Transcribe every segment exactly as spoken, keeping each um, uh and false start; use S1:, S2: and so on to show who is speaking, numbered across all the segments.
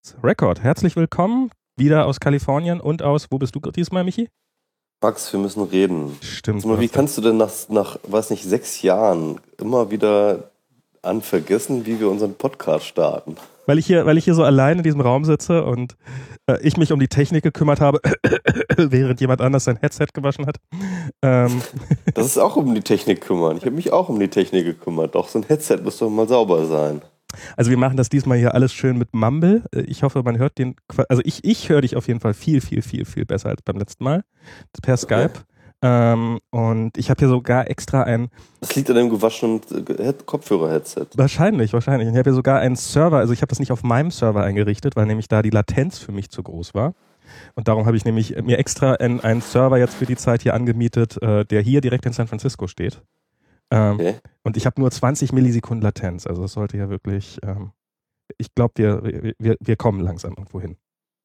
S1: Record. Herzlich willkommen wieder aus Kalifornien und aus, wo bist du diesmal, Michi?
S2: Max, wir müssen reden.
S1: Stimmt.
S2: Sag mal, wie kannst du denn nach, nach, weiß nicht, sechs Jahren immer wieder an vergessen, wie wir unseren Podcast starten?
S1: Weil ich hier, weil ich hier so allein in diesem Raum sitze und äh, ich mich um die Technik gekümmert habe, während jemand anders sein Headset gewaschen hat. Ähm.
S2: Das ist auch um die Technik kümmern. Ich habe mich auch um die Technik gekümmert. Auch so ein Headset muss doch mal sauber sein.
S1: Also wir machen das diesmal hier alles schön mit Mumble. Ich hoffe, man hört den, also ich, ich höre dich auf jeden Fall viel, viel, viel, viel besser als beim letzten Mal. Per Skype.
S2: Okay.
S1: Ähm, und ich habe hier sogar extra ein...
S2: Das liegt an dem gewaschenen Kopfhörer-Headset.
S1: Wahrscheinlich, wahrscheinlich. Und ich habe hier sogar einen Server, also ich habe das nicht auf meinem Server eingerichtet, weil nämlich da die Latenz für mich zu groß war. Und darum habe ich nämlich mir extra einen, einen Server jetzt für die Zeit hier angemietet, äh, der hier direkt in San Francisco steht. Ähm, okay. Und ich habe nur zwanzig Millisekunden Latenz, also das sollte ja wirklich, ähm, ich glaube, wir, wir, wir kommen langsam irgendwo hin.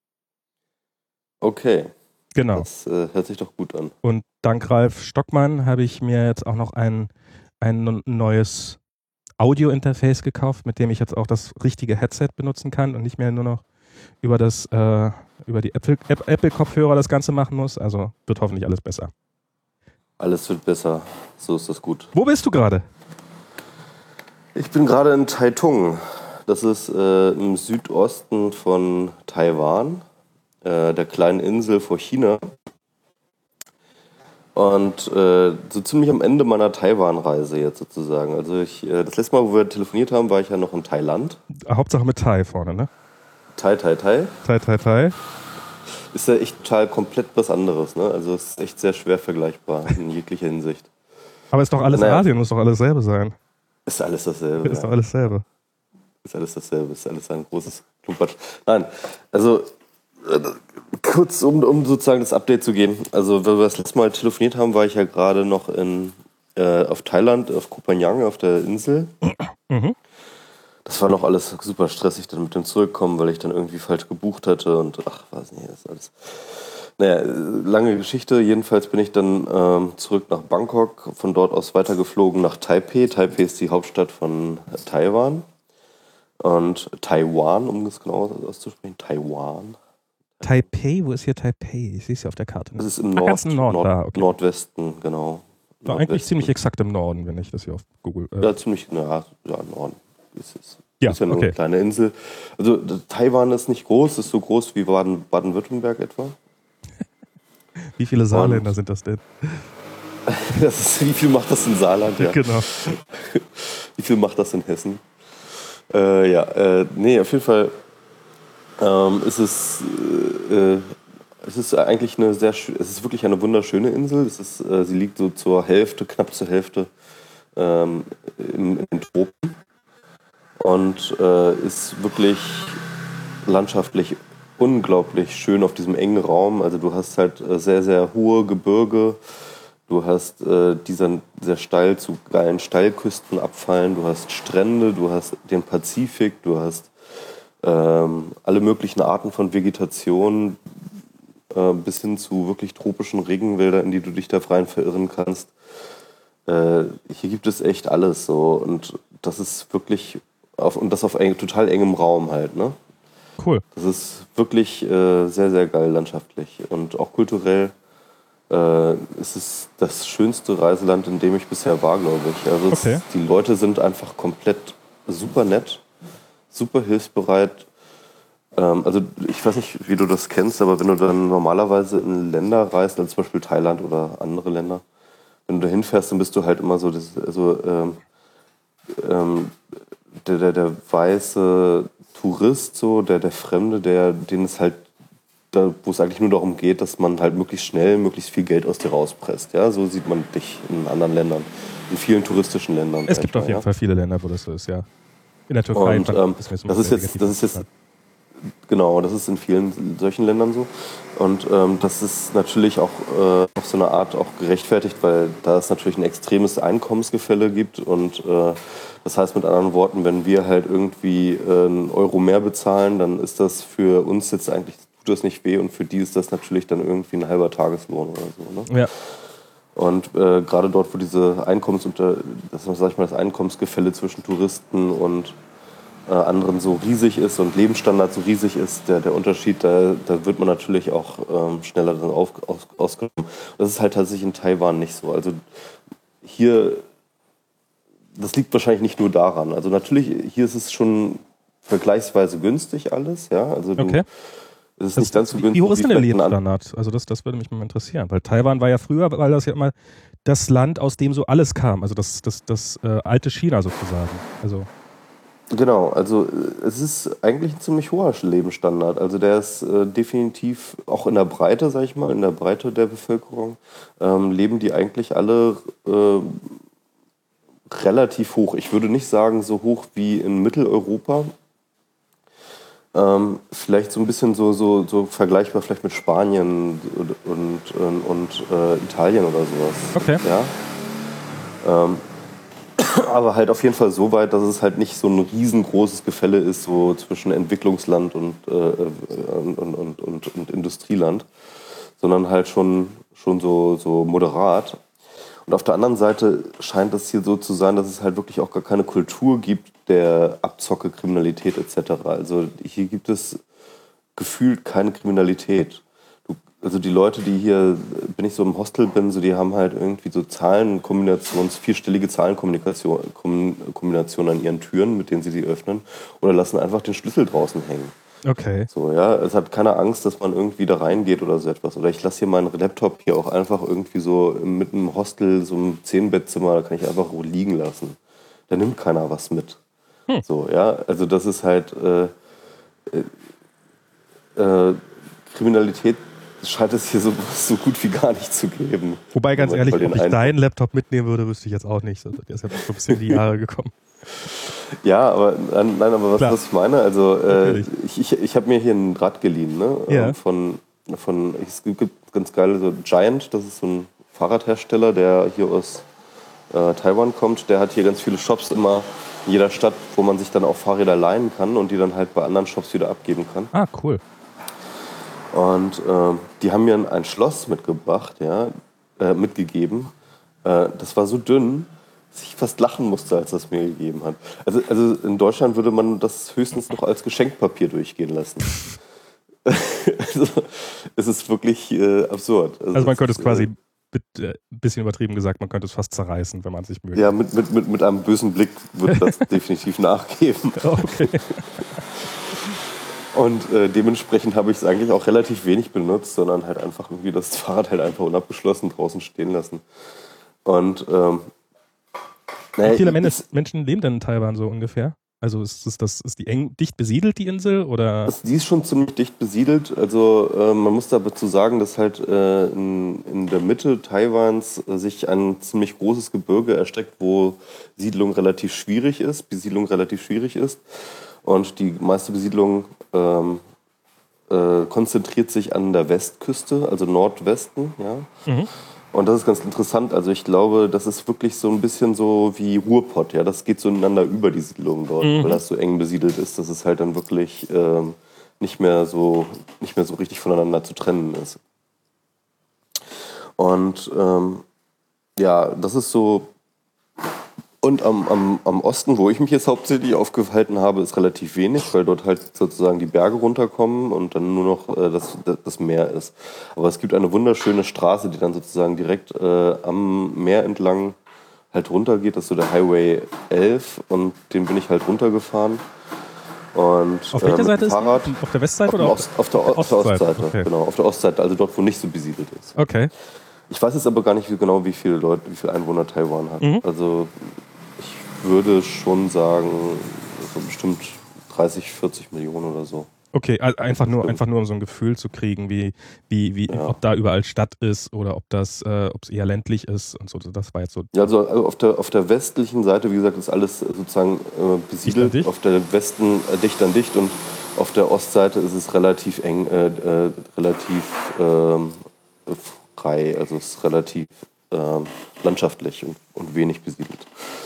S2: Okay.
S1: Genau.
S2: Das äh, hört sich doch gut an.
S1: Und dank Ralf Stockmann habe ich mir jetzt auch noch ein, ein neues Audio-Interface gekauft, mit dem ich jetzt auch das richtige Headset benutzen kann und nicht mehr nur noch über das äh, über die Apple, Apple-Kopfhörer das Ganze machen muss. Also wird hoffentlich alles besser.
S2: Alles wird besser. So ist das gut.
S1: Wo bist du gerade?
S2: Ich bin gerade in Taitung. Das ist äh, im Südosten von Taiwan, äh, der kleinen Insel vor China. Und äh, so ziemlich am Ende meiner Taiwan-Reise jetzt sozusagen. Also ich, äh, das letzte Mal, wo wir telefoniert haben, war ich ja noch in Thailand.
S1: Hauptsache mit Thai vorne, ne?
S2: Thai, Thai, Thai.
S1: Thai, Thai, Thai.
S2: Ist ja echt total komplett was anderes, ne? Also es ist echt sehr schwer vergleichbar in jeglicher Hinsicht.
S1: Aber ist doch alles
S2: naja.
S1: Asien, muss doch alles selbe sein.
S2: Ist alles dasselbe.
S1: Ist
S2: ja.
S1: doch alles selbe.
S2: Ist alles dasselbe, ist alles ein großes Klumpatsch. Nein, also äh, kurz, um, um sozusagen das Update zu geben. Also, wenn wir das letzte Mal telefoniert haben, war ich ja gerade noch in, äh, auf Thailand, auf Koh Phangan, auf der Insel.
S1: Mhm.
S2: Das war noch alles super stressig, dann mit dem Zurückkommen, weil ich dann irgendwie falsch gebucht hatte und ach, weiß nicht, das ist alles. Naja, lange Geschichte. Jedenfalls bin ich dann ähm, zurück nach Bangkok, von dort aus weitergeflogen nach Taipei. Taipei ist die Hauptstadt von Taiwan. Und Taiwan, um das genau auszusprechen, Taiwan.
S1: Taipei, wo ist hier Taipei? Ich sehe es ja auf der Karte.
S2: Das ist im
S1: Ach,
S2: Nord,
S1: ganz im Norden,
S2: Nord,
S1: da, okay.
S2: Nordwesten, genau.
S1: War eigentlich ziemlich exakt im Norden, wenn ich das hier auf Google... Äh
S2: ja, ziemlich, na, ja, Norden. Ist es.
S1: Ja,
S2: ist ja nur
S1: okay.
S2: eine kleine Insel. Also Taiwan ist nicht groß, ist so groß wie Baden, Baden-Württemberg etwa.
S1: Wie viele Saarländer Und sind das denn?
S2: Das ist, wie viel macht das in Saarland? Ja.
S1: Genau.
S2: Wie viel macht das in Hessen? Äh, ja, äh, nee, auf jeden Fall ähm, ist es, äh, es ist eigentlich eine sehr, es ist wirklich eine wunderschöne Insel. Es ist, äh, sie liegt so zur Hälfte, knapp zur Hälfte ähm, in, in den Tropen und äh, ist wirklich landschaftlich unglaublich schön auf diesem engen Raum. Also du hast halt äh, sehr, sehr hohe Gebirge. Du hast äh, diese sehr steil zu geilen Steilküsten abfallen, du hast Strände, du hast den Pazifik, du hast ähm, alle möglichen Arten von Vegetation äh, bis hin zu wirklich tropischen Regenwäldern, in die du dich da frei verirren kannst. Äh, hier gibt es echt alles so und das ist wirklich auf, und das auf eng, total engem Raum halt, ne?
S1: Cool.
S2: Das ist wirklich äh, sehr, sehr geil landschaftlich und auch kulturell. Äh, es ist das schönste Reiseland, in dem ich bisher war, glaube ich. Also
S1: okay.
S2: es, die Leute sind einfach komplett super nett, super hilfsbereit. Ähm, also ich weiß nicht, wie du das kennst, aber wenn du dann normalerweise in Länder reist, also zum Beispiel Thailand oder andere Länder, wenn du da hinfährst, dann bist du halt immer so, das, also ähm, ähm, der, der, der weiße Tourist, so, der, der Fremde, der, den es halt Da, wo es eigentlich nur darum geht, dass man halt möglichst schnell, möglichst viel Geld aus dir rauspresst. Ja, so sieht man dich in anderen Ländern, in vielen touristischen Ländern.
S1: Es gibt auf jeden
S2: ja.
S1: Fall viele Länder, wo das so ist, ja. In der Türkei.
S2: Und ähm, das, das ist jetzt, das ist jetzt, genau, das ist in vielen solchen Ländern so. Und ähm, das ist natürlich auch äh, auf so eine Art auch gerechtfertigt, weil da es natürlich ein extremes Einkommensgefälle gibt. Und äh, das heißt mit anderen Worten, wenn wir halt irgendwie äh, einen Euro mehr bezahlen, dann ist das für uns jetzt eigentlich tut das nicht weh und für die ist das natürlich dann irgendwie ein halber Tageslohn oder so. Ne?
S1: Ja.
S2: Und äh, gerade dort, wo diese Einkommensunter, das sag ich mal, das Einkommensgefälle zwischen Touristen und äh, anderen so riesig ist und Lebensstandard so riesig ist, der, der Unterschied, da, da wird man natürlich auch ähm, schneller dann auf, auf, ausgenommen. Das ist halt tatsächlich in Taiwan nicht so. Also hier, das liegt wahrscheinlich nicht nur daran. Also natürlich, hier ist es schon vergleichsweise günstig alles, ja. Also du,
S1: Okay.
S2: es ist
S1: Das,
S2: nicht ganz so günstig.
S1: wie hoch ist denn der
S2: vielleicht ein an-
S1: Lebensstandard? Also das, das würde mich mal interessieren, weil Taiwan war ja früher, weil das ja immer das Land, aus dem so alles kam, also das, das, das äh, alte China sozusagen. Also
S2: Genau, also äh, es ist eigentlich ein ziemlich hoher Lebensstandard. Also der ist äh, definitiv auch in der Breite, sag ich mal, in der Breite der Bevölkerung, ähm, leben die eigentlich alle äh, relativ hoch. Ich würde nicht sagen so hoch wie in Mitteleuropa. Ähm, vielleicht so ein bisschen so, so, so vergleichbar vielleicht mit Spanien und, und, und, und äh, Italien oder sowas.
S1: okay.
S2: Ja. Ähm, aber halt auf jeden Fall so weit, dass es halt nicht so ein riesengroßes Gefälle ist, so zwischen Entwicklungsland und, äh, und, und, und, und, und Industrieland, sondern halt schon, schon so, so moderat. Und auf der anderen Seite scheint es hier so zu sein, dass es halt wirklich auch gar keine Kultur gibt der Abzocke, Kriminalität et cetera. Also hier gibt es gefühlt keine Kriminalität. Du, also die Leute, die hier, wenn ich so im Hostel bin, so die haben halt irgendwie so Zahlenkombinations, vierstellige Zahlenkombination Kom- Kombinationen an ihren Türen, mit denen sie die öffnen, oder lassen einfach den Schlüssel draußen hängen.
S1: Okay.
S2: So, ja, es hat keine Angst, dass man irgendwie da reingeht oder so etwas. Oder ich lasse hier meinen Laptop hier auch einfach irgendwie so mit einem Hostel, so einem Zehn-Bettzimmer, da kann ich einfach liegen lassen. Da nimmt keiner was mit.
S1: Hm.
S2: So, ja, also das ist halt äh, äh, äh, Kriminalität scheint es hier so, so gut wie gar nicht zu geben.
S1: Wobei, ganz
S2: Moment,
S1: ehrlich,
S2: mal den
S1: ob ich
S2: Eindruck-
S1: deinen Laptop mitnehmen würde, wüsste ich jetzt auch nicht. Der ist ja schon ein bisschen in die Jahre gekommen.
S2: Ja, aber nein, nein, aber was,
S1: Klar.
S2: was ich meine, also äh,
S1: Natürlich.
S2: ich, ich, ich habe mir hier ein Rad geliehen, ne?
S1: Ja.
S2: Ähm, von, von, es gibt ganz geil, so Giant, das ist so ein Fahrradhersteller, der hier aus äh, Taiwan kommt. Der hat hier ganz viele Shops immer in jeder Stadt, wo man sich dann auch Fahrräder leihen kann und die dann halt bei anderen Shops wieder abgeben kann.
S1: Ah, cool.
S2: Und äh, die haben mir ein, ein Schloss mitgebracht, ja, äh, mitgegeben. Äh, das war so dünn, dass ich fast lachen musste, als das mir gegeben hat. Also, also in Deutschland würde man das höchstens noch als Geschenkpapier durchgehen lassen. Also es ist wirklich äh, absurd.
S1: Also man könnte es
S2: ist,
S1: quasi,
S2: äh,
S1: mit, äh, ein bisschen übertrieben gesagt, man könnte es fast zerreißen, wenn man es sich möchte.
S2: Ja, mit, mit, mit, mit einem bösen Blick würde das definitiv nachgeben.
S1: Okay.
S2: Und äh, dementsprechend habe ich es eigentlich auch relativ wenig benutzt, sondern halt einfach irgendwie das Fahrrad halt einfach unabgeschlossen draußen stehen lassen. Und ähm, naja,
S1: Wie viele
S2: ich-
S1: Men- Menschen leben denn in Taiwan so ungefähr? Also ist, ist, das, ist die eng dicht besiedelt, die Insel? Oder?
S2: Das, die ist schon ziemlich dicht besiedelt. Also äh, man muss dazu sagen, dass halt äh, in, in der Mitte Taiwans äh, sich ein ziemlich großes Gebirge erstreckt, wo Siedlung relativ schwierig ist, Besiedlung relativ schwierig ist. Und die meiste Besiedlung ähm, äh, konzentriert sich an der Westküste, also Nordwesten. Ja.
S1: Mhm.
S2: Und das ist ganz interessant. Also ich glaube, das ist wirklich so ein bisschen so wie Ruhrpott. Ja, das geht so ineinander über die Siedlung dort,
S1: Mhm.
S2: weil das so eng besiedelt ist, dass es halt dann wirklich ähm, nicht mehr so nicht mehr so richtig voneinander zu trennen ist. Und ähm, ja, das ist so. Und am, am, am Osten, wo ich mich jetzt hauptsächlich aufgehalten habe, ist relativ wenig, weil dort halt sozusagen die Berge runterkommen und dann nur noch äh, das, das Meer ist. Aber es gibt eine wunderschöne Straße, die dann sozusagen direkt äh, am Meer entlang halt runtergeht. Das ist so der Highway elf und den bin ich halt runtergefahren. Und,
S1: Auf
S2: äh,
S1: welcher
S2: mit
S1: Seite
S2: dem
S1: ist
S2: Fahrrad
S1: das? Auf der Westseite
S2: auf,
S1: oder
S2: dem
S1: auf,
S2: Ost, auf, der, auf der
S1: Ostseite?
S2: Ostseite?
S1: Okay.
S2: Genau, auf der Ostseite, also dort, wo nicht so besiedelt ist.
S1: Okay.
S2: Ich weiß jetzt aber gar nicht wie genau, wie viele Leute, wie viele Einwohner Taiwan hat.
S1: Mhm.
S2: Also ich würde schon sagen, so bestimmt dreißig, vierzig Millionen oder so.
S1: Okay, also einfach nur,
S2: Stimmt.
S1: einfach nur um so ein Gefühl zu kriegen, wie, wie, wie,
S2: Ja.
S1: ob da überall Stadt ist oder ob das, äh, ob es eher ländlich ist und so. Das war jetzt so.
S2: Ja, also, also auf, der, auf der westlichen Seite, wie gesagt, ist alles sozusagen äh, besiedelt.
S1: dicht.
S2: Auf der Westen äh, dicht an dicht und auf der Ostseite ist es relativ eng, äh, äh, relativ ähm, frei, also es ist relativ ähm, landschaftlich und, und wenig besiedelt.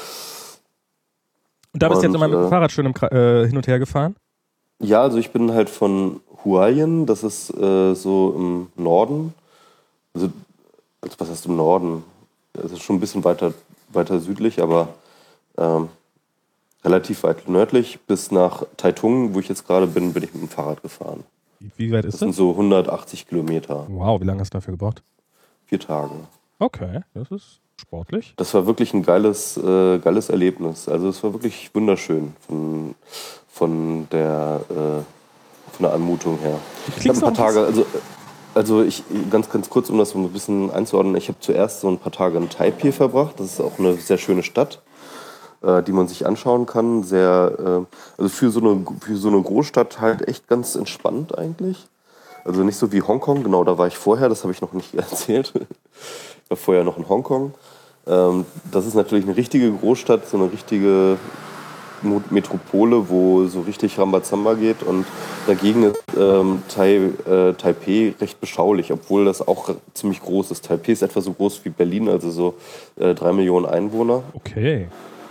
S1: Und da bist du jetzt
S2: Und,
S1: immer mit dem
S2: äh,
S1: Fahrrad schön im, Kra- äh, hin und her gefahren?
S2: Ja, also ich bin halt von Hualien, das ist äh, so im Norden. Also, also was heißt im Norden? Das ist schon ein bisschen weiter, weiter südlich, aber ähm, relativ weit nördlich. Bis nach Taitung, wo ich jetzt gerade bin, bin ich mit dem Fahrrad gefahren.
S1: Wie weit ist
S2: das? Das
S1: das?
S2: sind so hundertachtzig Kilometer.
S1: Wow, wie lange hast du dafür gebraucht?
S2: Vier Tage.
S1: Okay, das ist sportlich.
S2: Das war wirklich ein geiles, äh, geiles Erlebnis. Also es war wirklich wunderschön von, von, der, äh, von der Anmutung her. Ich habe ein paar Tage, also, also ich ganz, ganz kurz, um das so ein bisschen einzuordnen, ich habe zuerst so ein paar Tage in Taipei verbracht. Das ist auch eine sehr schöne Stadt, äh, die man sich anschauen kann. Sehr, äh, also für so eine, für so eine Großstadt halt echt ganz entspannt eigentlich. Also nicht so wie Hongkong, genau, da war ich vorher, das habe ich noch nicht erzählt. Ich war vorher noch in Hongkong. Ähm, das ist natürlich eine richtige Großstadt, so eine richtige Metropole, wo so richtig Rambazamba geht. Und dagegen ist ähm, Tai, äh, Taipei recht beschaulich, obwohl das auch ziemlich groß ist. Taipei ist etwa so groß wie Berlin, also so äh, drei Millionen Einwohner.
S1: Okay.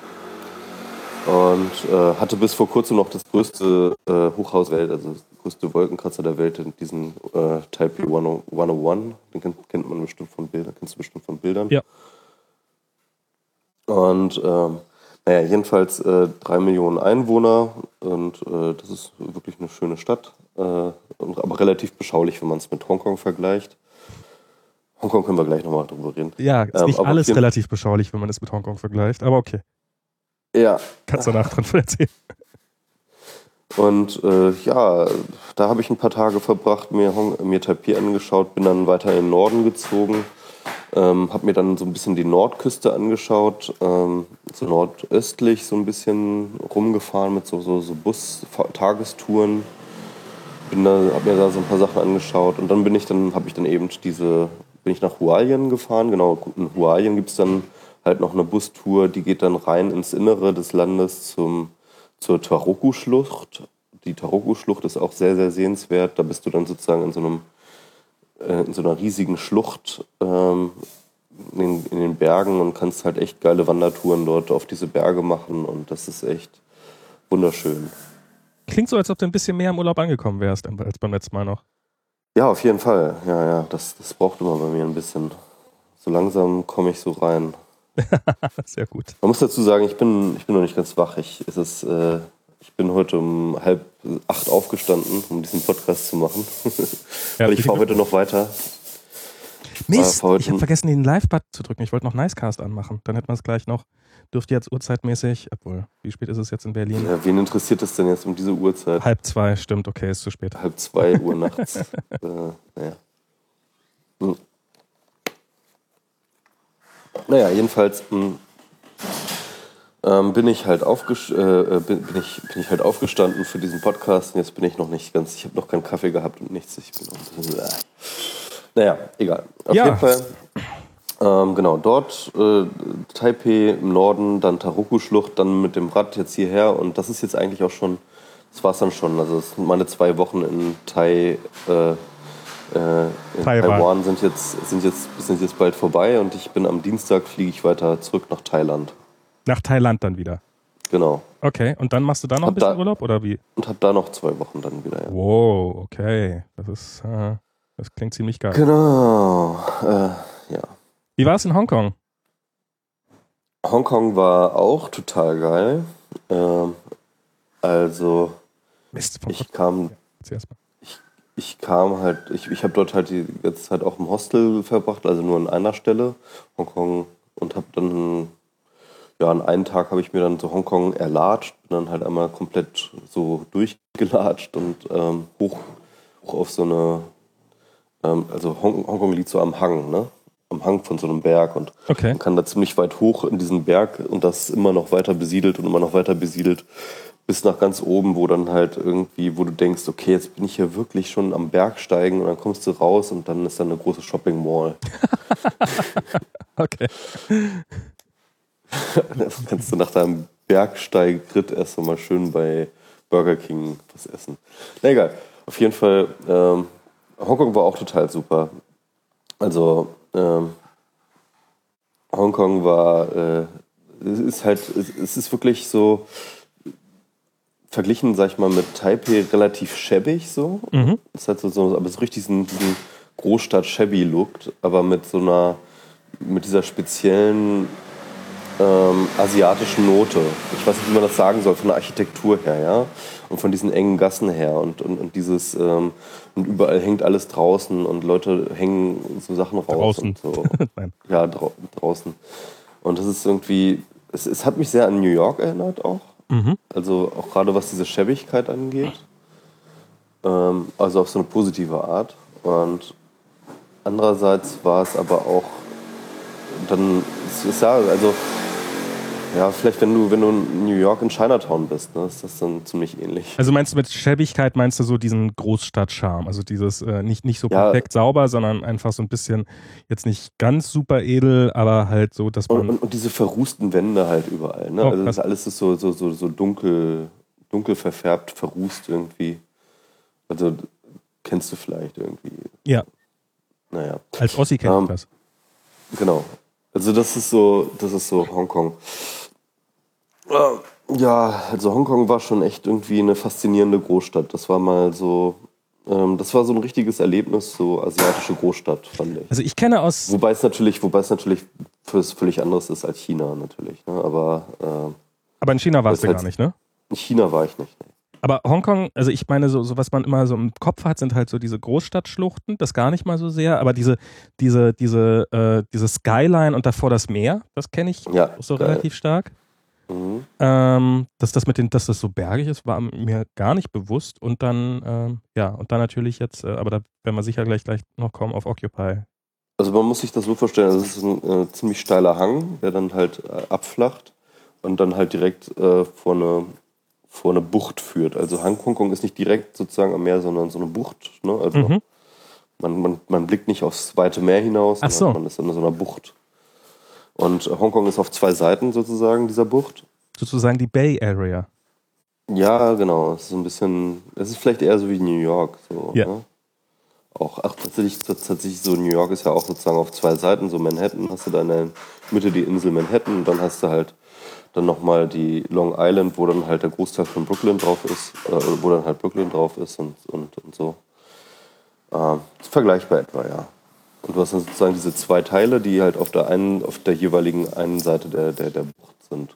S2: Und äh, hatte bis vor kurzem noch das größte äh, Hochhaus der Welt, also das größte Wolkenkratzer der Welt, in diesen äh, Taipei hunderteins. Den kennt, kennt man bestimmt von Bildern, kennst du bestimmt von Bildern.
S1: Ja.
S2: Und ähm, naja, jedenfalls äh, drei Millionen Einwohner und äh, das ist wirklich eine schöne Stadt, äh, aber relativ beschaulich, wenn man es mit Hongkong vergleicht. Hongkong können wir gleich nochmal drüber reden.
S1: Ja, ist
S2: ähm,
S1: nicht alles relativ beschaulich, wenn man es mit Hongkong vergleicht, aber okay.
S2: Ja.
S1: Kannst du danach dran erzählen.
S2: Und äh, ja, da habe ich ein paar Tage verbracht, mir, Hong- mir Taipei angeschaut, bin dann weiter in den Norden gezogen, ähm, habe mir dann so ein bisschen die Nordküste angeschaut, ähm, so nordöstlich so ein bisschen rumgefahren mit so, so, so Bus-Tagestouren, bin da, habe mir da so ein paar Sachen angeschaut und dann bin ich dann, habe ich dann eben diese, bin ich nach Hualien gefahren, genau, in Hualien gibt es dann halt noch eine Bustour, die geht dann rein ins Innere des Landes zum, zur Taroko-Schlucht. Die Taroko-Schlucht ist auch sehr, sehr sehenswert. Da bist du dann sozusagen in so, einem, äh, in so einer riesigen Schlucht ähm, in, den, in den Bergen und kannst halt echt geile Wandertouren dort auf diese Berge machen und das ist echt wunderschön.
S1: Klingt so, als ob du ein bisschen mehr im Urlaub angekommen wärst als beim letzten Mal noch.
S2: Ja, auf jeden Fall. Ja, ja, das, das braucht immer bei mir ein bisschen. So langsam komme ich so rein.
S1: Sehr gut.
S2: Man muss dazu sagen, ich bin, ich bin noch nicht ganz wach. Ich, es ist, äh, ich bin heute um halb acht aufgestanden, um diesen Podcast zu machen.
S1: Ja,
S2: Weil ich fahre heute noch weiter.
S1: Mist, äh, ich habe vergessen, den Live-Button zu drücken. Ich wollte noch Nicecast anmachen. Dann hätten wir es gleich noch. Dürfte jetzt uhrzeitmäßig, obwohl, wie spät ist es jetzt in Berlin?
S2: Ja, wen interessiert das denn jetzt um diese Uhrzeit?
S1: Halb zwei, stimmt, okay, ist zu spät.
S2: Halb zwei Uhr nachts. äh, naja. Hm. Naja, jedenfalls mh, ähm, bin, ich halt aufges- äh, bin, bin, ich, bin ich halt aufgestanden für diesen Podcast und jetzt bin ich noch nicht ganz, ich habe noch keinen Kaffee gehabt und nichts. Ich bin noch ein bisschen, äh. Naja, egal. Auf
S1: ja.
S2: jeden Fall, ähm, genau, dort äh, Taipei im Norden, dann Taroko-Schlucht, dann mit dem Rad jetzt hierher und das ist jetzt eigentlich auch schon, das war es dann schon, also es sind meine zwei Wochen in Tai, äh, Äh, in Taiwan, Taiwan sind, jetzt, sind, jetzt, sind jetzt bald vorbei und ich bin am Dienstag, fliege ich weiter zurück nach Thailand.
S1: Nach Thailand dann wieder?
S2: Genau.
S1: Okay, und dann machst du da noch
S2: hab
S1: ein bisschen
S2: da,
S1: Urlaub oder wie?
S2: Und hab da noch zwei Wochen dann wieder, ja.
S1: Wow, okay. Das ist, äh, das klingt ziemlich geil.
S2: Genau, äh, ja.
S1: Wie war es in Hongkong?
S2: Hongkong war auch total geil. Ähm, also,
S1: Mist,
S2: ich kam...
S1: Ja, erst mal.
S2: Ich kam halt, ich, ich habe dort halt die ganze Zeit auch im Hostel verbracht, also nur an einer Stelle, Hongkong, und habe dann, ja, an einem Tag habe ich mir dann so Hongkong erlatscht, bin dann halt einmal komplett so durchgelatscht und ähm, hoch, hoch auf so eine, ähm, also Hong, Hongkong liegt so am Hang, ne? Am Hang von so einem Berg und
S1: okay.
S2: Man kann da ziemlich weit hoch in diesen Berg und das immer noch weiter besiedelt und immer noch weiter besiedelt. Bis nach ganz oben, wo dann halt irgendwie, wo du denkst, okay, jetzt bin ich hier wirklich schon am Bergsteigen und dann kommst du raus und dann ist da eine große Shopping Mall.
S1: Okay.
S2: Das kannst du nach deinem Bergsteig-Ritt erst mal schön bei Burger King was essen. Na egal, auf jeden Fall, ähm, Hongkong war auch total super. Also, ähm, Hongkong war, äh, es ist halt, es, es ist wirklich so, verglichen, sag ich mal, mit Taipei relativ schäbig so.
S1: Mhm.
S2: Es hat so, so, aber so richtig diesen, diesen Großstadt-Shabby-Look, aber mit so einer, mit dieser speziellen ähm, asiatischen Note. Ich weiß nicht, wie man das sagen soll, von der Architektur her, ja. Und von diesen engen Gassen her. Und, und, und dieses, ähm, und überall hängt alles draußen und Leute hängen so Sachen raus.
S1: Draußen.
S2: Und so. Ja, drau draußen. Und das ist irgendwie, es, es hat mich sehr an New York erinnert auch.
S1: Mhm.
S2: Also auch gerade was diese Schäbigkeit angeht. Ähm, also auf so eine positive Art. Und andererseits war es aber auch dann, es ist ja, also ja, vielleicht wenn du, wenn du in New York in Chinatown bist, ne, ist das dann ziemlich ähnlich.
S1: Also meinst du mit Schäbigkeit, meinst du so diesen Großstadt-Charme? Also dieses äh, nicht, nicht so
S2: Ja.
S1: perfekt sauber, sondern einfach so ein bisschen, jetzt nicht ganz super edel, aber halt so, dass man...
S2: Und, und, und diese verrußten Wände halt überall. Ne?
S1: Oh,
S2: also das
S1: krass.
S2: alles ist so, so, so, so dunkel, dunkel verfärbt, verrußt irgendwie. Also kennst du vielleicht irgendwie.
S1: Ja,
S2: Naja.
S1: als Ossi kennt
S2: Ähm,
S1: ich das.
S2: Genau. Also das ist so, das ist so Hongkong. Äh, Ja, also Hongkong war schon echt irgendwie eine faszinierende Großstadt. Das war mal so, ähm, das war so ein richtiges Erlebnis, so asiatische Großstadt, fand ich.
S1: Also ich kenne aus...
S2: Wobei es natürlich, wobei es natürlich was völlig anderes ist als China natürlich. Ne? Aber äh,
S1: Aber in China warst du
S2: das
S1: gar
S2: heißt-
S1: nicht, ne?
S2: in China war ich nicht.
S1: Aber Hongkong, also ich meine, so, so was man immer so im Kopf hat, sind halt so diese Großstadtschluchten, das gar nicht mal so sehr, aber diese, diese, diese, äh, diese Skyline und davor das Meer, das kenne ich
S2: Ja,
S1: so
S2: geil.
S1: relativ stark.
S2: Mhm.
S1: Ähm, dass das mit den, dass das so bergig ist, war mir gar nicht bewusst. Und dann, ähm, ja, und dann natürlich jetzt, äh, aber da werden wir sicher gleich gleich noch kommen auf Occupy.
S2: Also man muss sich das so vorstellen, also es ist ein äh, ziemlich steiler Hang, der dann halt äh, abflacht und dann halt direkt äh, vor eine vor eine Bucht führt. Also Hongkong ist nicht direkt sozusagen am Meer, sondern so eine Bucht. Ne? Also
S1: Mhm.
S2: man, man, man blickt nicht aufs weite Meer hinaus,
S1: Ach
S2: sondern
S1: so.
S2: man ist in so einer Bucht. Und äh, Hongkong ist auf zwei Seiten sozusagen dieser Bucht.
S1: Sozusagen die Bay Area.
S2: Ja, genau. Es ist so ein bisschen, es ist vielleicht eher so wie New York. So,
S1: Ja.
S2: ne? Auch, ach, tatsächlich, tatsächlich so New York ist ja auch sozusagen auf zwei Seiten, so Manhattan, hast du da in der Mitte die Insel Manhattan und dann hast du halt dann nochmal die Long Island, wo dann halt der Großteil von Brooklyn drauf ist, äh, wo dann halt Brooklyn drauf ist und, und, und so. Äh, vergleichbar etwa, ja. Und du hast dann sozusagen diese zwei Teile, die halt auf der einen, auf der jeweiligen einen Seite der, der, der Bucht sind.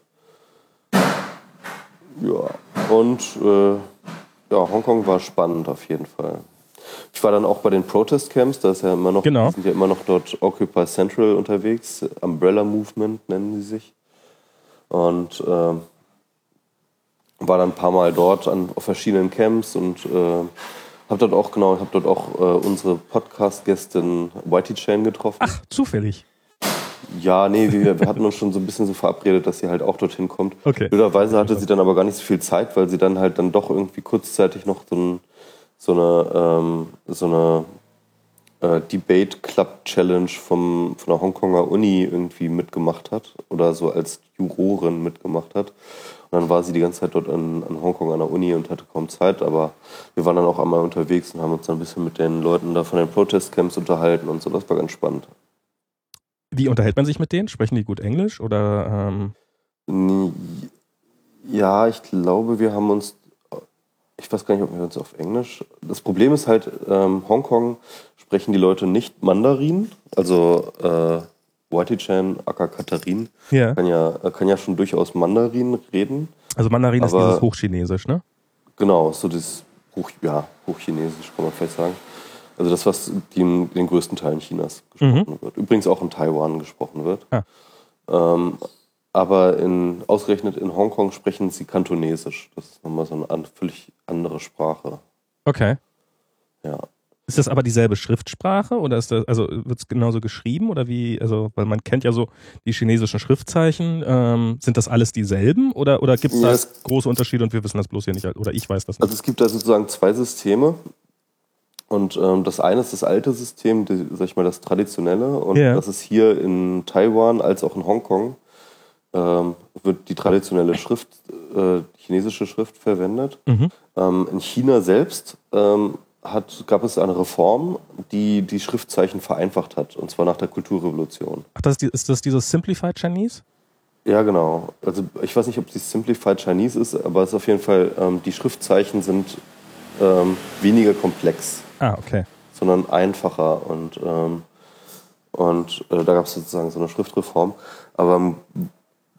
S2: Ja, und äh, ja, Hongkong war spannend auf jeden Fall. Ich war dann auch bei den Protest Camps, da ist ja immer noch,
S1: Genau.
S2: die sind ja immer noch dort Occupy Central unterwegs, Umbrella Movement nennen sie sich. Und äh, war dann ein paar Mal dort an auf verschiedenen Camps und äh, habe dort auch genau, habe dort auch äh, unsere Podcast-Gästin Whitey Chan getroffen.
S1: Ach, zufällig.
S2: Ja, nee, wir, wir hatten uns schon so ein bisschen so verabredet, dass sie halt auch dorthin kommt.
S1: Okay.
S2: Blöderweise hatte sie dann aber gar nicht so viel Zeit, weil sie dann halt dann doch irgendwie kurzzeitig noch so, ein, so eine, ähm, so eine äh, Debate Club Challenge vom, von der Hongkonger Uni irgendwie mitgemacht hat oder so als Jurorin mitgemacht hat. Und dann war sie die ganze Zeit dort in, in Hongkong an der Uni und hatte kaum Zeit, aber wir waren dann auch einmal unterwegs und haben uns dann ein bisschen mit den Leuten da von den Protest-Camps unterhalten und so, das war ganz spannend.
S1: Wie unterhält man sich mit denen? Sprechen die gut Englisch oder? Ähm
S2: Ja, ich glaube, wir haben uns, ich weiß gar nicht, ob wir uns auf Englisch, das Problem ist halt, ähm, Hongkong sprechen die Leute nicht Mandarin, also äh, Whitey Chan, aka Katharin,
S1: Ja.
S2: kann ja, kann ja schon durchaus Mandarin reden.
S1: Also Mandarin ist
S2: Aber-
S1: dieses Hochchinesisch, ne?
S2: Genau, so das Hoch, ja, Hochchinesisch kann man vielleicht sagen. Also das, was die in den größten Teilen Chinas gesprochen wird. Übrigens auch in Taiwan gesprochen wird.
S1: Ah.
S2: Ähm, aber in, ausgerechnet in Hongkong sprechen sie Kantonesisch. Das ist nochmal so eine an, völlig andere Sprache.
S1: Okay.
S2: Ja.
S1: Ist das aber dieselbe Schriftsprache oder ist das, also wird es genauso geschrieben oder wie, also, weil man kennt ja so die chinesischen Schriftzeichen, ähm, sind das alles dieselben oder, oder gibt es
S2: Ja,
S1: da
S2: es-
S1: große Unterschiede und wir wissen das bloß hier nicht, oder ich weiß das nicht.
S2: Also es gibt da sozusagen zwei Systeme. Und ähm, das eine ist das alte System, die, sag ich mal, das traditionelle. Und
S1: Ja.
S2: das ist hier in Taiwan als auch in Hongkong, ähm, wird die traditionelle Schrift, äh, chinesische Schrift verwendet.
S1: Mhm.
S2: Ähm, in China selbst ähm, hat, gab es eine Reform, die die Schriftzeichen vereinfacht hat. Und zwar nach der Kulturrevolution.
S1: Ach, das ist, die, ist das dieses Simplified Chinese?
S2: Ja, genau. Also ich weiß nicht, ob es Simplified Chinese ist, aber es ist auf jeden Fall, ähm, die Schriftzeichen sind ähm, weniger komplex.
S1: Ah, okay.
S2: Sondern einfacher und, ähm, und äh, da gab es sozusagen so eine Schriftreform. Aber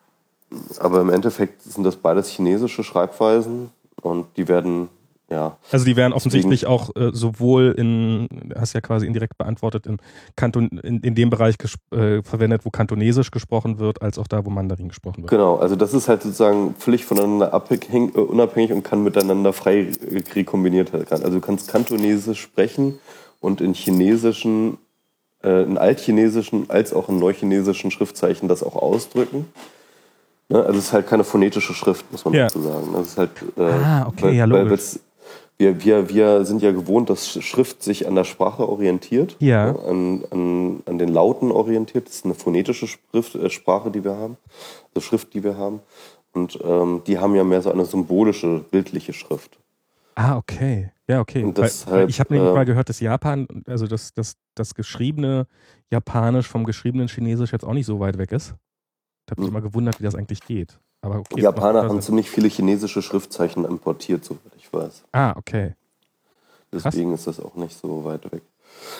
S2: aber im Endeffekt sind das beides chinesische Schreibweisen und die werden, ja.
S1: Also die werden offensichtlich deswegen auch äh, sowohl in, hast ja quasi indirekt beantwortet, in, Kanton, in, in dem Bereich äh, verwendet, wo Kantonesisch gesprochen wird, als auch da, wo Mandarin gesprochen wird.
S2: Genau, also das ist halt sozusagen völlig voneinander abhängig, äh, unabhängig und kann miteinander frei rekombiniert werden. Also du kannst Kantonesisch sprechen und in chinesischen, äh, in altchinesischen als auch in neuchinesischen Schriftzeichen das auch ausdrücken. Ne? Also es ist halt keine phonetische Schrift, muss man ja. dazu sagen. Das ist halt, äh,
S1: ah, okay, weil,
S2: ja,
S1: logisch.
S2: Wir, wir, wir sind ja gewohnt, dass Schrift sich an der Sprache orientiert,
S1: ja.
S2: ne, an, an, an den Lauten orientiert. Das ist eine phonetische Schrift, äh, Sprache, die wir haben, also Schrift, die wir haben. Und ähm, die haben ja mehr so eine symbolische, bildliche Schrift.
S1: Ah, okay. Ja, okay.
S2: Und
S1: weil,
S2: das
S1: weil
S2: halt,
S1: ich habe nämlich
S2: äh,
S1: mal gehört, dass Japan, also das, das, das geschriebene Japanisch vom geschriebenen Chinesisch jetzt auch nicht so weit weg ist. Ich habe mich immer gewundert, wie das eigentlich geht. Aber okay,
S2: die Japaner haben ziemlich viele chinesische Schriftzeichen importiert, soweit ich weiß.
S1: Ah, okay.
S2: Deswegen Krass. Ist das auch nicht so weit weg.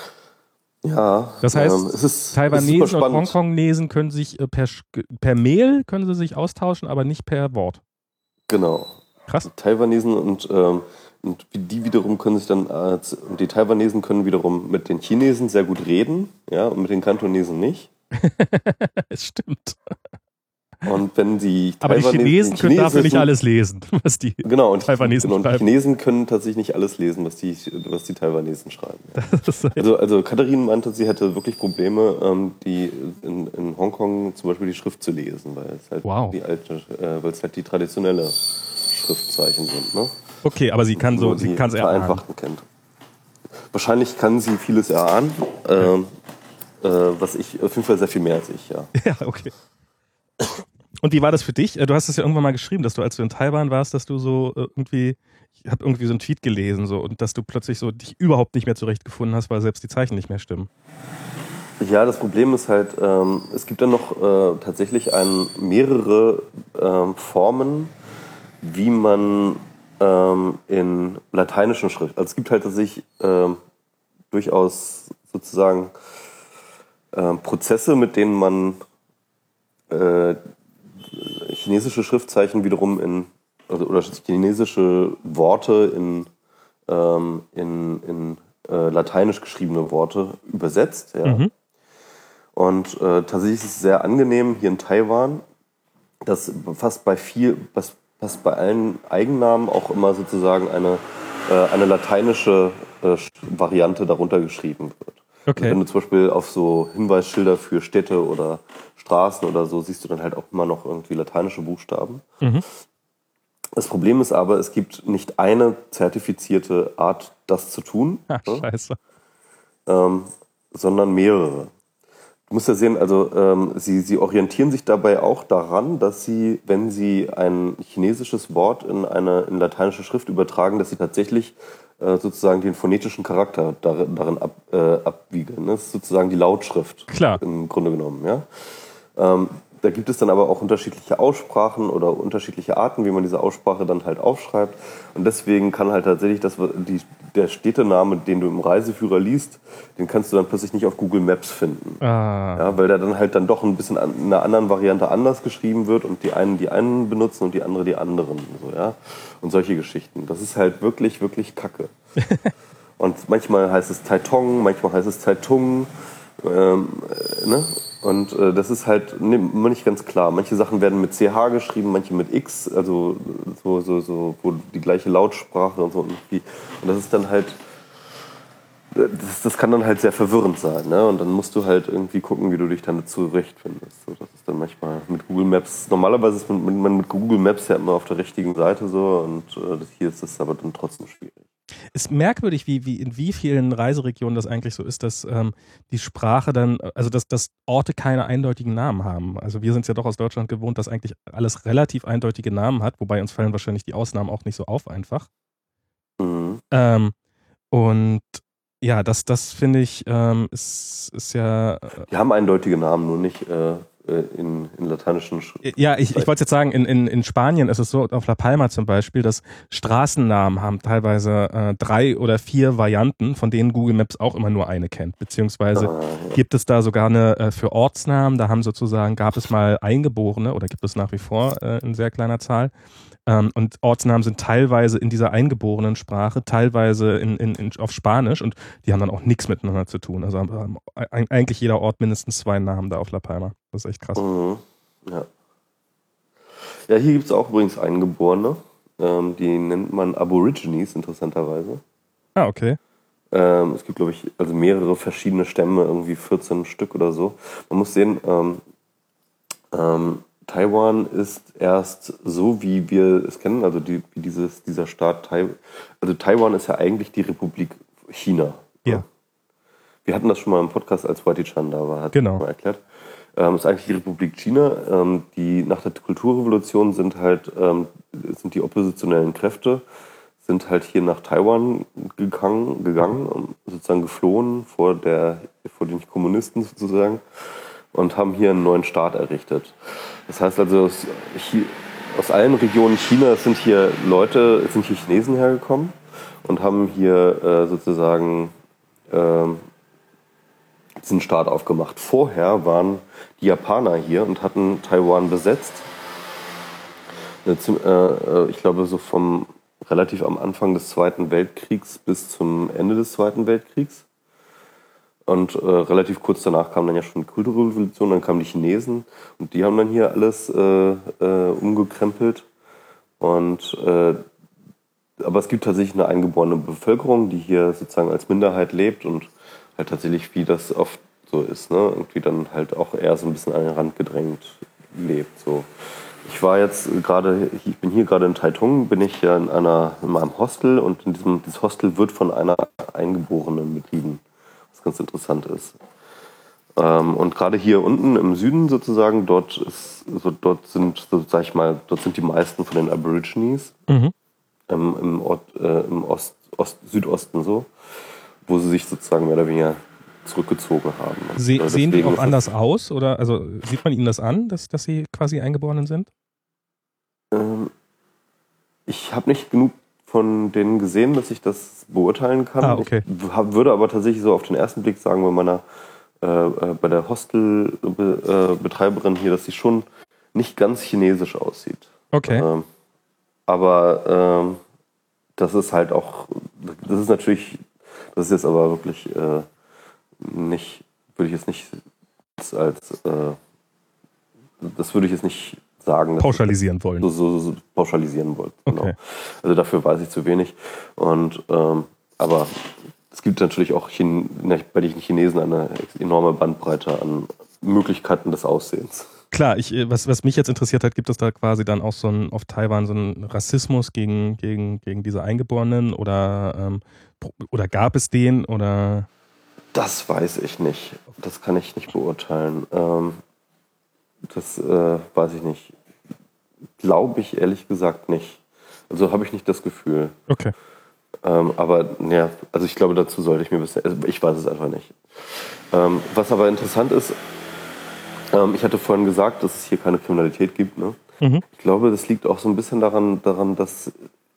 S2: Ja.
S1: Das heißt,
S2: ähm, es ist,
S1: Taiwanesen
S2: es ist
S1: und Hongkongnesen können sich äh, per, per Mail können sie sich austauschen, aber nicht per Wort.
S2: Genau.
S1: Krass.
S2: Taiwanesen und, ähm, und die wiederum können sich dann, äh, die Taiwanesen können wiederum mit den Chinesen sehr gut reden, ja, und mit den Kantonesen nicht.
S1: Es stimmt.
S2: Und wenn die
S1: Aber die Chinesen können dafür nicht alles lesen, was die
S2: genau, und
S1: Taiwanesen
S2: genau,
S1: schreiben.
S2: Und die Chinesen können tatsächlich nicht alles lesen, was die, was die Taiwanesen schreiben. Ja. Also, also Katharine meinte, sie hätte wirklich Probleme, ähm, die in, in Hongkong zum Beispiel die Schrift zu lesen, weil es halt
S1: wow.
S2: die alte, äh, weil es halt die traditionelle Schriftzeichen sind. Ne?
S1: Okay, aber sie kann so, sie kann es erahnen.
S2: Vereinfachten kennt. Wahrscheinlich kann sie vieles erahnen, äh, äh, was ich auf jeden Fall sehr viel mehr als ich, ja.
S1: Ja, okay. Und wie war das für dich? Du hast es ja irgendwann mal geschrieben, dass du, als du in Taiwan warst, dass du so irgendwie, ich habe irgendwie so einen Tweet gelesen, so, und dass du plötzlich so dich überhaupt nicht mehr zurechtgefunden hast, weil selbst die Zeichen nicht mehr stimmen.
S2: Ja, das Problem ist halt, ähm, es gibt dann noch äh, tatsächlich ein, mehrere ähm, Formen, wie man ähm, in lateinischen Schrift, also es gibt halt tatsächlich ähm, durchaus sozusagen äh, Prozesse, mit denen man äh, chinesische Schriftzeichen wiederum in, also, oder chinesische Worte in, ähm, in, in äh, lateinisch geschriebene Worte übersetzt. Ja. Mhm. Und äh, tatsächlich ist es sehr angenehm hier in Taiwan, dass fast bei viel, fast, fast bei allen Eigennamen auch immer sozusagen eine, äh, eine lateinische äh, Variante darunter geschrieben wird. Okay. Also wenn du zum Beispiel auf so Hinweisschilder für Städte oder Straßen oder so, siehst du dann halt auch immer noch irgendwie lateinische Buchstaben. Mhm. Das Problem ist aber, es gibt nicht eine zertifizierte Art, das zu tun.
S1: Ach, ne? Scheiße.
S2: Ähm, sondern mehrere. Du musst ja sehen, also ähm, sie, sie orientieren sich dabei auch daran, dass sie, wenn sie ein chinesisches Wort in eine in lateinische Schrift übertragen, dass sie tatsächlich äh, sozusagen den phonetischen Charakter darin, darin ab, äh, abwiegeln. Das ist sozusagen die Lautschrift.
S1: Klar.
S2: Im Grunde genommen, ja. Ähm, da gibt es dann aber auch unterschiedliche Aussprachen oder unterschiedliche Arten, wie man diese Aussprache dann halt aufschreibt. Und deswegen kann halt tatsächlich das, die, der Städtename, den du im Reiseführer liest, den kannst du dann plötzlich nicht auf Google Maps finden. Ah. Ja, weil der dann halt dann doch ein bisschen in einer anderen Variante anders geschrieben wird und die einen die einen benutzen und die andere die anderen. So, ja? Und solche Geschichten. Das ist halt wirklich, wirklich Kacke. Und manchmal heißt es Taitong, manchmal heißt es Taitung. Ähm, äh, ne? Und äh, das ist halt ne, nicht ganz klar. Manche Sachen werden mit C H geschrieben, manche mit X, also so, so, so, wo die gleiche Lautsprache und so. Und das ist dann halt, das, das kann dann halt sehr verwirrend sein. Ne? Und dann musst du halt irgendwie gucken, wie du dich dann zurechtfindest. So, das ist dann manchmal mit Google Maps, normalerweise ist man, man mit Google Maps ja immer auf der richtigen Seite so und äh, hier ist das aber dann trotzdem schwierig.
S1: Ist merkwürdig, wie, wie in wie vielen Reiseregionen das eigentlich so ist, dass ähm, die Sprache dann, also dass, dass Orte keine eindeutigen Namen haben. Also wir sind es ja doch aus Deutschland gewohnt, dass eigentlich alles relativ eindeutige Namen hat, wobei uns fallen wahrscheinlich die Ausnahmen auch nicht so auf einfach. Mhm. Ähm, und ja, das, das finde ich, ähm, ist, ist ja...
S2: Die haben eindeutige Namen, nur nicht, äh, in, in lateinischen Sch
S1: Ja, ich, ich wollte jetzt sagen, in, in, in Spanien ist es so, auf La Palma zum Beispiel, dass Straßennamen haben teilweise äh, drei oder vier Varianten, von denen Google Maps auch immer nur eine kennt. Beziehungsweise ah, ja. gibt es da sogar eine äh, für Ortsnamen, da haben sozusagen, gab es mal Eingeborene oder gibt es nach wie vor äh, in sehr kleiner Zahl. Ähm, und Ortsnamen sind teilweise in dieser eingeborenen Sprache, teilweise in, in, in, auf Spanisch und die haben dann auch nichts miteinander zu tun. Also ähm, eigentlich jeder Ort mindestens zwei Namen da auf La Palma. Das ist echt krass.
S2: Mhm. Ja. Ja, hier gibt es auch übrigens Eingeborene. Ähm, die nennt man Aborigines, interessanterweise.
S1: Ah, okay.
S2: Ähm, es gibt, glaube ich, also mehrere verschiedene Stämme, irgendwie vierzehn Stück oder so. Man muss sehen, ähm, ähm, Taiwan ist erst so, wie wir es kennen, also die, wie dieses, dieser Staat Taiwan. Also Taiwan ist ja eigentlich die Republik China.
S1: Ja.
S2: Ne? Wir hatten das schon mal im Podcast, als Whitey Chan da war, hat
S1: genau.
S2: mal erklärt. Ähm, ist eigentlich die Republik China. Ähm, die nach der Kulturrevolution sind halt ähm, sind die oppositionellen Kräfte sind halt hier nach Taiwan gegangen, gegangen, sozusagen geflohen vor der vor den Kommunisten sozusagen und haben hier einen neuen Staat errichtet. Das heißt also, aus, hier, aus allen Regionen Chinas sind hier Leute, sind hier Chinesen hergekommen und haben hier äh, sozusagen äh, diesen Staat aufgemacht. Vorher waren die Japaner hier und hatten Taiwan besetzt. Ich glaube, so vom relativ am Anfang des Zweiten Weltkriegs bis zum Ende des Zweiten Weltkriegs. Und äh, relativ kurz danach kam dann ja schon die Kulturrevolution, dann kamen die Chinesen und die haben dann hier alles äh, äh, umgekrempelt. Und, äh, aber es gibt tatsächlich eine eingeborene Bevölkerung, die hier sozusagen als Minderheit lebt und halt tatsächlich, wie das oft so ist, ne, irgendwie dann halt auch eher so ein bisschen an den Rand gedrängt lebt. So. Ich war jetzt gerade, ich bin hier gerade in Taitung, bin ich ja in einer in meinem Hostel und in diesem dieses Hostel wird von einer Eingeborenen betrieben, was ganz interessant ist. Ähm, und gerade hier unten im Süden sozusagen, dort ist, so, dort sind, so, sag ich mal, dort sind die meisten von den Aborigines
S1: mhm.
S2: ähm, im Ort, äh, im Ost, Ost, Südosten so, wo sie sich sozusagen mehr oder weniger zurückgezogen haben.
S1: Sie, sehen die auch anders aus? Oder also sieht man ihnen das an, dass, dass sie quasi Eingeborenen sind?
S2: Ähm, ich habe nicht genug von denen gesehen, dass ich das beurteilen kann.
S1: Ah, okay.
S2: Ich hab, würde aber tatsächlich so auf den ersten Blick sagen, bei meiner äh, bei der Hostelbetreiberin hier, dass sie schon nicht ganz chinesisch aussieht.
S1: Okay.
S2: Ähm, aber ähm, das ist halt auch, das ist natürlich, das ist jetzt aber wirklich äh, nicht, würde ich jetzt nicht als, äh, das würde ich jetzt nicht sagen.
S1: Pauschalisieren wollen.
S2: So, so, so pauschalisieren wollen, genau.
S1: Okay.
S2: Also dafür weiß ich zu wenig. Und, ähm, aber es gibt natürlich auch Chin- bei den Chinesen eine enorme Bandbreite an Möglichkeiten des Aussehens.
S1: Klar, ich, was, was mich jetzt interessiert hat, gibt es da quasi dann auch so ein, auf Taiwan so einen Rassismus gegen, gegen, gegen diese Eingeborenen oder, ähm, oder gab es den oder?
S2: Das weiß ich nicht. Das kann ich nicht beurteilen. Ähm, das äh, weiß ich nicht. Glaube ich ehrlich gesagt nicht. Also habe ich nicht das Gefühl.
S1: Okay.
S2: Ähm, aber ja, also ich glaube, dazu sollte ich mir wissen. Also ich weiß es einfach nicht. Ähm, was aber interessant ist, ähm, ich hatte vorhin gesagt, dass es hier keine Kriminalität gibt. Ne?
S1: Mhm.
S2: Ich glaube, das liegt auch so ein bisschen daran, daran dass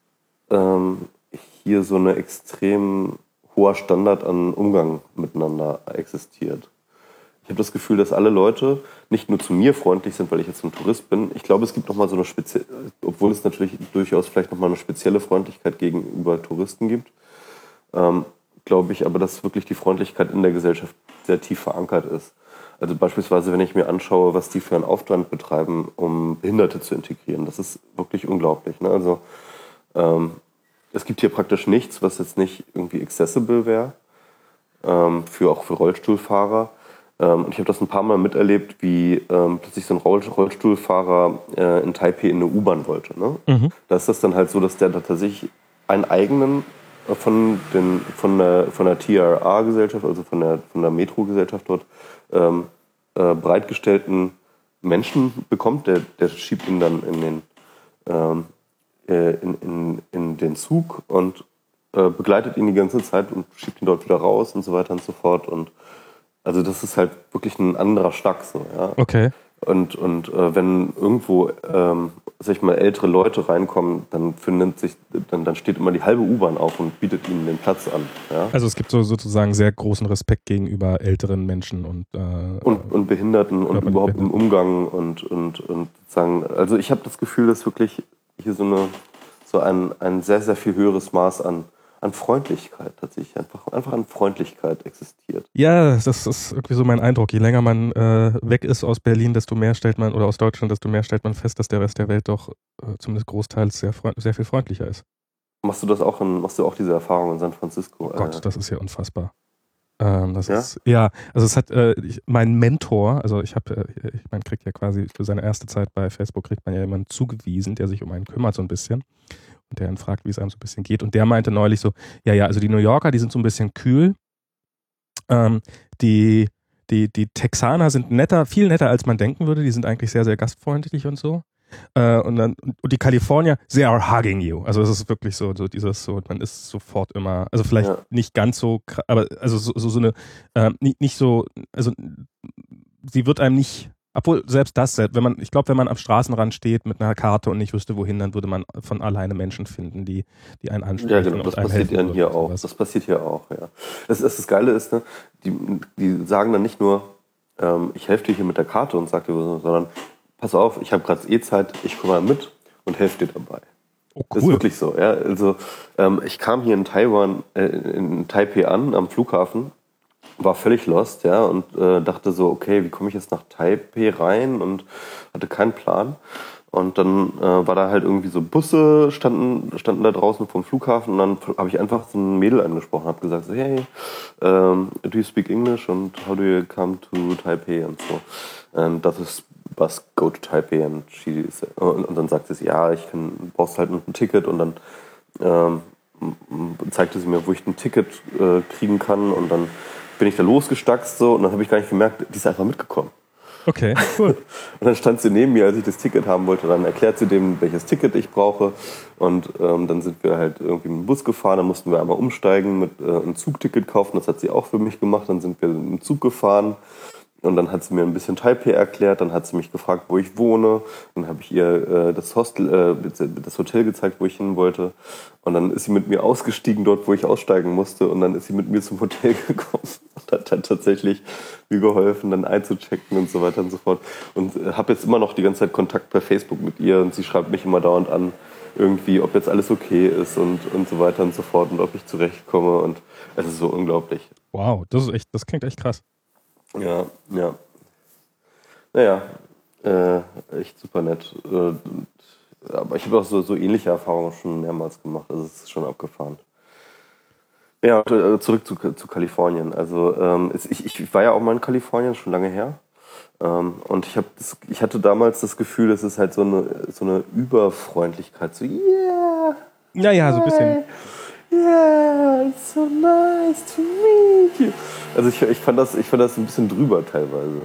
S2: ähm, hier so eine extrem hoher Standard an Umgang miteinander existiert. Ich habe das Gefühl, dass alle Leute nicht nur zu mir freundlich sind, weil ich jetzt ein Tourist bin. Ich glaube, es gibt nochmal so eine spezielle, obwohl es natürlich durchaus vielleicht nochmal eine spezielle Freundlichkeit gegenüber Touristen gibt, ähm, glaube ich aber, dass wirklich die Freundlichkeit in der Gesellschaft sehr tief verankert ist. Also beispielsweise, wenn ich mir anschaue, was die für einen Aufwand betreiben, um Behinderte zu integrieren, das ist wirklich unglaublich. Ne? Also ähm, es gibt hier praktisch nichts, was jetzt nicht irgendwie accessible wäre, ähm, für, auch für Rollstuhlfahrer. Ähm, und ich habe das ein paar Mal miterlebt, wie ähm, plötzlich so ein Roll- Rollstuhlfahrer äh, in Taipei in eine U-Bahn wollte. Ne? Mhm. Da ist das dann halt so, dass der da tatsächlich einen eigenen äh, von, den, von, der, von der T R A-Gesellschaft, also von der, von der Metro-Gesellschaft dort, ähm, äh, bereitgestellten Menschen bekommt. Der, der schiebt ihn dann in den ähm, In, in, in den Zug und äh, begleitet ihn die ganze Zeit und schiebt ihn dort wieder raus und so weiter und so fort. Und also das ist halt wirklich ein anderer Schnack so, ja.
S1: Okay.
S2: Und, und äh, wenn irgendwo, ähm, sag ich mal, ältere Leute reinkommen, dann findet sich, dann, dann steht immer die halbe U-Bahn auf und bietet ihnen den Platz an. Ja?
S1: Also es gibt so sozusagen sehr großen Respekt gegenüber älteren Menschen und äh,
S2: und, und Behinderten und überhaupt
S1: Behinderten.
S2: im Umgang und, und, und sozusagen, also ich habe das Gefühl, dass wirklich hier so eine so ein, ein sehr, sehr viel höheres Maß an an Freundlichkeit tatsächlich, einfach, einfach an Freundlichkeit existiert.
S1: Ja, das ist irgendwie so mein Eindruck. Je länger man äh, weg ist aus Berlin, desto mehr stellt man, oder aus Deutschland, desto mehr stellt man fest, dass der Rest der Welt doch äh, zumindest großteils sehr, sehr viel freundlicher ist.
S2: Machst du das auch in, machst du auch diese Erfahrung in San Francisco?
S1: Oh Gott, äh, das ist ja unfassbar. Ähm, das
S2: ja?
S1: ist, ja, also es hat äh, ich, mein Mentor, also ich habe, äh, ich man kriegt ja quasi für seine erste Zeit bei Facebook kriegt man ja jemanden zugewiesen, der sich um einen kümmert so ein bisschen. Und der dann fragt, wie es einem so ein bisschen geht. Und der meinte neulich so, ja, ja, also die New Yorker, die sind so ein bisschen kühl. Ähm, die, die, die Texaner sind netter, viel netter, als man denken würde. Die sind eigentlich sehr, sehr gastfreundlich und so. Äh, und dann, und die Kalifornier, they are hugging you. Also es ist wirklich so, so dieses, so, man ist sofort immer, also vielleicht ja. nicht ganz so, aber also so, so, so eine, äh, nicht, nicht so, also sie wird einem nicht, obwohl selbst das, wenn man, ich glaube, wenn man am Straßenrand steht mit einer Karte und nicht wüsste, wohin, dann würde man von alleine Menschen finden, die, die einen ansprechen.
S2: Ja, genau, das passiert ja hier auch. Das passiert hier auch, ja. Das, das, das Geile ist, ne, die, die sagen dann nicht nur, ähm, ich helfe dir hier mit der Karte und sag dir was, sondern pass auf, ich habe gerade eh Zeit, ich komme mal mit und helfe dir dabei. Oh, cool. Das ist wirklich so, ja. Also ähm, ich kam hier in Taiwan, äh, in Taipei an, am Flughafen, war völlig lost, ja, und äh, dachte so, okay, wie komme ich jetzt nach Taipei rein und hatte keinen Plan. Und dann äh, war da halt irgendwie so Busse, standen, standen da draußen vom Flughafen und dann habe ich einfach so ein Mädel angesprochen, habe gesagt so, hey, um, do you speak English and how do you come to Taipei und so. And das ist bus go to Taipei and she und, und dann sagte sie, ja, ich kann, brauchst halt ein Ticket und dann ähm, zeigte sie mir, wo ich ein Ticket äh, kriegen kann und dann bin ich da losgestackst so und dann habe ich gar nicht gemerkt, die ist einfach mitgekommen.
S1: Okay, cool.
S2: Und dann stand sie neben mir, als ich das Ticket haben wollte, dann erklärt sie dem, welches Ticket ich brauche und ähm, dann sind wir halt irgendwie mit dem Bus gefahren, dann mussten wir einmal umsteigen, mit äh, ein Zugticket kaufen, das hat sie auch für mich gemacht, dann sind wir mit dem Zug gefahren und dann hat sie mir ein bisschen Taipei erklärt, dann hat sie mich gefragt, wo ich wohne, dann habe ich ihr äh, das Hostel, äh, das Hotel gezeigt, wo ich hin wollte und dann ist sie mit mir ausgestiegen dort, wo ich aussteigen musste und dann ist sie mit mir zum Hotel gekommen und hat dann tatsächlich mir geholfen, dann einzuchecken und so weiter und so fort und äh, habe jetzt immer noch die ganze Zeit Kontakt per Facebook mit ihr und sie schreibt mich immer dauernd an, irgendwie, ob jetzt alles okay ist und, und so weiter und so fort und ob ich zurechtkomme und es ist so unglaublich.
S1: Wow, das ist echt, das klingt echt krass.
S2: Ja, ja. Naja, äh, echt super nett. Äh, aber ich habe auch so, so ähnliche Erfahrungen schon mehrmals gemacht. Also es ist schon abgefahren. Ja, zurück zu, zu Kalifornien. Also ähm, ich, ich war ja auch mal in Kalifornien, schon lange her. Ähm, und ich, hab das, ich hatte damals das Gefühl, es ist halt so eine, so eine Überfreundlichkeit. So, yeah!
S1: Ja, ja, so ein bisschen.
S2: Yeah, it's so nice to meet you. Also ich, ich, fand das, ich fand das ein bisschen drüber teilweise.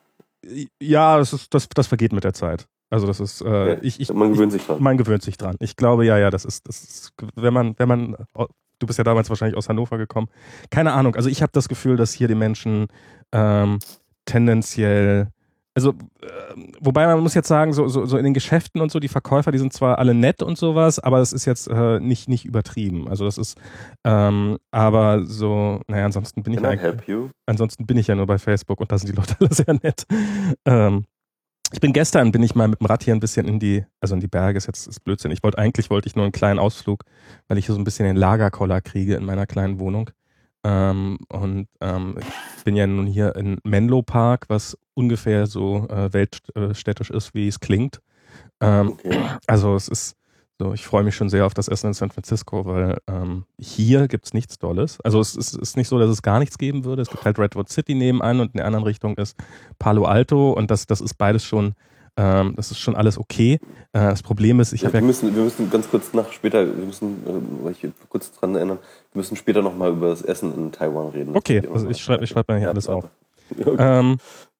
S1: Ja, das, ist, das, das vergeht mit der Zeit. Also das ist, äh,
S2: ja,
S1: ich, ich,
S2: man gewöhnt sich dran.
S1: Man gewöhnt sich dran. Ich glaube, ja, ja, das ist, das ist, wenn man, wenn man, du bist ja damals wahrscheinlich aus Hannover gekommen. Keine Ahnung. Also ich habe das Gefühl, dass hier die Menschen ähm, tendenziell, also äh, wobei man muss jetzt sagen, so, so, so in den Geschäften und so, die Verkäufer, die sind zwar alle nett und sowas, aber das ist jetzt äh, nicht, nicht übertrieben. Also das ist, ähm, aber so, naja, ansonsten bin ich
S2: Can I
S1: eigentlich,
S2: help you?
S1: Ansonsten bin ich ja nur bei Facebook und da sind die Leute alle sehr nett. Ähm, ich bin gestern, bin ich mal mit dem Rad hier ein bisschen in die, also in die Berge, ist jetzt ist Blödsinn. Ich wollte, eigentlich wollte ich nur einen kleinen Ausflug, weil ich hier so ein bisschen den Lagerkoller kriege in meiner kleinen Wohnung. Ähm, und ähm, ich bin ja nun hier in Menlo Park, was ungefähr so äh, weltstädtisch ist, wie es klingt. Ähm, okay. Also es ist so, ich freue mich schon sehr auf das Essen in San Francisco, weil ähm, hier gibt's nichts Dolles. Also es ist, ist nicht so, dass es gar nichts geben würde. Es gibt halt Redwood City nebenan und in der anderen Richtung ist Palo Alto und das, das ist beides schon, ähm, das ist schon alles okay. Äh, das Problem ist, ich
S2: ja,
S1: habe
S2: wir
S1: ja
S2: müssen, wir müssen ganz kurz nach später, wir müssen, äh, ich kurz dran erinnern, wir müssen später nochmal über das Essen in Taiwan reden.
S1: Okay, also ich schreibe ich schreib mir hier ja, alles auf. Okay. Ähm,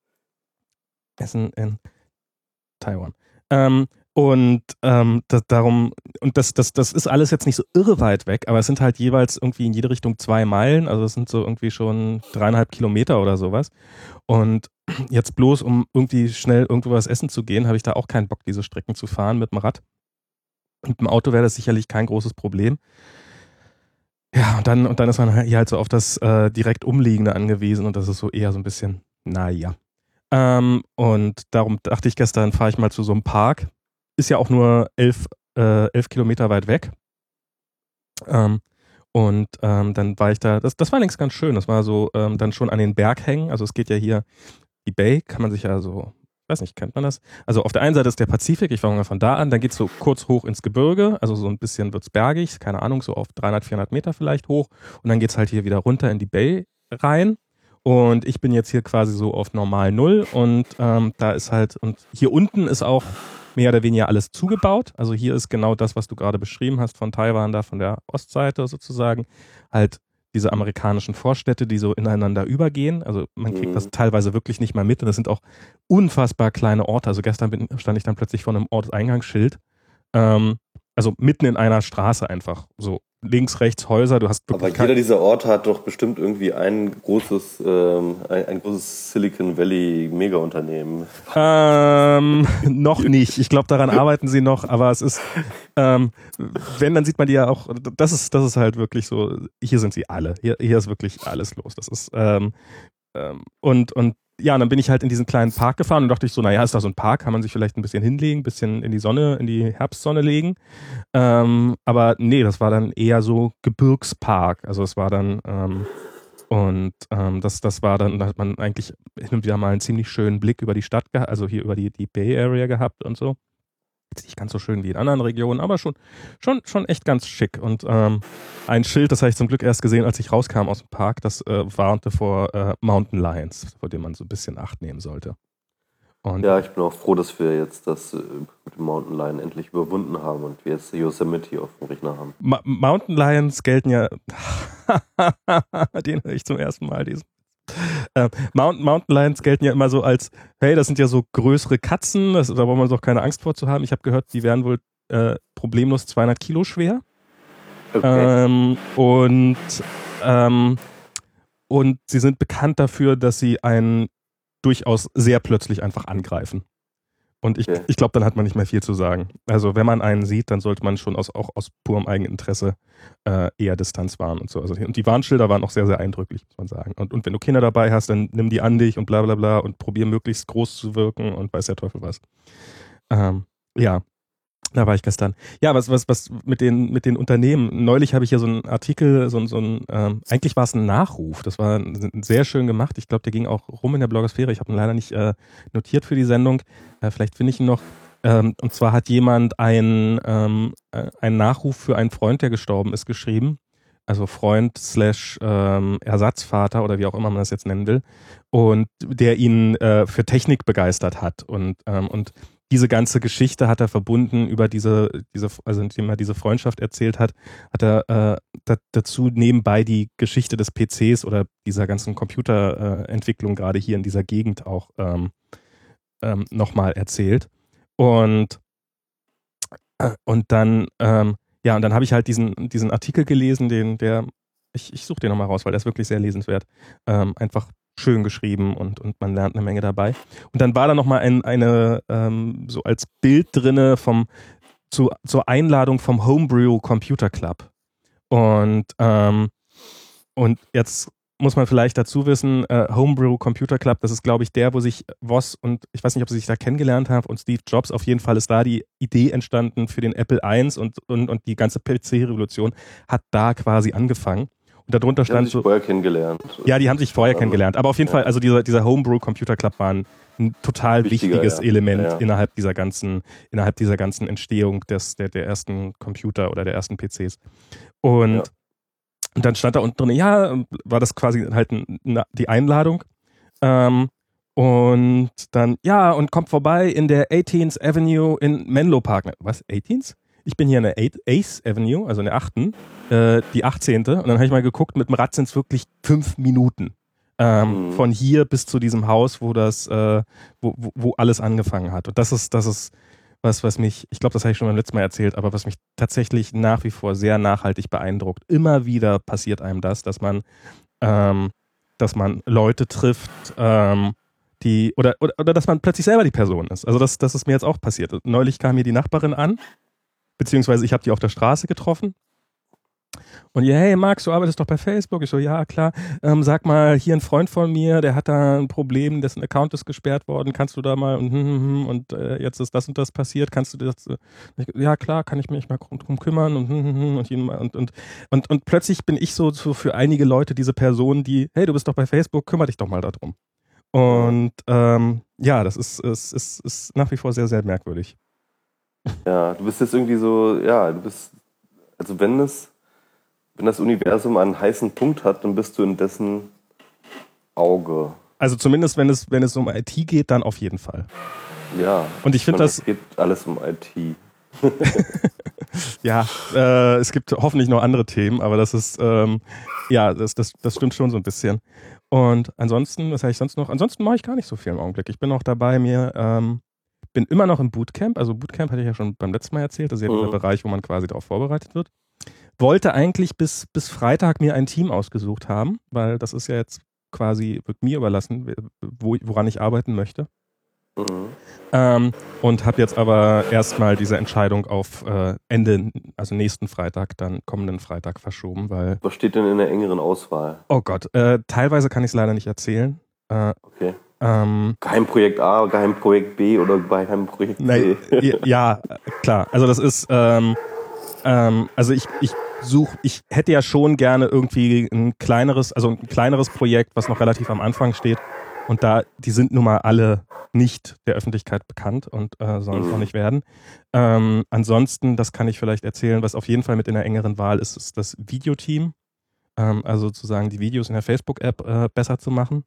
S1: Essen in Taiwan. Ähm, Und ähm, das, darum, und das, das, das ist alles jetzt nicht so irre weit weg, aber es sind halt jeweils irgendwie in jede Richtung zwei Meilen, also es sind so irgendwie schon dreieinhalb Kilometer oder sowas. Und jetzt bloß, um irgendwie schnell irgendwo was essen zu gehen, habe ich da auch keinen Bock, diese Strecken zu fahren mit dem Rad. Mit dem Auto wäre das sicherlich kein großes Problem. Ja, und dann, und dann ist man hier halt so auf das äh, direkt Umliegende angewiesen und das ist so eher so ein bisschen, naja. Ähm, und darum dachte ich gestern, fahre ich mal zu so einem Park. Ist ja auch nur elf, äh, elf Kilometer weit weg. Ähm, und ähm, dann war ich da, das, das war längst ganz schön. Das war so ähm, dann schon an den Berghängen. Also es geht ja hier, die Bay kann man sich ja so, weiß nicht, kennt man das? Also auf der einen Seite ist der Pazifik, ich fange mal von da an, dann geht es so kurz hoch ins Gebirge, also so ein bisschen wird es bergig, keine Ahnung, so auf dreihundert, vierhundert Meter vielleicht hoch. Und dann geht es halt hier wieder runter in die Bay rein. Und ich bin jetzt hier quasi so auf normal Null und ähm, da ist halt, und hier unten ist auch mehr oder weniger alles zugebaut. Also hier ist genau das, was du gerade beschrieben hast von Taiwan, da von der Ostseite sozusagen, halt diese amerikanischen Vorstädte, die so ineinander übergehen. Also man kriegt mhm. das teilweise wirklich nicht mal mit und das sind auch unfassbar kleine Orte. Also gestern bin, stand ich dann plötzlich vor einem Ortseingangsschild, ähm, also mitten in einer Straße einfach, so links, rechts Häuser, du hast
S2: wirklich. Aber jeder dieser Orte hat doch bestimmt irgendwie ein großes, ähm, ein, ein großes Silicon Valley Mega-Unternehmen.
S1: Ähm, noch nicht. Ich glaube, daran arbeiten sie noch, aber es ist, ähm, wenn, dann sieht man die ja auch, das ist, das ist halt wirklich so, hier sind sie alle. Hier, hier ist wirklich alles los. Das ist, ähm, ähm, und, und ja, und dann bin ich halt in diesen kleinen Park gefahren und dachte ich so, naja, ist da so ein Park, kann man sich vielleicht ein bisschen hinlegen, ein bisschen in die Sonne, in die Herbstsonne legen. Ähm, aber nee, das war dann eher so Gebirgspark. Also es war dann, ähm, und ähm, das, das war dann, da hat man eigentlich hin und wieder mal einen ziemlich schönen Blick über die Stadt gehabt, also hier über die, die Bay Area gehabt und so. Jetzt nicht ganz so schön wie in anderen Regionen, aber schon, schon, schon echt ganz schick. Und ähm, ein Schild, das habe ich zum Glück erst gesehen, als ich rauskam aus dem Park, das äh, warnte vor äh, Mountain Lions, vor dem man so ein bisschen Acht nehmen sollte.
S2: Und ja, ich bin auch froh, dass wir jetzt das äh, mit dem Mountain Lion endlich überwunden haben und wir jetzt Yosemite auf dem Rechner haben.
S1: Ma- Mountain Lions gelten ja, den höre ich zum ersten Mal, diesen. Äh, Mountain, Mountain Lions gelten ja immer so als, hey, das sind ja so größere Katzen, das, da braucht man doch keine Angst vor zu haben. Ich habe gehört, die wären wohl äh, problemlos zweihundert Kilo schwer. Okay. Ähm, und, ähm, und sie sind bekannt dafür, dass sie einen durchaus sehr plötzlich einfach angreifen. Und ich, okay. ich glaube, dann hat man nicht mehr viel zu sagen. Also wenn man einen sieht, dann sollte man schon aus, auch aus purem Eigeninteresse äh, eher Distanz wahren und so. Also, und die Warnschilder waren auch sehr, sehr eindrücklich, muss man sagen. Und, und wenn du Kinder dabei hast, dann nimm die an dich und bla bla bla und probier möglichst groß zu wirken und weiß der Teufel was. Ähm, ja, da war ich gestern. Ja, was, was, was mit den, mit den Unternehmen. Neulich habe ich hier so einen Artikel, so, so ein, ähm, eigentlich war es ein Nachruf. Das war sehr schön gemacht. Ich glaube, der ging auch rum in der Blogosphäre. Ich habe ihn leider nicht äh, notiert für die Sendung. Äh, vielleicht finde ich ihn noch. Ähm, und zwar hat jemand ein, ähm, äh, einen Nachruf für einen Freund, der gestorben ist, geschrieben. Also Freund slash ähm, Ersatzvater oder wie auch immer man das jetzt nennen will. Und der ihn äh, für Technik begeistert hat. Und, ähm, und diese ganze Geschichte hat er verbunden über diese, diese, also indem er diese Freundschaft erzählt hat, hat er äh, da, dazu nebenbei die Geschichte des P Cs oder dieser ganzen Computerentwicklung äh, gerade hier in dieser Gegend auch ähm, ähm, nochmal erzählt. Und, äh, und dann, ähm, ja, und dann habe ich halt diesen, diesen Artikel gelesen, den, der, ich, ich suche den nochmal raus, weil der ist wirklich sehr lesenswert. Ähm, einfach schön geschrieben und, und man lernt eine Menge dabei. Und dann war da nochmal ein, eine, ähm, so als Bild drinne vom, zu, zur Einladung vom Homebrew Computer Club. Und, ähm, und jetzt muss man vielleicht dazu wissen, äh, Homebrew Computer Club, das ist, glaube ich, der, wo sich Voss und, ich weiß nicht, ob sie sich da kennengelernt haben, und Steve Jobs, auf jeden Fall ist da die Idee entstanden für den Apple eins und, und, und die ganze P C-Revolution hat da quasi angefangen. Und darunter stand
S2: die haben sich
S1: so,
S2: vorher kennengelernt.
S1: Ja, die haben sich vorher kennengelernt. Aber auf jeden ja. Fall, also dieser, dieser Homebrew Computer Club war ein, ein total Wichtiger, wichtiges ja. Element ja. innerhalb dieser ganzen, innerhalb dieser ganzen Entstehung des, der, der ersten Computer oder der ersten P Cs. Und, ja. und dann stand da unten drin, ja, war das quasi halt ein, die Einladung. Ähm, und dann, ja, und kommt vorbei in der eighteenth Avenue in Menlo Park. Was, eighteenth? Ich bin hier in der eighth Avenue, also in der achten, äh, die achtzehnte. Und dann habe ich mal geguckt, mit dem Rad sind es wirklich fünf Minuten. Ähm, mhm. Von hier bis zu diesem Haus, wo das, äh, wo, wo, wo alles angefangen hat. Und das ist, das ist was, was mich, ich glaube, das habe ich schon beim letzten Mal erzählt, aber was mich tatsächlich nach wie vor sehr nachhaltig beeindruckt. Immer wieder passiert einem das, dass man, ähm, dass man Leute trifft, ähm, die, oder, oder, oder dass man plötzlich selber die Person ist. Also das, das ist mir jetzt auch passiert. Neulich kam hier die Nachbarin an, beziehungsweise ich habe die auf der Straße getroffen. Und ihr, hey Max, du arbeitest doch bei Facebook. Ich so, ja klar, ähm, sag mal, hier ein Freund von mir, der hat da ein Problem, dessen Account ist gesperrt worden, kannst du da mal und, und äh, jetzt ist das und das passiert, kannst du das, äh, ja klar, kann ich mich mal drum kümmern und und, und, und, und, und plötzlich bin ich so, so für einige Leute diese Person, die, hey, du bist doch bei Facebook, kümmere dich doch mal darum. Und ähm, ja, das ist, ist, ist, ist nach wie vor sehr, sehr merkwürdig.
S2: Ja, du bist jetzt irgendwie so, ja, du bist, also wenn es Wenn das Universum einen heißen Punkt hat, dann bist du in dessen Auge.
S1: Also zumindest, wenn es, wenn es um I T geht, dann auf jeden Fall.
S2: Ja.
S1: Und ich finde das...
S2: Es geht alles um I T.
S1: Ja, äh, es gibt hoffentlich noch andere Themen, aber das ist, ähm, ja, das, das, das stimmt schon so ein bisschen. Und ansonsten, was habe ich sonst noch? Ansonsten mache ich gar nicht so viel im Augenblick. Ich bin auch dabei, mir, ähm, bin immer noch im Bootcamp. Also Bootcamp hatte ich ja schon beim letzten Mal erzählt. Das ist ja mhm. der Bereich, wo man quasi darauf vorbereitet wird. Wollte eigentlich bis, bis Freitag mir ein Team ausgesucht haben, weil das ist ja jetzt quasi, wird mir überlassen, wo, woran ich arbeiten möchte. Mhm. Ähm, und habe jetzt aber erstmal diese Entscheidung auf äh, Ende, also nächsten Freitag, dann kommenden Freitag verschoben, weil...
S2: Was steht denn in der engeren Auswahl?
S1: Oh Gott, äh, teilweise kann ich es leider nicht erzählen. Äh,
S2: okay.
S1: Ähm,
S2: Geheimprojekt A, Geheimprojekt B oder Geheimprojekt C?
S1: Nein, ja, klar. Also das ist... Ähm, ähm, also ich, ich suche, ich hätte ja schon gerne irgendwie ein kleineres, also ein kleineres Projekt, was noch relativ am Anfang steht. Und da, die sind nun mal alle nicht der Öffentlichkeit bekannt und äh, sollen es mhm. noch nicht werden. Ähm, ansonsten, das kann ich vielleicht erzählen, was auf jeden Fall mit in der engeren Wahl ist, ist das Videoteam. Ähm, also sozusagen die Videos in der Facebook-App äh, besser zu machen.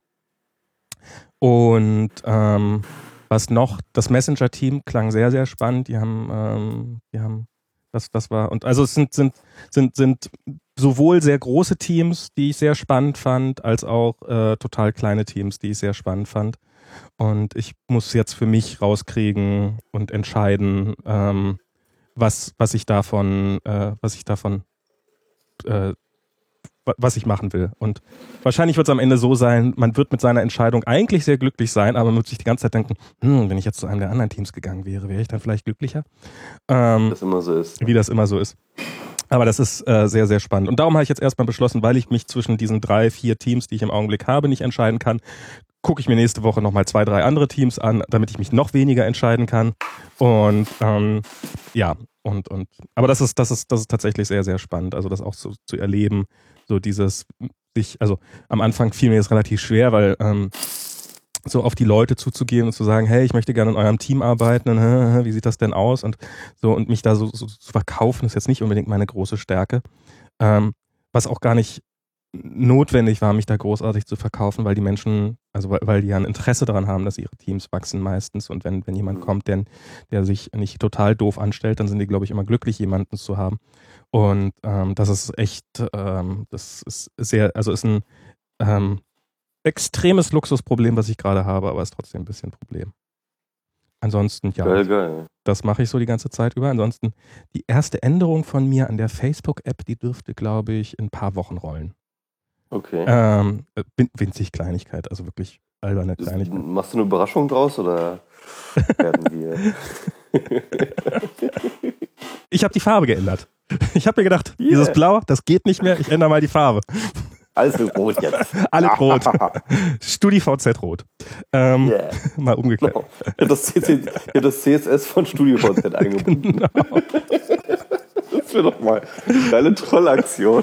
S1: Und ähm, was noch, das Messenger-Team klang sehr, sehr spannend. Die haben, ähm, die haben Das, das war, und also es sind, sind, sind, sind sowohl sehr große Teams, die ich sehr spannend fand, als auch äh, total kleine Teams, die ich sehr spannend fand. Und ich muss jetzt für mich rauskriegen und entscheiden, ähm, was, was ich davon, äh, was ich davon, äh, was ich machen will. Und wahrscheinlich wird es am Ende so sein, man wird mit seiner Entscheidung eigentlich sehr glücklich sein, aber man wird sich die ganze Zeit denken, hm, wenn ich jetzt zu einem der anderen Teams gegangen wäre, wäre ich dann vielleicht glücklicher? Ähm,
S2: wie das immer so ist.
S1: Wie das immer so ist. Aber das ist äh, sehr, sehr spannend. Und darum habe ich jetzt erstmal beschlossen, weil ich mich zwischen diesen drei, vier Teams, die ich im Augenblick habe, nicht entscheiden kann, gucke ich mir nächste Woche nochmal zwei, drei andere Teams an, damit ich mich noch weniger entscheiden kann. Und ähm, ja, und, und aber das ist, das ist, das ist tatsächlich sehr, sehr spannend. Also das auch so zu erleben, so dieses sich, also am Anfang fiel mir das relativ schwer, weil ähm, so auf die Leute zuzugehen und zu sagen, hey, ich möchte gerne in eurem Team arbeiten, und, wie sieht das denn aus? Und so und mich da so, so zu verkaufen, ist jetzt nicht unbedingt meine große Stärke. Ähm, was auch gar nicht notwendig war, mich da großartig zu verkaufen, weil die Menschen, also weil, weil die ja ein Interesse daran haben, dass ihre Teams wachsen meistens. Und wenn, wenn jemand kommt, der, der sich nicht total doof anstellt, dann sind die, glaube ich, immer glücklich, jemanden zu haben. Und ähm, das ist echt, ähm, das ist sehr, also ist ein ähm, extremes Luxusproblem, was ich gerade habe, aber ist trotzdem ein bisschen ein Problem. Ansonsten, ja,
S2: geil, geil.
S1: Das mache ich so die ganze Zeit über. Ansonsten, die erste Änderung von mir an der Facebook-App, die dürfte, glaube ich, in ein paar Wochen rollen.
S2: Okay.
S1: Ähm, winzig Kleinigkeit, also wirklich alberne Kleinigkeit.
S2: Machst du eine Überraschung draus oder werden wir...
S1: Ich habe die Farbe geändert. Ich habe mir gedacht, yeah. dieses Blau, das geht nicht mehr, ich ändere mal die Farbe.
S2: Alles ist rot jetzt.
S1: Alles rot. StudiVZ rot. Ähm, yeah. Mal umgekehrt.
S2: No. Ja, das, ja, das C S S von StudiVZ eingebunden. Genau. Das wäre doch mal eine geile Trollaktion.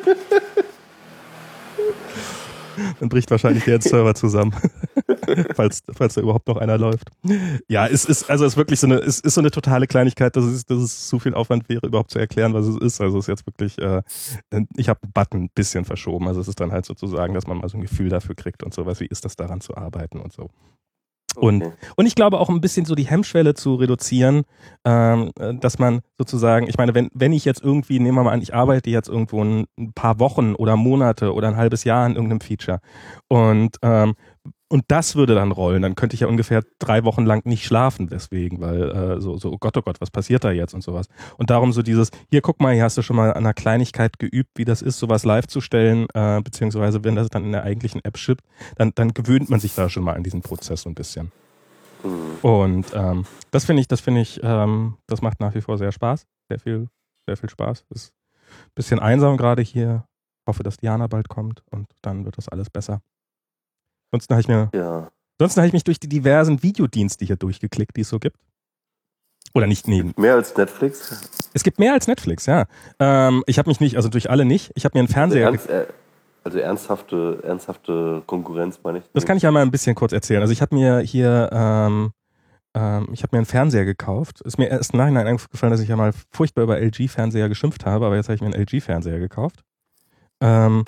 S1: Dann bricht wahrscheinlich der Server zusammen, falls, falls da überhaupt noch einer läuft. Ja, es ist, also es ist wirklich so eine, es ist so eine totale Kleinigkeit, dass es, dass es zu viel Aufwand wäre, überhaupt zu erklären, was es ist. Also es ist jetzt wirklich, äh, ich habe einen Button ein bisschen verschoben. Also es ist dann halt sozusagen, dass man mal so ein Gefühl dafür kriegt und sowas, wie ist das daran zu arbeiten und so. Und, okay. und ich glaube auch ein bisschen so die Hemmschwelle zu reduzieren, ähm, dass man sozusagen, ich meine, wenn, wenn ich jetzt irgendwie, nehmen wir mal an, ich arbeite jetzt irgendwo ein, ein paar Wochen oder Monate oder ein halbes Jahr an irgendeinem Feature und ähm, Und das würde dann rollen. Dann könnte ich ja ungefähr drei Wochen lang nicht schlafen deswegen, weil äh, so, so, oh Gott, oh Gott, was passiert da jetzt und sowas. Und darum so dieses, hier guck mal, hier hast du schon mal an einer Kleinigkeit geübt, wie das ist, sowas live zu stellen, äh, beziehungsweise wenn das dann in der eigentlichen App shippt, dann, dann gewöhnt man sich da schon mal an diesen Prozess so ein bisschen. Mhm. Und ähm, das finde ich, das finde ich, ähm, das macht nach wie vor sehr Spaß. Sehr viel, sehr viel Spaß. Ist ein bisschen einsam gerade hier. Hoffe, dass Diana bald kommt und dann wird das alles besser. Ansonsten habe ich mir,
S2: ja.
S1: ansonsten habe ich mich durch die diversen Videodienste hier durchgeklickt, die es so gibt. Oder nicht, nee.
S2: Mehr als Netflix?
S1: Es gibt mehr als Netflix, ja. Ähm, ich habe mich nicht, also durch alle nicht. Ich habe mir einen Fernseher.
S2: Also, ernst, also ernsthafte, ernsthafte Konkurrenz, meine ich.
S1: Das kann ich ja mal ein bisschen kurz erzählen. Also ich habe mir hier, ähm, ähm, ich habe mir einen Fernseher gekauft. Ist mir erst im Nachhinein aufgefallen, dass ich ja mal furchtbar über L G-Fernseher geschimpft habe, aber jetzt habe ich mir einen L G-Fernseher gekauft. Ähm,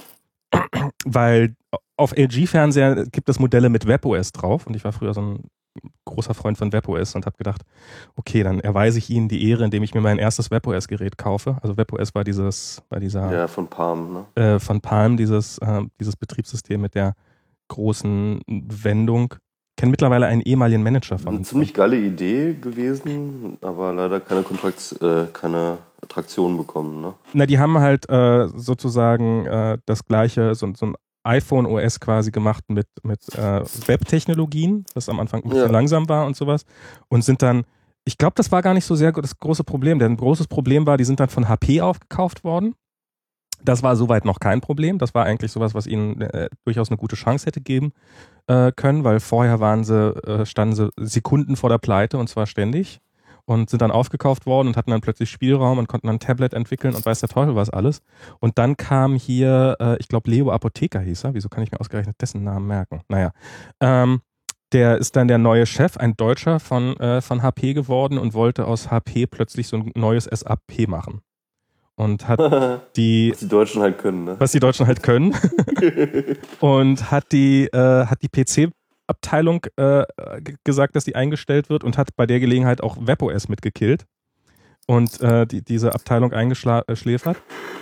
S1: weil auf L G-Fernseher gibt es Modelle mit WebOS drauf und ich war früher so ein großer Freund von WebOS und habe gedacht, okay, dann erweise ich ihnen die Ehre, indem ich mir mein erstes WebOS-Gerät kaufe. Also WebOS war dieses, war dieser
S2: ja von Palm, ne?
S1: Äh, von Palm dieses äh, dieses Betriebssystem mit der großen Wendung. Ich kenne mittlerweile einen ehemaligen Manager von.
S2: Eine ziemlich geile Idee gewesen, aber leider keine Kontrakt, äh, keine Attraktion bekommen, ne?
S1: Na, die haben halt äh, sozusagen äh, das gleiche, so, so ein iPhone O S quasi gemacht mit, mit äh, Web-Technologien, was am Anfang ein bisschen ja. langsam war und sowas. Und sind dann, ich glaube, das war gar nicht so sehr das große Problem, denn ein großes Problem war, die sind dann von H P aufgekauft worden. Das war soweit noch kein Problem. Das war eigentlich sowas, was ihnen äh, durchaus eine gute Chance hätte geben äh, können, weil vorher waren sie, äh, standen sie Sekunden vor der Pleite und zwar ständig. Und sind dann aufgekauft worden und hatten dann plötzlich Spielraum und konnten dann ein Tablet entwickeln und weiß der Teufel was alles. Und dann kam hier, äh, ich glaube Leo Apotheker hieß er, wieso kann ich mir ausgerechnet dessen Namen merken? Naja, ähm, der ist dann der neue Chef, ein Deutscher von, äh, von H P geworden und wollte aus H P plötzlich so ein neues S A P machen. Und hat die...
S2: Was die Deutschen halt können, ne?
S1: Was die Deutschen halt können. Und hat die, äh, hat die P C Abteilung äh, gesagt, dass die eingestellt wird und hat bei der Gelegenheit auch WebOS mitgekillt und äh, die, diese Abteilung eingeschläfert.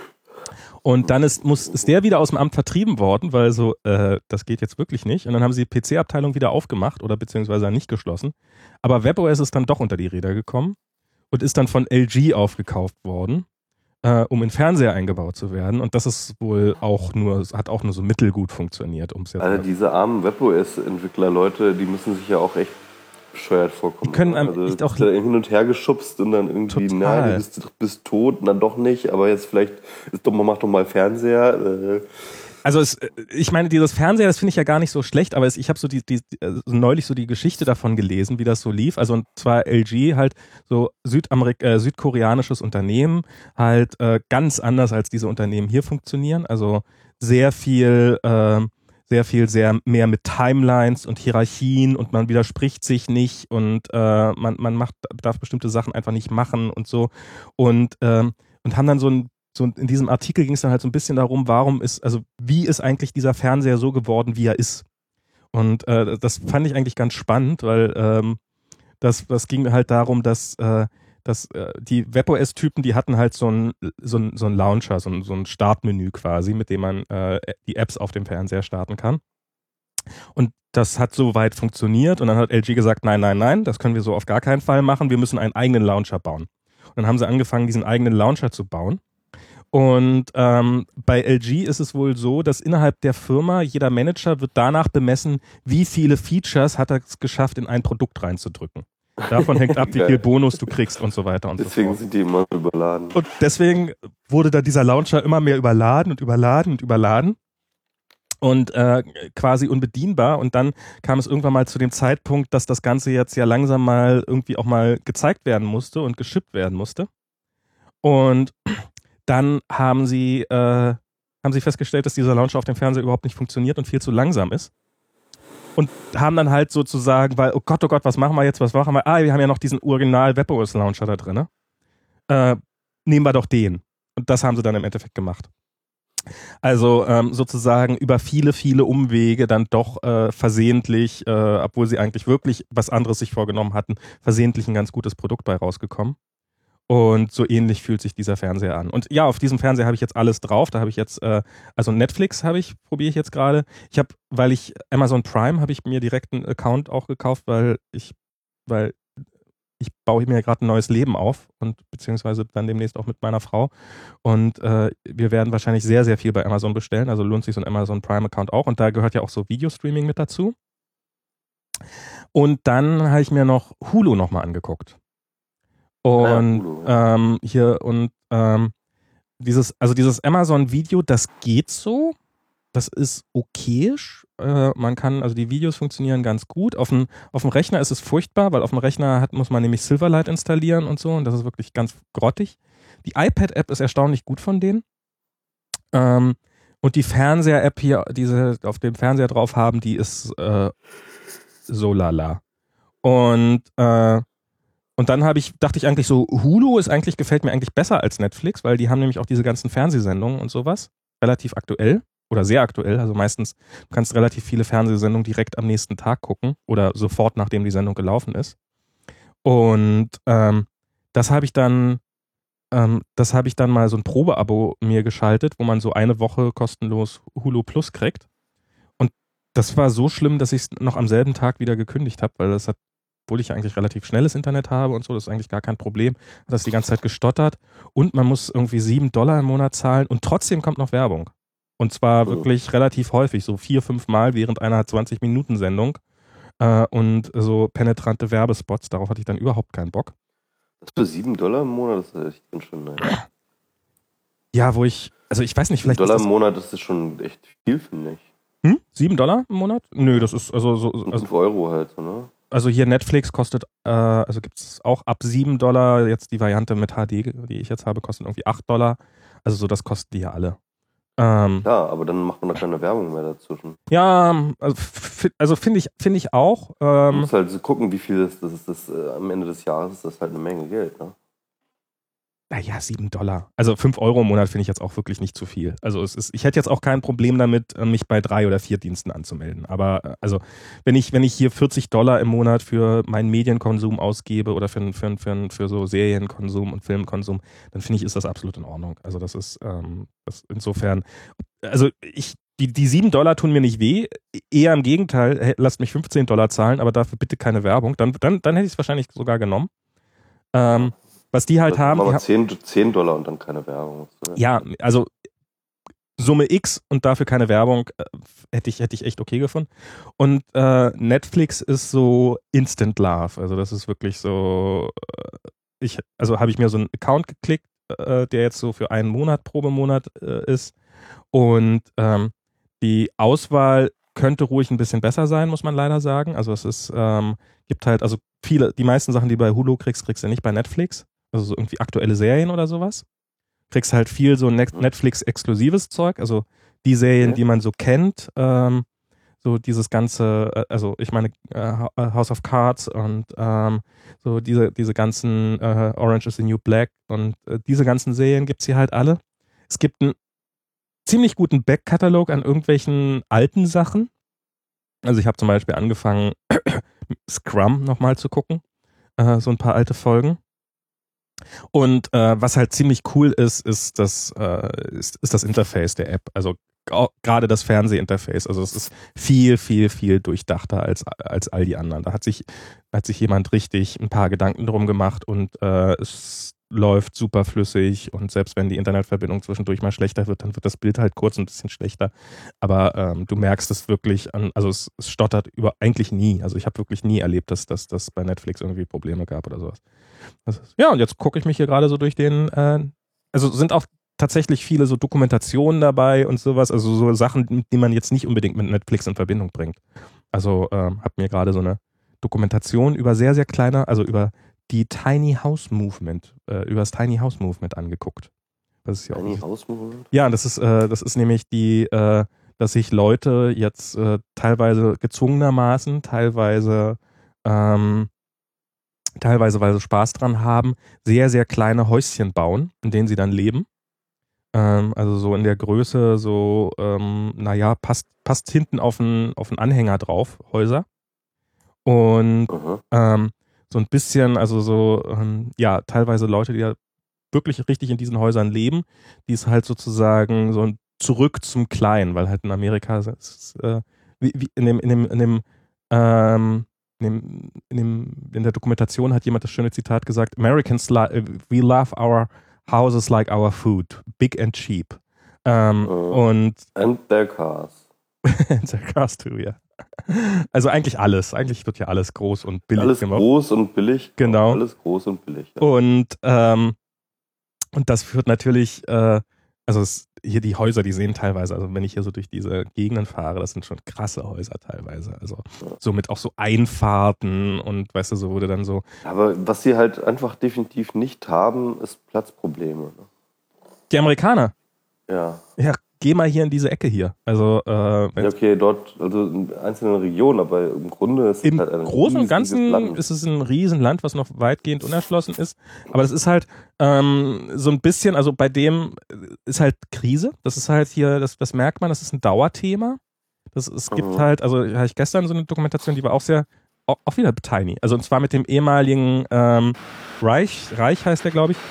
S1: Und dann ist, muss, ist der wieder aus dem Amt vertrieben worden, weil so, äh, das geht jetzt wirklich nicht. Und dann haben sie die P C-Abteilung wieder aufgemacht oder beziehungsweise nicht geschlossen. Aber WebOS ist dann doch unter die Räder gekommen und ist dann von L G aufgekauft worden, äh, um in Fernseher eingebaut zu werden. Und das ist wohl auch nur, hat auch nur so mittelgut funktioniert. Um's jetzt
S2: also diese armen WebOS-Entwickler, Leute, die müssen sich ja auch echt bescheuert vorkommen.
S1: Die können einem
S2: also
S1: echt auch
S2: hin und her geschubst und dann irgendwie, na, du bist, bist tot und dann doch nicht, aber jetzt vielleicht, ist doch, man macht doch mal Fernseher. Äh.
S1: Also es, ich meine, dieses Fernseher, das finde ich ja gar nicht so schlecht, aber es, ich habe so die, die also neulich so die Geschichte davon gelesen, wie das so lief. Also und zwar L G halt so Südamerik äh, südkoreanisches Unternehmen, halt äh, ganz anders als diese Unternehmen hier funktionieren. Also sehr viel, äh, sehr viel, sehr mehr mit Timelines und Hierarchien und man widerspricht sich nicht und äh, man man macht darf bestimmte Sachen einfach nicht machen und so und ähm, und haben dann so ein So in diesem Artikel ging es dann halt so ein bisschen darum, warum ist, also wie ist eigentlich dieser Fernseher so geworden, wie er ist. Und äh, das fand ich eigentlich ganz spannend, weil ähm, das, das ging halt darum, dass, äh, dass äh, die WebOS-Typen, die hatten halt so ein, so ein, so ein Launcher, so ein, so ein Startmenü quasi, mit dem man äh, die Apps auf dem Fernseher starten kann. Und das hat soweit funktioniert und dann hat L G gesagt, nein, nein, nein, das können wir so auf gar keinen Fall machen, wir müssen einen eigenen Launcher bauen. Und dann haben sie angefangen, diesen eigenen Launcher zu bauen. Und ähm, bei L G ist es wohl so, dass innerhalb der Firma jeder Manager wird danach bemessen, wie viele Features hat er es geschafft, in ein Produkt reinzudrücken. Davon hängt ab, wie viel Bonus du kriegst und so weiter und
S2: deswegen
S1: so fort.
S2: Deswegen sind die immer überladen.
S1: Und deswegen wurde da dieser Launcher immer mehr überladen und überladen und überladen und äh, quasi unbedienbar. Und dann kam es irgendwann mal zu dem Zeitpunkt, dass das Ganze jetzt ja langsam mal irgendwie auch mal gezeigt werden musste und geschippt werden musste. Und dann haben sie, äh, haben sie festgestellt, dass dieser Launcher auf dem Fernseher überhaupt nicht funktioniert und viel zu langsam ist. Und haben dann halt sozusagen, weil, oh Gott, oh Gott, was machen wir jetzt, was machen wir? Ah, wir haben ja noch diesen Original WebOS-Launcher da drin. Äh, nehmen wir doch den. Und das haben sie dann im Endeffekt gemacht. Also ähm, sozusagen über viele, viele Umwege dann doch äh, versehentlich, äh, obwohl sie eigentlich wirklich was anderes sich vorgenommen hatten, versehentlich ein ganz gutes Produkt bei rausgekommen. Und so ähnlich fühlt sich dieser Fernseher an. Und ja, auf diesem Fernseher habe ich jetzt alles drauf. Da habe ich jetzt, äh, also Netflix habe ich, probiere ich jetzt gerade. Ich habe, weil ich Amazon Prime habe ich mir direkt einen Account auch gekauft, weil ich, weil ich baue mir gerade ein neues Leben auf und beziehungsweise dann demnächst auch mit meiner Frau. Und äh, wir werden wahrscheinlich sehr, sehr viel bei Amazon bestellen. Also lohnt sich so ein Amazon Prime Account auch. Und da gehört ja auch so Videostreaming mit dazu. Und dann habe ich mir noch Hulu nochmal angeguckt. Und ja, Hulu, ja. ähm, hier und ähm, dieses, also dieses Amazon-Video, das geht so. Das ist okayisch. Äh, man kann, also die Videos funktionieren ganz gut. Auf dem, auf dem Rechner ist es furchtbar, weil auf dem Rechner hat, muss man nämlich Silverlight installieren und so. Und das ist wirklich ganz grottig. Die iPad-App ist erstaunlich gut von denen. Ähm, und die Fernseher-App hier, die sie auf dem Fernseher drauf haben, die ist äh, so lala. Und äh, Und dann habe ich, dachte ich eigentlich so, Hulu ist eigentlich, gefällt mir eigentlich besser als Netflix, weil die haben nämlich auch diese ganzen Fernsehsendungen und sowas. Relativ aktuell oder sehr aktuell. Also meistens, du kannst relativ viele Fernsehsendungen direkt am nächsten Tag gucken oder sofort, nachdem die Sendung gelaufen ist. Und ähm, das habe ich dann, ähm, das habe ich dann mal so ein Probeabo mir geschaltet, wo man so eine Woche kostenlos Hulu Plus kriegt. Und das war so schlimm, dass ich es noch am selben Tag wieder gekündigt habe, weil das hat, obwohl ich eigentlich relativ schnelles Internet habe und so, das ist eigentlich gar kein Problem, hat das die ganze Zeit gestottert und man muss irgendwie sieben Dollar im Monat zahlen und trotzdem kommt noch Werbung. Und zwar wirklich relativ häufig, so vier, fünf Mal während einer zwanzig-Minuten-Sendung äh, und so penetrante Werbespots, darauf hatte ich dann überhaupt keinen Bock.
S2: Das für sieben Dollar im Monat, das ist echt ganz schön nice.
S1: Ja, wo ich, also ich weiß nicht, vielleicht
S2: sieben Dollar im Monat, das ist schon echt viel, finde ich.
S1: Hm? sieben Dollar im Monat? Nö, das ist also so. Also,
S2: fünf Euro halt, ne?
S1: Also hier Netflix kostet, äh, also gibt es auch ab sieben Dollar, jetzt die Variante mit H D, die ich jetzt habe, kostet irgendwie acht Dollar. Also so, das kosten die ja alle. Ähm,
S2: ja, aber dann macht man da keine Werbung mehr dazwischen.
S1: Ja, also, also finde ich, finde ich auch. Ähm,
S2: man muss halt so gucken, wie viel das, das ist, das, äh, am Ende des Jahres ist das halt eine Menge Geld, ne?
S1: Naja, sieben Dollar. Also fünf Euro im Monat finde ich jetzt auch wirklich nicht zu viel. Also es ist, ich hätte jetzt auch kein Problem damit, mich bei drei oder vier Diensten anzumelden. Aber also wenn ich, wenn ich hier vierzig Dollar im Monat für meinen Medienkonsum ausgebe oder für, für, für, für so Serienkonsum und Filmkonsum, dann finde ich, ist das absolut in Ordnung. Also das ist ähm, das insofern, also ich, die, die sieben Dollar tun mir nicht weh. Eher im Gegenteil, lasst mich fünfzehn Dollar zahlen, aber dafür bitte keine Werbung. Dann, dann, dann hätte ich es wahrscheinlich sogar genommen. Ähm, Was die halt haben.
S2: Aber zehn, zehn Dollar und dann keine Werbung.
S1: Ja, also Summe X und dafür keine Werbung äh, hätte ich, hätte ich echt okay gefunden. Und äh, Netflix ist so Instant Love. Also das ist wirklich so, äh, ich, also habe ich mir so einen Account geklickt, äh, der jetzt so für einen Monat, Probemonat äh, ist. Und ähm, die Auswahl könnte ruhig ein bisschen besser sein, muss man leider sagen. Also es ist, ähm, gibt halt, also viele, die meisten Sachen, die du bei Hulu kriegst, kriegst du nicht bei Netflix. Also so irgendwie aktuelle Serien oder sowas. Kriegst halt viel so Netflix-exklusives Zeug, also die Serien, die man so kennt, ähm, so dieses ganze, äh, also ich meine äh, House of Cards und ähm, so diese, diese ganzen äh, Orange is the New Black und äh, diese ganzen Serien gibt's hier halt alle. Es gibt einen ziemlich guten Backkatalog an irgendwelchen alten Sachen. Also ich habe zum Beispiel angefangen, Scrum nochmal zu gucken, äh, so ein paar alte Folgen. Und äh, was halt ziemlich cool ist, ist das, äh, ist, ist das Interface der App. Also gerade das Fernsehinterface. Also es ist viel, viel, viel durchdachter als, als all die anderen. Da hat sich, hat sich jemand richtig ein paar Gedanken drum gemacht und äh, es läuft super flüssig und selbst wenn die Internetverbindung zwischendurch mal schlechter wird, dann wird das Bild halt kurz ein bisschen schlechter. Aber ähm, du merkst es wirklich an, also es, es stottert über eigentlich nie. Also ich habe wirklich nie erlebt, dass das dass bei Netflix irgendwie Probleme gab oder sowas. Das ist, ja, und jetzt gucke ich mich hier gerade so durch den, äh, also sind auch tatsächlich viele so Dokumentationen dabei und sowas, also so Sachen, die man jetzt nicht unbedingt mit Netflix in Verbindung bringt. Also ähm, habe mir gerade so eine Dokumentation über sehr, sehr kleine, also über die Tiny House Movement, äh, über das Tiny House Movement angeguckt. Das ist ja
S2: Tiny
S1: auch,
S2: House Movement?
S1: Ja, das ist, äh, das ist nämlich die, äh, dass sich Leute jetzt äh, teilweise gezwungenermaßen, teilweise ähm, teilweise, weil sie Spaß dran haben, sehr, sehr kleine Häuschen bauen, in denen sie dann leben. Ähm, also so in der Größe, so, ähm, naja, passt, passt hinten auf einen auf einen Anhänger drauf, Häuser. Und ähm, so ein bisschen, also so, ähm, ja, teilweise Leute, die ja wirklich richtig in diesen Häusern leben, die es halt sozusagen so ein zurück zum Kleinen, weil halt in Amerika ist, ist, äh, wie, wie in dem, in dem, in dem, ähm, in dem, in dem, in der Dokumentation hat jemand das schöne Zitat gesagt: Americans, li- we love our houses like our food, big and cheap. Ähm,
S2: Uh,
S1: und
S2: and their cars.
S1: and their cars too, ja. Also eigentlich alles, eigentlich wird ja alles groß und billig
S2: alles
S1: gemacht.
S2: Groß und billig.
S1: Genau.
S2: Alles groß und billig. Ja.
S1: Und ähm, und das führt natürlich, äh, also es, hier die Häuser, die sehen teilweise, also wenn ich hier so durch diese Gegenden fahre, das sind schon krasse Häuser teilweise. Also
S2: ja.
S1: so mit auch so Einfahrten und weißt du, so wurde dann so.
S2: Aber was sie halt einfach definitiv nicht haben, ist Platzprobleme. Ne?
S1: Die Amerikaner?
S2: Ja.
S1: Ja, geh mal hier in diese Ecke hier. Also, äh,
S2: ja, okay, dort, also in einzelnen Regionen, aber im Grunde ist es
S1: im
S2: halt ein
S1: Großen und Ganzen
S2: Land.
S1: ist es ein Riesenland, was noch weitgehend unerschlossen ist. Aber das ist halt ähm, so ein bisschen, also bei dem ist halt Krise. Das ist halt hier, das, das merkt man, das ist ein Dauerthema. Das, es gibt
S2: Mhm.
S1: halt, also hatte ich gestern so eine Dokumentation, die war auch sehr, auch, auch wieder tiny. Also und zwar mit dem ehemaligen ähm, Reich, Reich heißt der, glaube ich,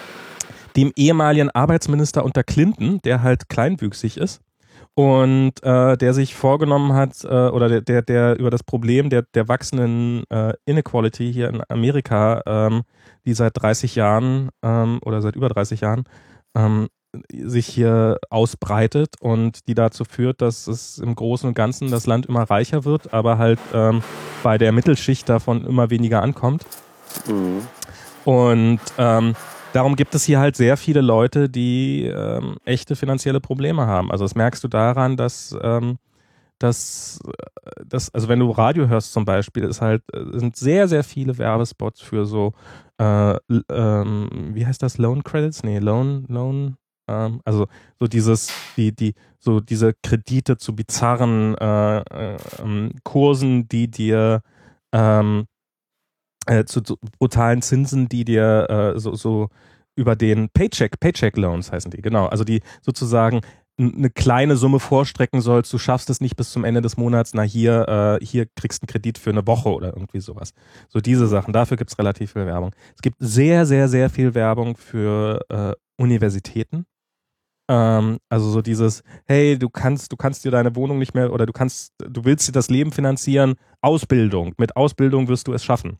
S1: dem ehemaligen Arbeitsminister unter Clinton, der halt kleinwüchsig ist und äh, der sich vorgenommen hat, äh, oder der, der, der über das Problem der, der wachsenden äh, Inequality hier in Amerika, ähm, die seit dreißig Jahren ähm, oder seit über dreißig Jahren ähm, sich hier ausbreitet und die dazu führt, dass es im Großen und Ganzen das Land immer reicher wird, aber halt ähm, bei der Mittelschicht davon immer weniger ankommt.
S2: Mhm.
S1: Und ähm, darum gibt es hier halt sehr viele Leute, die ähm, echte finanzielle Probleme haben. Also das merkst du daran, dass, ähm, dass, dass, also wenn du Radio hörst zum Beispiel, ist halt, sind sehr, sehr viele Werbespots für so, äh, ähm, wie heißt das, Loan Credits? Nee, Loan, Loan, ähm, also so dieses, die, die, so diese Kredite zu bizarren äh, äh, ähm, Kursen, die dir ähm, Äh, zu, zu brutalen Zinsen, die dir äh, so, so über den Paycheck, Paycheck Loans heißen die, genau, also die sozusagen eine kleine Summe vorstrecken sollst, du schaffst es nicht bis zum Ende des Monats, na hier, äh, hier kriegst du einen Kredit für eine Woche oder irgendwie sowas. So diese Sachen, dafür gibt es relativ viel Werbung. Es gibt sehr, sehr, sehr viel Werbung für äh, Universitäten. Ähm, also so dieses, hey, du kannst, du kannst dir deine Wohnung nicht mehr, oder du kannst, du willst dir das Leben finanzieren, Ausbildung. Mit Ausbildung wirst du es schaffen.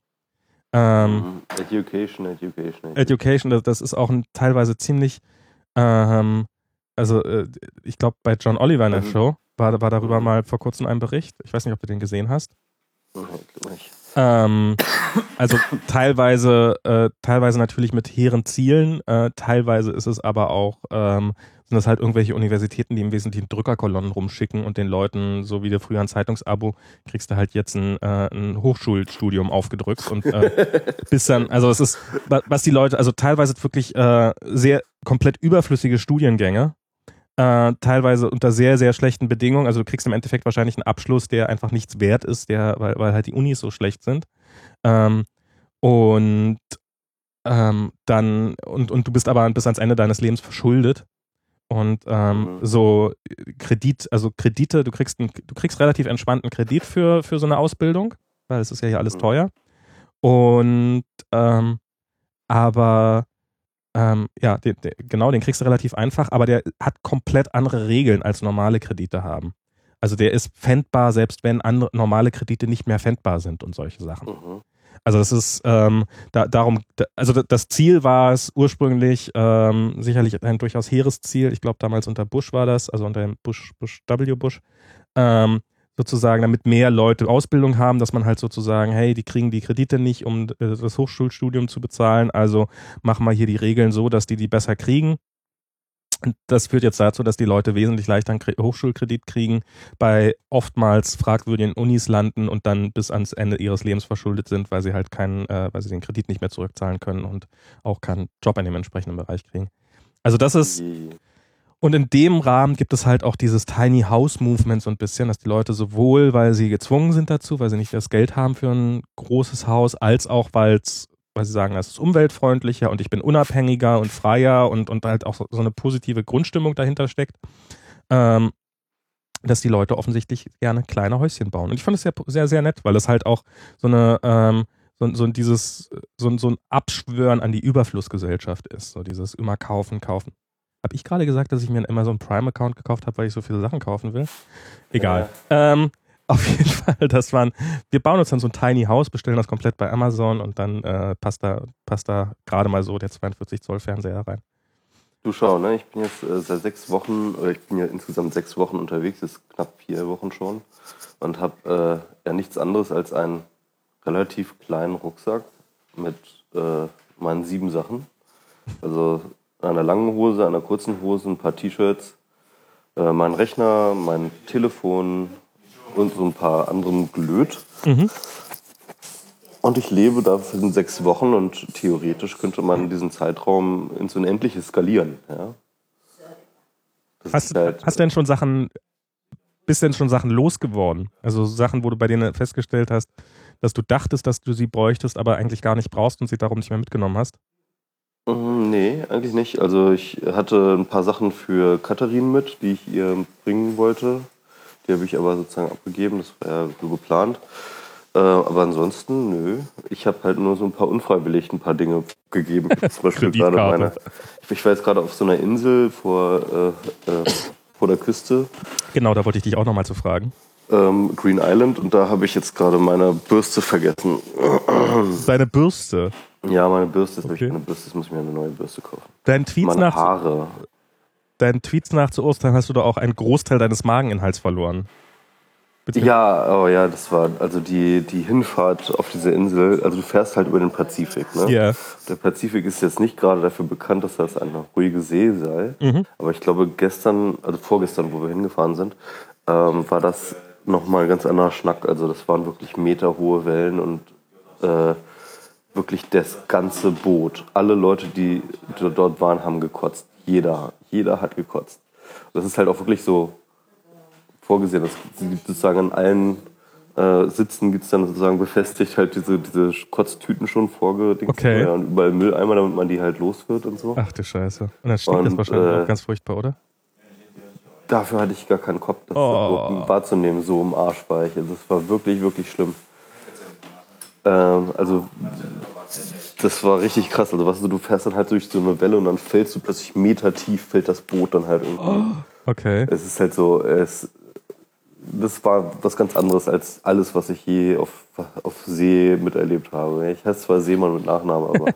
S1: Ähm,
S2: Education, Education,
S1: Education, das, das ist auch ein, teilweise ziemlich, ähm, also äh, ich glaube bei John Oliver in der
S2: Mhm.
S1: Show war, war darüber
S2: Mhm.
S1: mal vor kurzem ein Bericht. Ich weiß nicht, ob du den gesehen hast.
S2: Nicht.
S1: Ähm, also teilweise, äh, teilweise natürlich mit hehren Zielen, äh, teilweise ist es aber auch, ähm, sind das halt irgendwelche Universitäten, die im Wesentlichen Drückerkolonnen rumschicken und den Leuten, so wie du früher ein Zeitungsabo, kriegst du halt jetzt ein, äh, ein Hochschulstudium aufgedrückt und äh, bis dann, also es ist, was die Leute, also teilweise wirklich äh, sehr komplett überflüssige Studiengänge, äh, teilweise unter sehr, sehr schlechten Bedingungen. Also du kriegst im Endeffekt wahrscheinlich einen Abschluss, der einfach nichts wert ist, der, weil, weil halt die Unis so schlecht sind. Ähm, und ähm, dann, und, und du bist aber bis ans Ende deines Lebens verschuldet. Und ähm,
S2: Mhm.
S1: so Kredit, also Kredite, du kriegst einen, du kriegst relativ entspannten Kredit für, für so eine Ausbildung, weil es ist ja hier alles
S2: Mhm.
S1: teuer. Und ähm, aber ähm, ja, den, den, genau, den kriegst du relativ einfach, aber der hat komplett andere Regeln als normale Kredite haben. Also der ist pfändbar, selbst wenn andere, normale Kredite nicht mehr pfändbar sind und solche Sachen.
S2: Mhm.
S1: Also das ist ähm, da, darum, da, also das Ziel war es ursprünglich ähm, sicherlich ein durchaus hehres Ziel. Ich glaube damals unter Bush war das, also unter dem Bush, Bush W. Bush, ähm, sozusagen, damit mehr Leute Ausbildung haben, dass man halt sozusagen, hey, die kriegen die Kredite nicht, um äh, das Hochschulstudium zu bezahlen, also machen wir hier die Regeln so, dass die die besser kriegen. Und das führt jetzt dazu, dass die Leute wesentlich leichter einen Hochschulkredit kriegen, bei oftmals fragwürdigen Unis landen und dann bis ans Ende ihres Lebens verschuldet sind, weil sie halt keinen, äh, weil sie den Kredit nicht mehr zurückzahlen können und auch keinen Job in dem entsprechenden Bereich kriegen. Also das ist, und in dem Rahmen gibt es halt auch dieses Tiny House Movement so ein bisschen, dass die Leute sowohl, weil sie gezwungen sind dazu, weil sie nicht das Geld haben für ein großes Haus, als auch, weil es weil sie sagen, das ist umweltfreundlicher und ich bin unabhängiger und freier und, und halt auch so, so eine positive Grundstimmung dahinter steckt, ähm, dass die Leute offensichtlich gerne kleine Häuschen bauen. Und ich fand es sehr, sehr, sehr nett, weil es halt auch so eine, ähm, so, so dieses, so, so ein Abschwören an die Überflussgesellschaft ist. So dieses immer kaufen, kaufen. Habe ich gerade gesagt, dass ich mir einen Amazon Prime-Account gekauft habe, weil ich so viele Sachen kaufen will? Egal. Ja. Ähm, auf jeden Fall, das waren, wir bauen uns dann so ein Tiny House, bestellen das komplett bei Amazon und dann äh, passt da, passt da gerade mal so der zweiundvierzig Zoll Fernseher rein. Du
S2: schau, ne? Ich bin jetzt äh, seit sechs Wochen, oder ich bin ja insgesamt sechs Wochen unterwegs, das ist knapp vier Wochen schon, und habe äh, ja nichts anderes als einen relativ kleinen Rucksack mit äh, meinen sieben Sachen. Also einer langen Hose, einer kurzen Hose, ein paar T-Shirts, äh, mein Rechner, mein Telefon und so ein paar anderen Glöd. Mhm. Und ich lebe da für sechs Wochen und theoretisch könnte man diesen Zeitraum ins Unendliche skalieren. Ja?
S1: Hast, halt, hast du denn schon Sachen, bist denn schon Sachen losgeworden? Also Sachen, wo du bei denen festgestellt hast, dass du dachtest, dass du sie bräuchtest, aber eigentlich gar nicht brauchst und sie darum nicht mehr mitgenommen hast?
S2: Nee, eigentlich nicht. Also ich hatte ein paar Sachen für Katharin mit, die ich ihr bringen wollte. Die habe ich aber sozusagen abgegeben, das war ja so geplant. Äh, aber ansonsten, nö. Ich habe halt nur so ein paar unfreiwillig ein paar Dinge gegeben. Zum Beispiel gerade meine. Ich war jetzt gerade auf so einer Insel vor, äh, äh, vor der Küste.
S1: Genau, da wollte ich dich auch nochmal zu fragen.
S2: Ähm, Green Island, und da habe ich jetzt gerade meine Bürste vergessen.
S1: Deine Bürste?
S2: Ja, meine Bürste ist okay. Eine Bürste, jetzt muss ich mir eine neue Bürste kaufen.
S1: Deinen Tweets
S2: meine
S1: nach,
S2: Haare.
S1: Deinen Tweets nach zu Ostern hast du doch auch einen Großteil deines Mageninhalts verloren.
S2: Bitte? Ja, oh ja, das war also die, die Hinfahrt auf diese Insel. Also du fährst halt über den Pazifik, ne?
S1: Ja.
S2: Der Pazifik ist jetzt nicht gerade dafür bekannt, dass das eine ruhige See sei. Mhm. Aber ich glaube gestern, also vorgestern, wo wir hingefahren sind, ähm, war das nochmal ein ganz anderer Schnack. Also das waren wirklich meterhohe Wellen und äh, wirklich das ganze Boot. Alle Leute, die dort waren, haben gekotzt. Jeder, jeder hat gekotzt. Das ist halt auch wirklich so vorgesehen. Das gibt sozusagen an allen äh, Sitzen gibt es dann sozusagen befestigt halt diese, diese Kotztüten schon vorgedingt.
S1: Okay.
S2: Ja, und überall Mülleimer, damit man die halt los wird und so.
S1: Ach du Scheiße. Und dann stinkt und, das wahrscheinlich äh, auch ganz furchtbar, oder?
S2: Dafür hatte ich gar keinen Kopf, das
S1: oh.
S2: wahrzunehmen, so im Arsch war ich. Also das war wirklich, wirklich schlimm. Ähm, also das war richtig krass. Also was, du fährst dann halt durch so eine Welle und dann fällst du plötzlich Meter tief, fällt das Boot dann halt irgendwie.
S1: Oh. Okay.
S2: Es ist halt so, es, das war was ganz anderes als alles, was ich je auf, auf See miterlebt habe. Ich heiße zwar Seemann mit Nachnamen, aber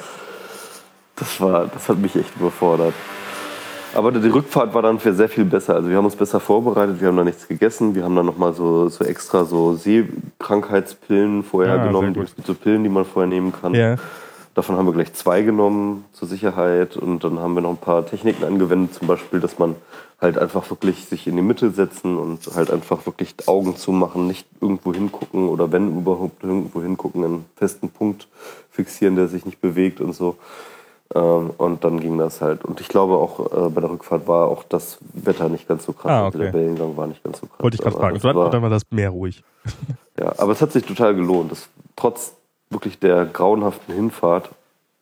S2: das war, das hat mich echt überfordert. Aber die Rückfahrt war dann für sehr viel besser. Also wir haben uns besser vorbereitet, wir haben da nichts gegessen, wir haben dann nochmal so, so extra so Seekrankheitspillen vorher ja, genommen. Es gibt so Pillen, die man vorher nehmen kann.
S1: Ja.
S2: Davon haben wir gleich zwei genommen zur Sicherheit, und dann haben wir noch ein paar Techniken angewendet, zum Beispiel, dass man halt einfach wirklich sich in die Mitte setzen und halt einfach wirklich Augen zumachen, nicht irgendwo hingucken oder wenn überhaupt irgendwo hingucken, einen festen Punkt fixieren, der sich nicht bewegt und so. Und dann ging das halt. Und ich glaube auch äh, bei der Rückfahrt war auch das Wetter nicht ganz so krass.
S1: Ah, okay.
S2: Also der Wellengang war nicht ganz so krass.
S1: Wollte ich gerade fragen. Dann war, dann war das Meer ruhig.
S2: Ja, aber es hat sich total gelohnt. Das, trotz wirklich der grauenhaften Hinfahrt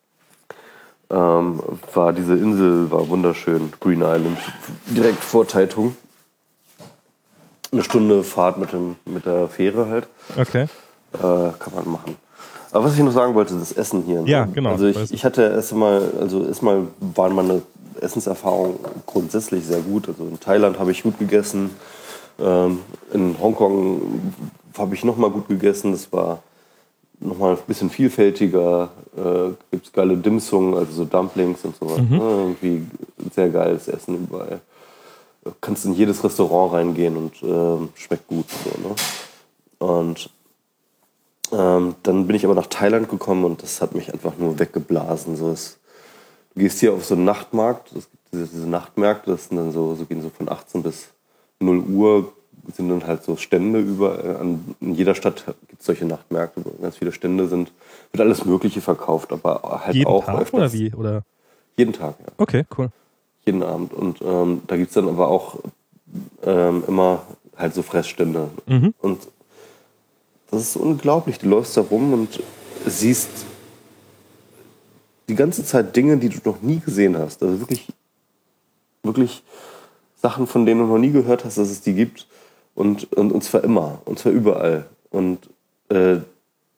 S2: ähm, war diese Insel war wunderschön. Green Island, direkt vor Taitung. Eine Stunde Fahrt mit, dem, mit der Fähre halt.
S1: Okay.
S2: Äh, kann man machen. Aber was ich noch sagen wollte, das Essen hier.
S1: Ja, genau.
S2: Also ich, ich hatte erstmal, also erstmal waren meine Essenserfahrungen grundsätzlich sehr gut. Also in Thailand habe ich gut gegessen. Ähm, in Hongkong habe ich nochmal gut gegessen. Das war nochmal ein bisschen vielfältiger. Äh, gibt es geile Dim-Sum, also so Dumplings und sowas. Mhm. Ne? Irgendwie sehr geiles Essen überall. Du kannst in jedes Restaurant reingehen und äh, schmeckt gut. So, ne? Und Ähm, dann bin ich aber nach Thailand gekommen und das hat mich einfach nur weggeblasen. So ist, du gehst hier auf so einen Nachtmarkt, es gibt diese, diese Nachtmärkte, das sind dann so, so gehen so von achtzehn bis null Uhr, sind dann halt so Stände überall. An, in jeder Stadt gibt es solche Nachtmärkte, wo ganz viele Stände sind. Wird alles Mögliche verkauft, aber halt
S1: jeden
S2: auch
S1: Tag
S2: öfters.
S1: Oder wie? Oder?
S2: Jeden Tag, ja.
S1: Okay, cool.
S2: Jeden Abend. Und ähm, da gibt es dann aber auch ähm, immer halt so Fressstände. Mhm. Und das ist unglaublich. Du läufst da rum und siehst die ganze Zeit Dinge, die du noch nie gesehen hast. Also wirklich, wirklich Sachen, von denen du noch nie gehört hast, dass es die gibt. Und, und, und zwar immer. Und zwar überall. Und äh,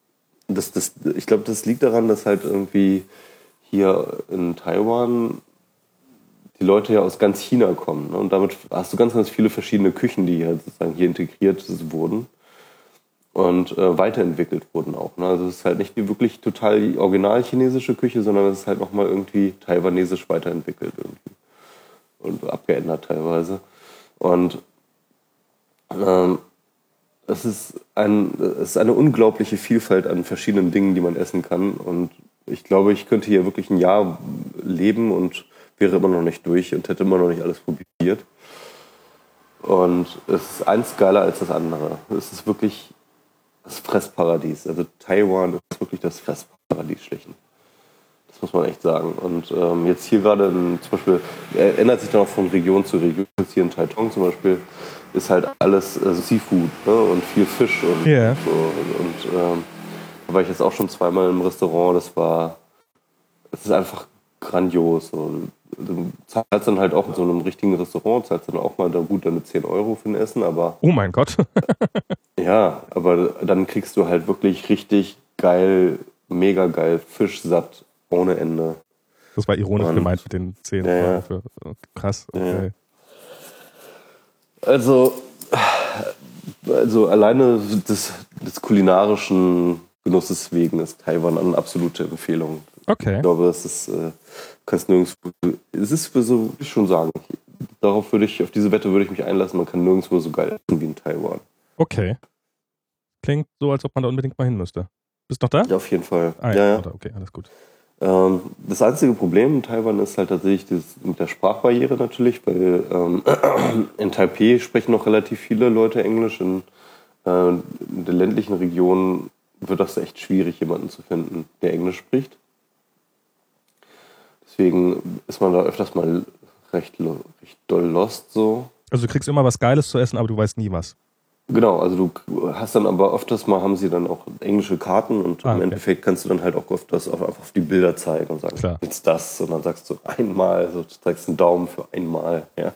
S2: das, das, ich glaube, das liegt daran, dass halt irgendwie hier in Taiwan die Leute ja aus ganz China kommen. Ne? Und damit hast du ganz, ganz viele verschiedene Küchen, die halt sozusagen hier integriert wurden und äh, weiterentwickelt wurden auch. Ne? Also es ist halt nicht die wirklich total die original chinesische Küche, sondern es ist halt nochmal irgendwie taiwanesisch weiterentwickelt irgendwie. Und abgeändert teilweise. Und ähm, es ist, ein, es ist eine unglaubliche Vielfalt an verschiedenen Dingen, die man essen kann. Und ich glaube, ich könnte hier wirklich ein Jahr leben und wäre immer noch nicht durch und hätte immer noch nicht alles probiert. Und es ist eins geiler als das andere. Es ist wirklich das Fressparadies. Also Taiwan ist wirklich das Fressparadies schlechthin. Das muss man echt sagen. Und ähm, jetzt hier gerade in, zum Beispiel, äh, ändert sich dann auch von Region zu Region. Jetzt hier in Taitung zum Beispiel ist halt alles also Seafood, ne? Und viel Fisch und
S1: yeah.
S2: so. Und, und ähm, da war ich jetzt auch schon zweimal im Restaurant. Das war, es ist einfach grandios. Und du zahlst dann halt auch in so einem richtigen Restaurant, zahlst dann auch mal da gut deine zehn Euro für ein Essen, aber...
S1: Oh mein Gott.
S2: Ja, aber dann kriegst du halt wirklich richtig geil, mega geil, Fischsatt ohne Ende.
S1: Das war ironisch
S2: und,
S1: gemeint mit den zehn
S2: ja,
S1: Euro für... Krass, okay.
S2: Ja. Also, also alleine des, des kulinarischen Genusses wegen ist Taiwan eine absolute Empfehlung.
S1: Okay.
S2: Ich glaube, es ist, äh, kannst nirgendwo, es ist für so, wie ich schon sagen, darauf würde ich, auf diese Wette würde ich mich einlassen, man kann nirgendwo so geil essen wie in Taiwan.
S1: Okay. Klingt so, als ob man da unbedingt mal hin müsste. Bist du noch da?
S2: Ja, auf jeden Fall.
S1: Ah,
S2: ja,
S1: ja,
S2: ja.
S1: Okay, alles gut.
S2: Ähm, das einzige Problem in Taiwan ist halt tatsächlich das, mit der Sprachbarriere natürlich, weil ähm, in Taipei sprechen noch relativ viele Leute Englisch. In, äh, in der ländlichen Region wird das echt schwierig, jemanden zu finden, der Englisch spricht. Deswegen ist man da öfters mal recht, recht doll lost so.
S1: Also du kriegst immer was Geiles zu essen, aber du weißt nie was.
S2: Genau, also du hast dann aber öfters mal, haben sie dann auch englische Karten und
S1: ah,
S2: im
S1: okay.
S2: Endeffekt kannst du dann halt auch öfters auf, einfach auf die Bilder zeigen und sagen,
S1: Klar.
S2: jetzt das. Und dann sagst du einmal, also du zeigst einen Daumen für einmal. Ja.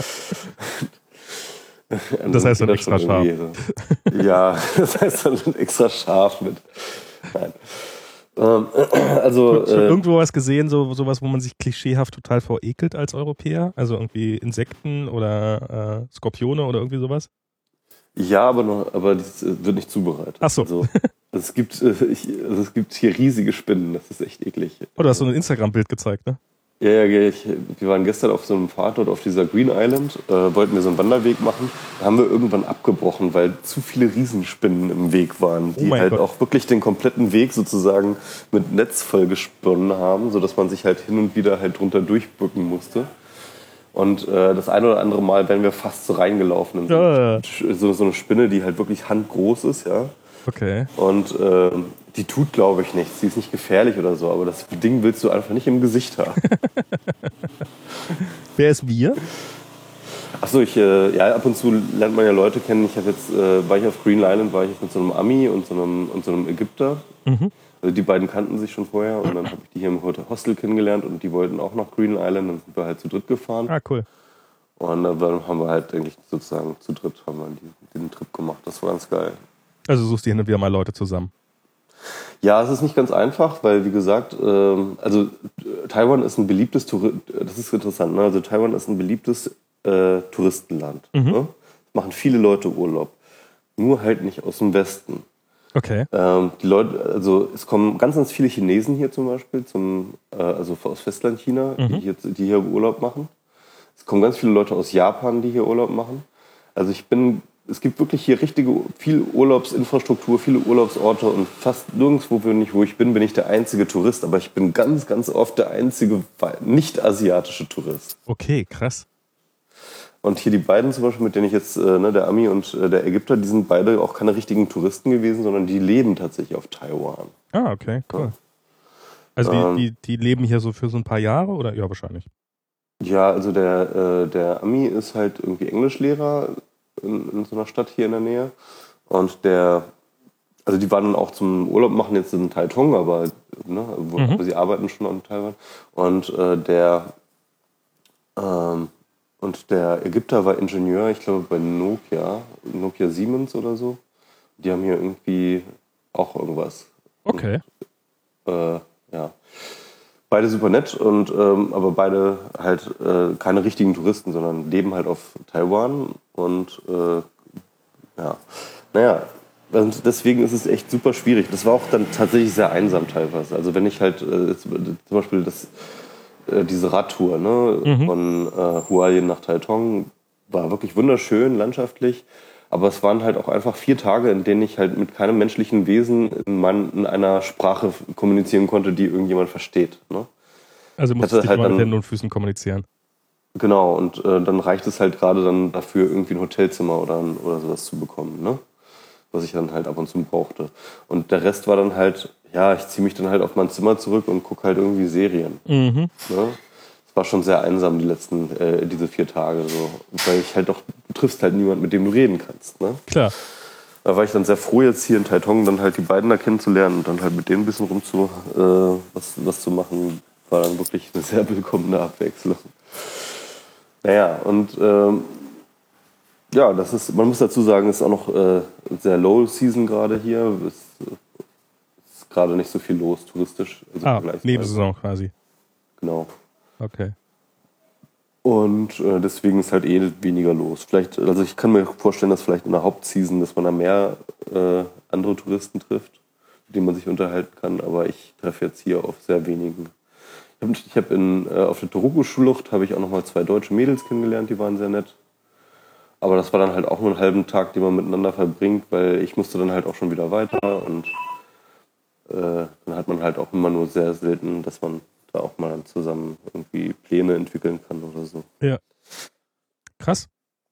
S1: Das heißt dann extra scharf.
S2: So. Ja, das heißt dann extra scharf mit. Nein. Ähm, also,
S1: schon
S2: äh,
S1: irgendwo was gesehen, so sowas, wo man sich klischeehaft total verekelt als Europäer? Also irgendwie Insekten oder äh, Skorpione oder irgendwie sowas?
S2: Ja, aber, noch, aber das wird nicht zubereitet.
S1: Ach so.
S2: Also, es, gibt, ich, also es gibt hier riesige Spinnen, das ist echt eklig.
S1: Oh, du hast so ein Instagram-Bild gezeigt, ne?
S2: Ja, ja, ich, wir waren gestern auf so einem Pfad dort auf dieser Green Island, äh, wollten wir so einen Wanderweg machen. Da haben wir irgendwann abgebrochen, weil zu viele Riesenspinnen im Weg waren, die
S1: oh
S2: halt
S1: Gott.
S2: auch wirklich den kompletten Weg sozusagen mit Netz vollgesponnen haben, sodass man sich halt hin und wieder halt drunter durchbücken musste. Und äh, das eine oder andere Mal wären wir fast so reingelaufen in so,
S1: Ja.
S2: so, so eine Spinne, die halt wirklich handgroß ist, ja.
S1: Okay.
S2: Und äh, die tut, glaube ich, nichts. Die ist nicht gefährlich oder so, aber das Ding willst du einfach nicht im Gesicht haben.
S1: Wer ist wir?
S2: Achso, ich, äh, ja, ab und zu lernt man ja Leute kennen. Ich habe jetzt, äh, war ich auf Green Island, war ich jetzt mit so einem Ami und so einem, und so einem Ägypter.
S1: Mhm.
S2: Also die beiden kannten sich schon vorher und dann habe ich die hier im Hostel kennengelernt und die wollten auch nach Green Island. Dann sind wir halt zu dritt gefahren.
S1: Ah, cool.
S2: Und dann haben wir halt eigentlich sozusagen zu dritt haben wir die, den Trip gemacht. Das war ganz geil.
S1: Also suchst du hin und wieder mal Leute zusammen?
S2: Ja, es ist nicht ganz einfach, weil wie gesagt, ähm, also Taiwan ist ein beliebtes Touri- das ist interessant, ne? Also Taiwan ist ein beliebtes äh, Touristenland.
S1: Mhm.
S2: Ne? Machen viele Leute Urlaub, nur halt nicht aus dem Westen.
S1: Okay.
S2: Ähm, die Leute, also es kommen ganz, ganz viele Chinesen hier zum Beispiel, zum, äh, also aus Festland China,
S1: Mhm.
S2: die, hier, die hier Urlaub machen. Es kommen ganz viele Leute aus Japan, die hier Urlaub machen. Also ich bin Es gibt wirklich hier richtige, viel Urlaubsinfrastruktur, viele Urlaubsorte und fast nirgendwo, bin ich, wo ich bin, bin ich der einzige Tourist. Aber ich bin ganz, ganz oft der einzige nicht-asiatische Tourist.
S1: Okay, krass.
S2: Und hier die beiden zum Beispiel, mit denen ich jetzt, äh, ne, der Ami und äh, der Ägypter, die sind beide auch keine richtigen Touristen gewesen, sondern die leben tatsächlich auf Taiwan.
S1: Ah, okay, cool.
S2: Ja.
S1: Also die,
S2: Ähm,
S1: die, die leben hier so für so ein paar Jahre oder? Ja, wahrscheinlich.
S2: Ja, also der, äh, der Ami ist halt irgendwie Englischlehrer in, in so einer Stadt hier in der Nähe. Und der, also die waren dann auch zum Urlaub machen jetzt in Taitung, aber, ne, wo,
S1: Mhm.
S2: aber sie arbeiten schon an Taiwan. Und äh, der ähm, und der Ägypter war Ingenieur, ich glaube bei Nokia, Nokia Siemens oder so. Die haben hier irgendwie auch irgendwas
S1: Okay.
S2: Und, äh, ja. Beide super nett, und, ähm, aber beide halt äh, keine richtigen Touristen, sondern leben halt auf Taiwan. Und äh, ja, naja, und deswegen ist es echt super schwierig. Das war auch dann tatsächlich sehr einsam teilweise. Also wenn ich halt äh, zum Beispiel das, äh, diese Radtour, ne,
S1: Mhm.
S2: von äh, Hualien nach Taitung war wirklich wunderschön, landschaftlich. Aber es waren halt auch einfach vier Tage, in denen ich halt mit keinem menschlichen Wesen in, mein, in einer Sprache kommunizieren konnte, die irgendjemand versteht. Ne?
S1: Also musst du
S2: Hatte
S1: dich
S2: halt
S1: immer mit
S2: dann,
S1: Händen und Füßen kommunizieren.
S2: genau, und äh, dann reicht es halt gerade dann dafür, irgendwie ein Hotelzimmer oder, ein, oder sowas zu bekommen, ne? Was ich dann halt ab und zu brauchte. Und der Rest war dann halt, ja, ich ziehe mich dann halt auf mein Zimmer zurück und gucke halt irgendwie Serien.
S1: Mhm.
S2: Ne? Es war schon sehr einsam, die letzten, äh, diese vier Tage. So. Weil ich halt doch, du triffst halt niemanden, mit dem du reden kannst. Ne?
S1: Klar.
S2: Da war ich dann sehr froh, jetzt hier in Taitung dann halt die beiden da kennenzulernen und dann halt mit denen ein bisschen rumzu, äh, was, was zu machen. War dann wirklich eine sehr willkommene Abwechslung. Naja, und ähm, ja, das ist, man muss dazu sagen, es ist auch noch äh, sehr Low Season gerade hier. Es ist gerade nicht so viel los, touristisch. Also
S1: Ah, Nebensaison quasi.
S2: Genau.
S1: Okay.
S2: Und äh, deswegen ist halt eh weniger los. Vielleicht, also ich kann mir vorstellen, dass vielleicht in der Hauptseason, dass man da mehr äh, andere Touristen trifft, mit denen man sich unterhalten kann. Aber ich treffe jetzt hier auf sehr wenigen. Ich habe in äh, auf der Toruko-Schlucht habe ich auch noch mal zwei deutsche Mädels kennengelernt, die waren sehr nett. Aber das war dann halt auch nur einen halben Tag, den man miteinander verbringt, weil ich musste dann halt auch schon wieder weiter und äh, dann hat man halt auch immer nur sehr selten, dass man da auch mal dann zusammen irgendwie Pläne entwickeln kann oder so.
S1: Ja. Krass.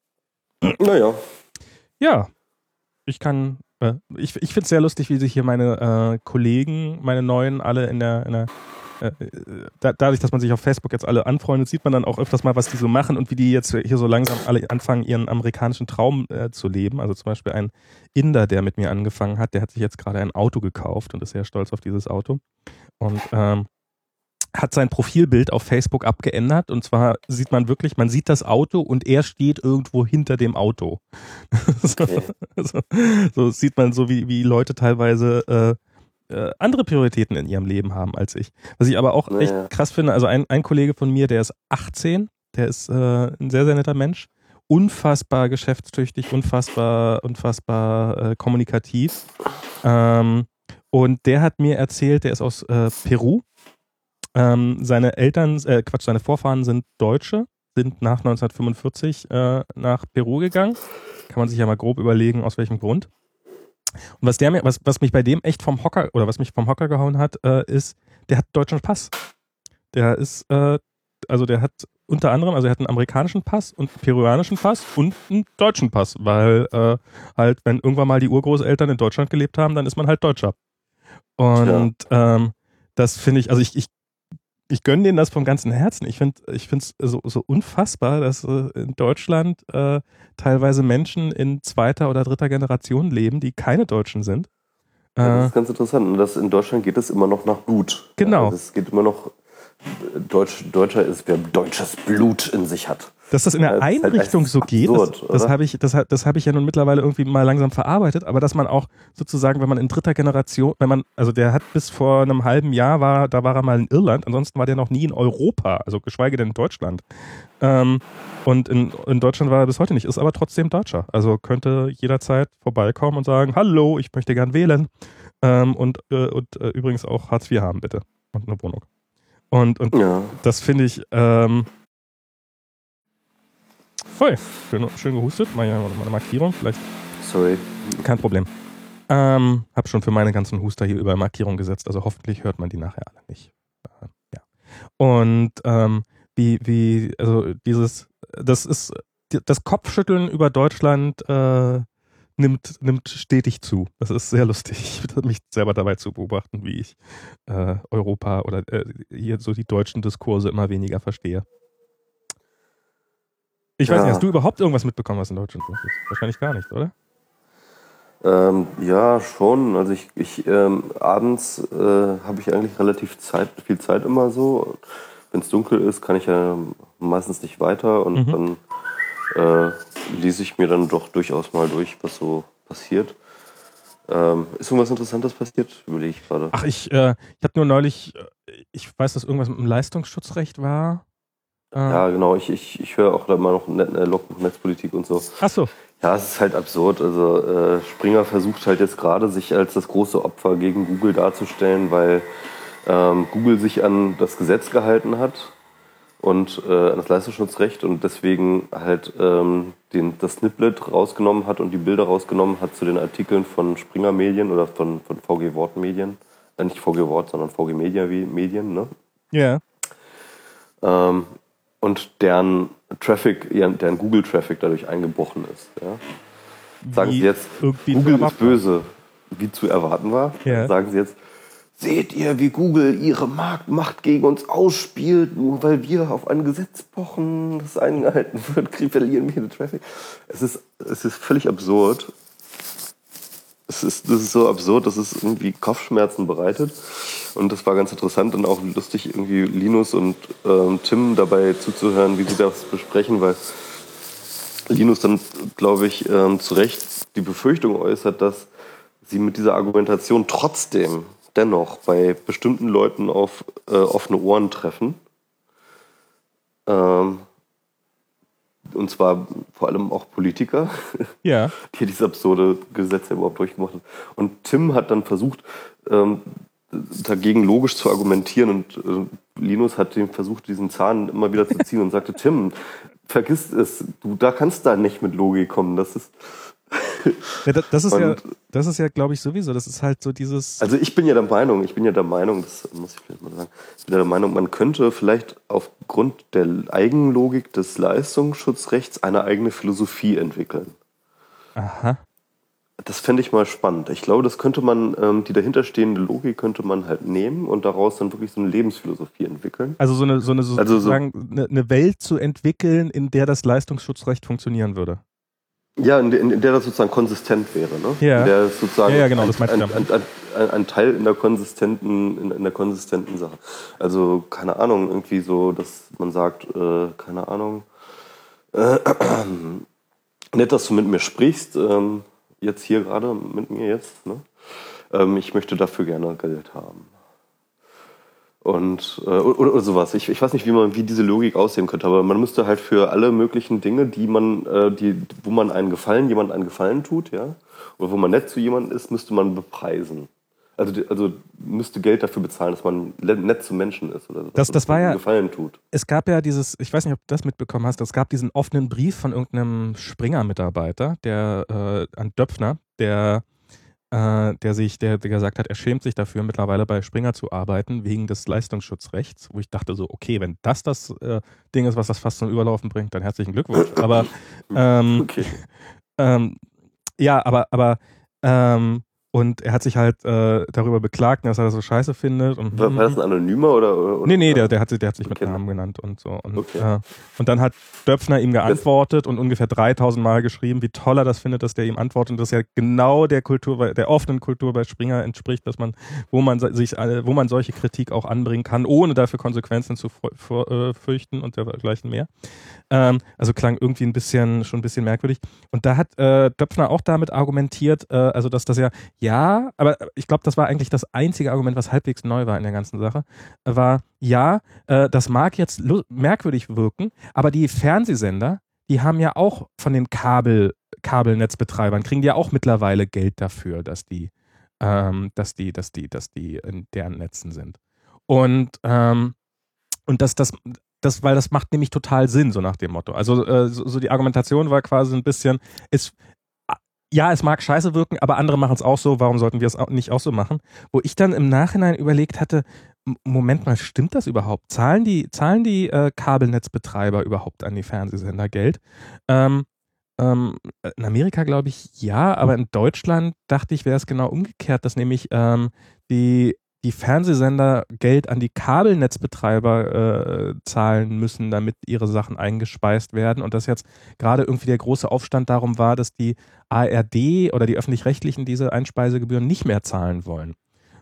S2: Naja.
S1: Ja. Ich kann, äh, ich, ich finde es sehr lustig, wie sich hier meine äh, Kollegen, meine neuen, alle in der, in der äh, da, dadurch, dass man sich auf Facebook jetzt alle anfreundet, sieht man dann auch öfters mal, was die so machen und wie die jetzt hier so langsam alle anfangen, ihren amerikanischen Traum äh, zu leben. Also zum Beispiel ein Inder, der mit mir angefangen hat, der hat sich jetzt gerade ein Auto gekauft und ist sehr stolz auf dieses Auto. Und ähm, hat sein Profilbild auf Facebook abgeändert, und zwar sieht man wirklich, man sieht das Auto und er steht irgendwo hinter dem Auto.
S2: Okay.
S1: so, so, so sieht man so, wie, wie Leute teilweise äh, äh, andere Prioritäten in ihrem Leben haben als ich. Was ich aber auch
S2: Naja.
S1: echt krass finde, also ein, ein Kollege von mir, der ist achtzehn, der ist äh, ein sehr, sehr netter Mensch, unfassbar geschäftstüchtig, unfassbar, unfassbar äh, kommunikativ. Ähm, und der hat mir erzählt, der ist aus äh, Peru. Ähm, seine Eltern, äh, Quatsch, seine Vorfahren sind Deutsche, sind nach neunzehnhundertfünfundvierzig äh, nach Peru gegangen. Kann man sich ja mal grob überlegen, aus welchem Grund. Und was der mir, was, was mich bei dem echt vom Hocker, oder was mich vom Hocker gehauen hat, äh, ist, der hat einen deutschen Pass. Der ist, äh, also der hat unter anderem, also er hat einen amerikanischen Pass und einen peruanischen Pass und einen deutschen Pass, weil äh, halt, wenn irgendwann mal die Urgroßeltern in Deutschland gelebt haben, dann ist man halt Deutscher. Und ähm, das finde ich, also ich, ich Ich gönne denen das vom ganzen Herzen. Ich finde ich finde es so, so unfassbar, dass äh, in Deutschland äh, teilweise Menschen in zweiter oder dritter Generation leben, die keine Deutschen sind.
S2: Ja, das
S1: Äh,
S2: ist ganz interessant. Und das, in Deutschland geht es immer noch nach Blut.
S1: Genau.
S2: Ja, es geht immer noch, Deutsch, Deutscher ist, wer deutsches Blut in sich hat.
S1: Dass das in der
S2: Ja, das ist halt
S1: Einrichtung
S2: echt
S1: so geht,
S2: absurd,
S1: das, das
S2: oder?
S1: habe ich, das, das hab ich ja nun mittlerweile irgendwie mal langsam verarbeitet, aber dass man auch sozusagen, wenn man in dritter Generation, wenn man, also der hat bis vor einem halben Jahr, war, da war er mal in Irland, ansonsten war der noch nie in Europa, also geschweige denn in Deutschland. Ähm, und in, in Deutschland war er bis heute nicht, ist aber trotzdem Deutscher. Also könnte jederzeit vorbeikommen und sagen, hallo, ich möchte gern wählen. Ähm, und äh, und äh, übrigens auch Hartz vier haben, bitte. Und eine Wohnung. Und, und
S2: Ja.
S1: das finde ich, ähm, voll. Schön, schön gehustet. Mal ja eine Markierung, vielleicht.
S2: Sorry.
S1: Kein Problem. Ähm, hab schon für meine ganzen Huster hier überall Markierung gesetzt, also hoffentlich hört man die nachher alle nicht. Äh, ja. Und ähm, wie, wie, also dieses, das ist, das Kopfschütteln über Deutschland äh, nimmt, nimmt stetig zu. Das ist sehr lustig, mich selber dabei zu beobachten, wie ich äh, Europa oder äh, hier so die deutschen Diskurse immer weniger verstehe. Ich weiß
S2: Ja.
S1: nicht, hast du überhaupt irgendwas mitbekommen, was in Deutschland los ist? Wahrscheinlich gar nicht, oder?
S2: Ähm, ja, schon. Also ich, ich ähm, abends äh, habe ich eigentlich relativ Zeit, viel Zeit immer so. Wenn es dunkel ist, kann ich ja meistens nicht weiter und
S1: Mhm.
S2: dann äh, lese ich mir dann doch durchaus mal durch, was so passiert. Ähm, ist irgendwas Interessantes passiert? Überlege ich gerade.
S1: Ach, ich, äh, ich habe nur neulich, ich weiß, dass irgendwas mit dem Leistungsschutzrecht war. Äh,
S2: ja, genau. Ich, ich, ich höre auch da mal noch Net, äh, Logbuch Netzpolitik und so.
S1: Ach so.
S2: Ja, es ist halt absurd. Also äh, Springer versucht halt jetzt gerade, sich als das große Opfer gegen Google darzustellen, weil ähm, Google sich an das Gesetz gehalten hat und äh, an das Leistungsschutzrecht und deswegen halt ähm, den, das Snippet rausgenommen hat und die Bilder rausgenommen hat zu den Artikeln von Springer Medien oder von, von V G Wort Medien. Äh, nicht V G Wort, sondern V G Media Medien, ne?
S1: Ja.
S2: Yeah. Ähm, und deren Traffic, deren Google-Traffic dadurch eingebrochen ist. Ja? Sagen
S1: Wie
S2: Sie jetzt, Google ist böse, wie zu erwarten war.
S1: Ja.
S2: Sagen Sie jetzt, seht ihr, wie Google ihre Marktmacht gegen uns ausspielt, nur weil wir auf ein Gesetz pochen, das eingehalten wird, verlieren wir den Traffic. Es ist, es ist völlig absurd. Es ist, das ist so absurd, dass es irgendwie Kopfschmerzen bereitet. Und das war ganz interessant und auch lustig, irgendwie Linus und ähm, Tim dabei zuzuhören, wie sie das besprechen, weil Linus dann, glaube ich, ähm, zu Recht die Befürchtung äußert, dass sie mit dieser Argumentation trotzdem dennoch bei bestimmten Leuten auf äh, offene Ohren treffen. Ähm, und zwar vor allem auch Politiker,
S1: ja.
S2: die dieses absurde Gesetz ja überhaupt durchgemacht haben. Und Tim hat dann versucht, ähm, dagegen logisch zu argumentieren und äh, Linus hat den versucht, diesen Zahn immer wieder zu ziehen und sagte, Tim, vergiss es, du da kannst da nicht mit Logik kommen, das ist
S1: ja, das, das ist ja, das ist ja, glaube ich, sowieso, das ist halt so dieses...
S2: Also ich bin ja der Meinung, ich bin ja der Meinung, das muss ich vielleicht mal sagen, ich bin ja der Meinung, man könnte vielleicht aufgrund der Eigenlogik des Leistungsschutzrechts eine eigene Philosophie entwickeln.
S1: Aha.
S2: Das fände ich mal spannend. Ich glaube, das könnte man, ähm, die dahinterstehende Logik könnte man halt nehmen und daraus dann wirklich so eine Lebensphilosophie entwickeln.
S1: Also so eine, so eine,
S2: also
S1: sozusagen so eine Welt zu entwickeln, in der das Leistungsschutzrecht funktionieren würde.
S2: Ja, in der, in der das sozusagen konsistent wäre, ne?
S1: Ja.
S2: In der sozusagen
S1: ja, ja, genau,
S2: ein,
S1: das meinte ich
S2: ein, ein, ein, ein Teil in der konsistenten, in, in der konsistenten Sache. Also, keine Ahnung, irgendwie so, dass man sagt, äh, keine Ahnung, äh, äh, nett, dass du mit mir sprichst, ähm, jetzt hier gerade mit mir jetzt, ne? Ähm, ich möchte dafür gerne Geld haben. Und, äh, oder, oder sowas. Ich, ich weiß nicht, wie man, wie diese Logik aussehen könnte, aber man müsste halt für alle möglichen Dinge, die man, äh, die, wo man einen Gefallen, jemand einen Gefallen tut, ja, oder wo man nett zu jemandem ist, müsste man bepreisen. Also, also müsste Geld dafür bezahlen, dass man nett zu Menschen ist oder so.
S1: Das, das war ja,
S2: Gefallen tut.
S1: Es gab ja dieses, ich weiß nicht, ob du das mitbekommen hast, es gab diesen offenen Brief von irgendeinem Springer-Mitarbeiter, der äh, an Döpfner, der äh, der sich, der, der gesagt hat, er schämt sich dafür, mittlerweile bei Springer zu arbeiten, wegen des Leistungsschutzrechts, wo ich dachte so, okay, wenn das das äh, Ding ist, was das fast zum Überlaufen bringt, dann herzlichen Glückwunsch. Aber ähm, okay. ähm, ja, aber, aber ähm, und er hat sich halt äh, darüber beklagt, dass er das so scheiße findet. Und,
S2: war, war das ein Anonymer oder? oder
S1: nee, nee, der, der, hat, der hat sich
S2: okay.
S1: mit Namen genannt und so. Und,
S2: okay.
S1: äh, und dann hat Döpfner ihm geantwortet und ungefähr dreitausend Mal geschrieben, wie toll er das findet, dass der ihm antwortet und das ja genau der Kultur, der offenen Kultur bei Springer entspricht, dass man, wo man sich, wo man solche Kritik auch anbringen kann, ohne dafür Konsequenzen zu fürchten und dergleichen mehr. Ähm, also klang irgendwie ein bisschen, schon ein bisschen merkwürdig. Und da hat äh, Döpfner auch damit argumentiert, äh, also dass das ja Ja, aber ich glaube, das war eigentlich das einzige Argument, was halbwegs neu war in der ganzen Sache, war, ja, äh, das mag jetzt merkwürdig wirken, aber die Fernsehsender, die haben ja auch von den Kabel, Kabelnetzbetreibern, kriegen die ja auch mittlerweile Geld dafür, dass die, ähm, dass die, dass die, dass die in deren Netzen sind. Und, ähm, und das, das, das, weil das macht nämlich total Sinn, so nach dem Motto. Also äh, so, so die Argumentation war quasi ein bisschen, ist ja, es mag scheiße wirken, aber andere machen es auch so, warum sollten wir es auch nicht auch so machen? Wo ich dann im Nachhinein überlegt hatte, Moment mal, stimmt das überhaupt? Zahlen die, zahlen die äh, Kabelnetzbetreiber überhaupt an die Fernsehsender Geld? Ähm, ähm, in Amerika glaube ich ja, aber in Deutschland dachte ich, wäre es genau umgekehrt, dass nämlich ähm, die die Fernsehsender Geld an die Kabelnetzbetreiber äh, zahlen müssen, damit ihre Sachen eingespeist werden und dass jetzt gerade irgendwie der große Aufstand darum war, dass die A R D oder die Öffentlich-Rechtlichen diese Einspeisegebühren nicht mehr zahlen wollen.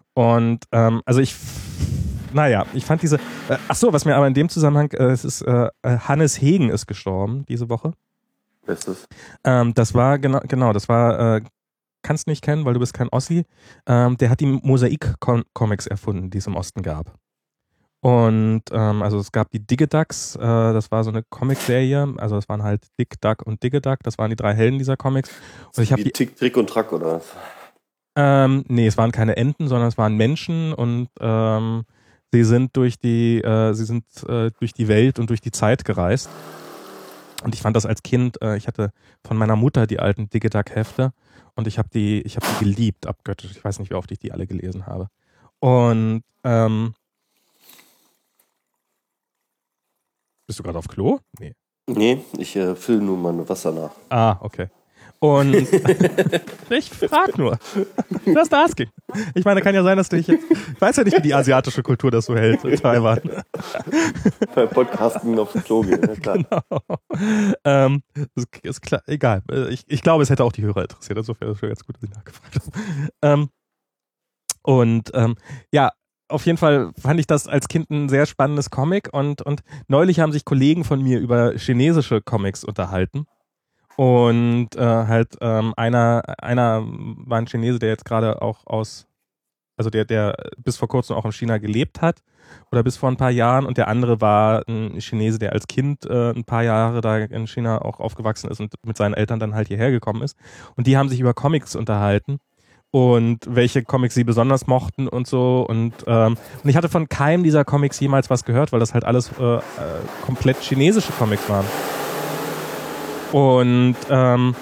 S1: Und ähm, also ich, naja, ich fand diese, äh, ach so, was mir aber in dem Zusammenhang, äh, es ist, äh, Hannes Hegen ist gestorben diese Woche.
S2: Wer ist das?
S1: Ähm, das war, genau, genau, das war äh, kannst nicht kennen, weil du bist kein Ossi. Ähm, der hat die Mosaik-Comics erfunden, die es im Osten gab. Und ähm, also es gab die Digiducks, äh, das war so eine Comicserie, also es waren halt Dick, Duck und Digiduck, das waren die drei Helden dieser Comics. Und ich habe die
S2: Tick, Trick und Track oder was?
S1: Ähm, nee, es waren keine Enten, sondern es waren Menschen und ähm, sie sind durch die, äh, sie sind äh, durch die Welt und durch die Zeit gereist. Und ich fand das als Kind, äh, ich hatte von meiner Mutter die alten Digiduck-Hefte und ich habe die, ich habe die geliebt, abgöttisch. Ich weiß nicht, wie oft ich die alle gelesen habe. Und ähm, bist du gerade auf Klo? Nee.
S2: Nee, ich äh, fülle nur mein Wasser nach.
S1: Ah, okay. Und ich frag nur. Das ist das ging. Ich meine, kann ja sein, dass du dich jetzt. Ich weiß ja nicht, wie die asiatische Kultur das so hält in Taiwan.
S2: Bei Podcasten aufs Klo gehen, ja klar.
S1: Genau. Ähm, ist, ist klar, egal. Ich, ich glaube, es hätte auch die Hörer interessiert. Insofern ist es ganz gut, dass ich nachgefragt habe. Ähm, und ähm, ja, auf jeden Fall fand ich das als Kind ein sehr spannendes Comic und, und neulich haben sich Kollegen von mir über chinesische Comics unterhalten. Und äh, halt ähm, einer, einer war ein Chinese, der jetzt gerade auch aus, also der, der bis vor kurzem auch in China gelebt hat oder bis vor ein paar Jahren und der andere war ein Chinese, der als Kind äh, ein paar Jahre da in China auch aufgewachsen ist und mit seinen Eltern dann halt hierher gekommen ist. Und die haben sich über Comics unterhalten und welche Comics sie besonders mochten und so. Und, ähm, und ich hatte von keinem dieser Comics jemals was gehört, weil das halt alles äh, äh, komplett chinesische Comics waren. Und, ähm,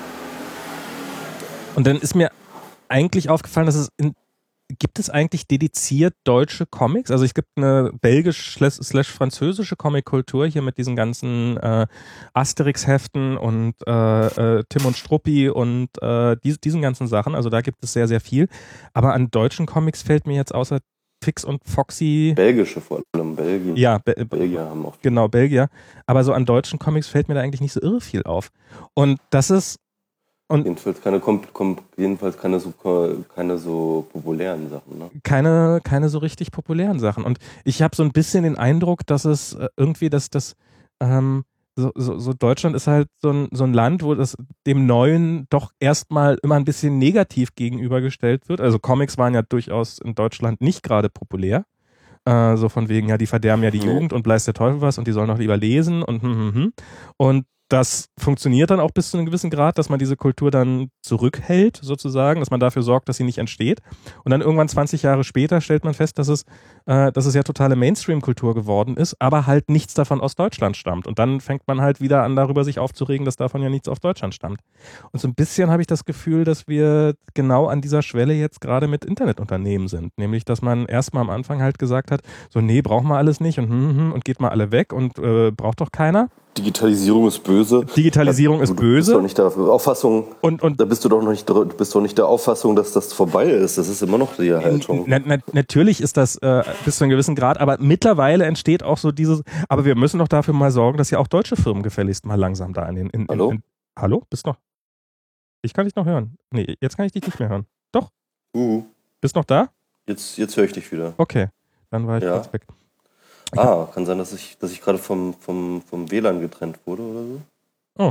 S1: und dann ist mir eigentlich aufgefallen, dass es in, gibt es eigentlich dediziert deutsche Comics? Also es gibt eine belgisch-französische Comic-Kultur hier mit diesen ganzen äh, Asterix-Heften und äh, äh, Tim und Struppi und äh, die, diesen ganzen Sachen. Also da gibt es sehr, sehr viel. Aber an deutschen Comics fällt mir jetzt außer Fix und Foxy.
S2: Belgische vor allem, Belgien.
S1: Ja, Be
S2: Belgier haben auch.
S1: Genau, Belgier. Aber so an deutschen Comics fällt mir da eigentlich nicht so irre viel auf. Und das ist. Und
S2: jedenfalls keine, kom, kom, jedenfalls keine so, keine so populären Sachen. Ne?
S1: Keine, keine so richtig populären Sachen. Und ich habe so ein bisschen den Eindruck, dass es äh, irgendwie, dass das. Ähm, So, so, so Deutschland ist halt so ein, so ein Land, wo das dem Neuen doch erstmal immer ein bisschen negativ gegenübergestellt wird. Also Comics waren ja durchaus in Deutschland nicht gerade populär. Äh, so von wegen, ja, die verderben ja die
S2: Nee.
S1: Jugend und bleißt der Teufel was und die sollen doch lieber lesen und hm, hm, hm. Und das funktioniert dann auch bis zu einem gewissen Grad, dass man diese Kultur dann zurückhält, sozusagen, dass man dafür sorgt, dass sie nicht entsteht. Und dann irgendwann zwanzig Jahre später stellt man fest, dass es, äh, dass es ja totale Mainstream-Kultur geworden ist, aber halt nichts davon aus Deutschland stammt. Und dann fängt man halt wieder an, darüber sich aufzuregen, dass davon ja nichts aus Deutschland stammt. Und so ein bisschen habe ich das Gefühl, dass wir genau an dieser Schwelle jetzt gerade mit Internetunternehmen sind. Nämlich, dass man erstmal am Anfang halt gesagt hat, so, nee, brauchen wir alles nicht und, hm, hm, und geht mal alle weg und äh, braucht doch keiner.
S2: Digitalisierung ist böse.
S1: Digitalisierung ist
S2: du, du
S1: böse.
S2: Bist doch nicht der Auffassung,
S1: und, und
S2: da bist du doch noch nicht, du bist doch nicht der Auffassung, dass das vorbei ist. Das ist immer noch die Haltung.
S1: Na, na, natürlich ist das äh, bis zu einem gewissen Grad, aber mittlerweile entsteht auch so dieses, aber wir müssen doch dafür mal sorgen, dass ja auch deutsche Firmen gefälligst mal langsam da in den... In, in,
S2: Hallo?
S1: In, hallo? Bist noch? Ich kann dich noch hören. Nee, jetzt kann ich dich nicht mehr hören. Doch?
S2: Uh,
S1: Bist noch da?
S2: jetzt, jetzt höre ich dich wieder.
S1: Okay, dann war ich
S2: Ja.
S1: kurz weg. Ich
S2: Ah, kann sein, dass ich, dass ich gerade vom, vom, vom W L A N getrennt wurde oder so.
S1: Oh.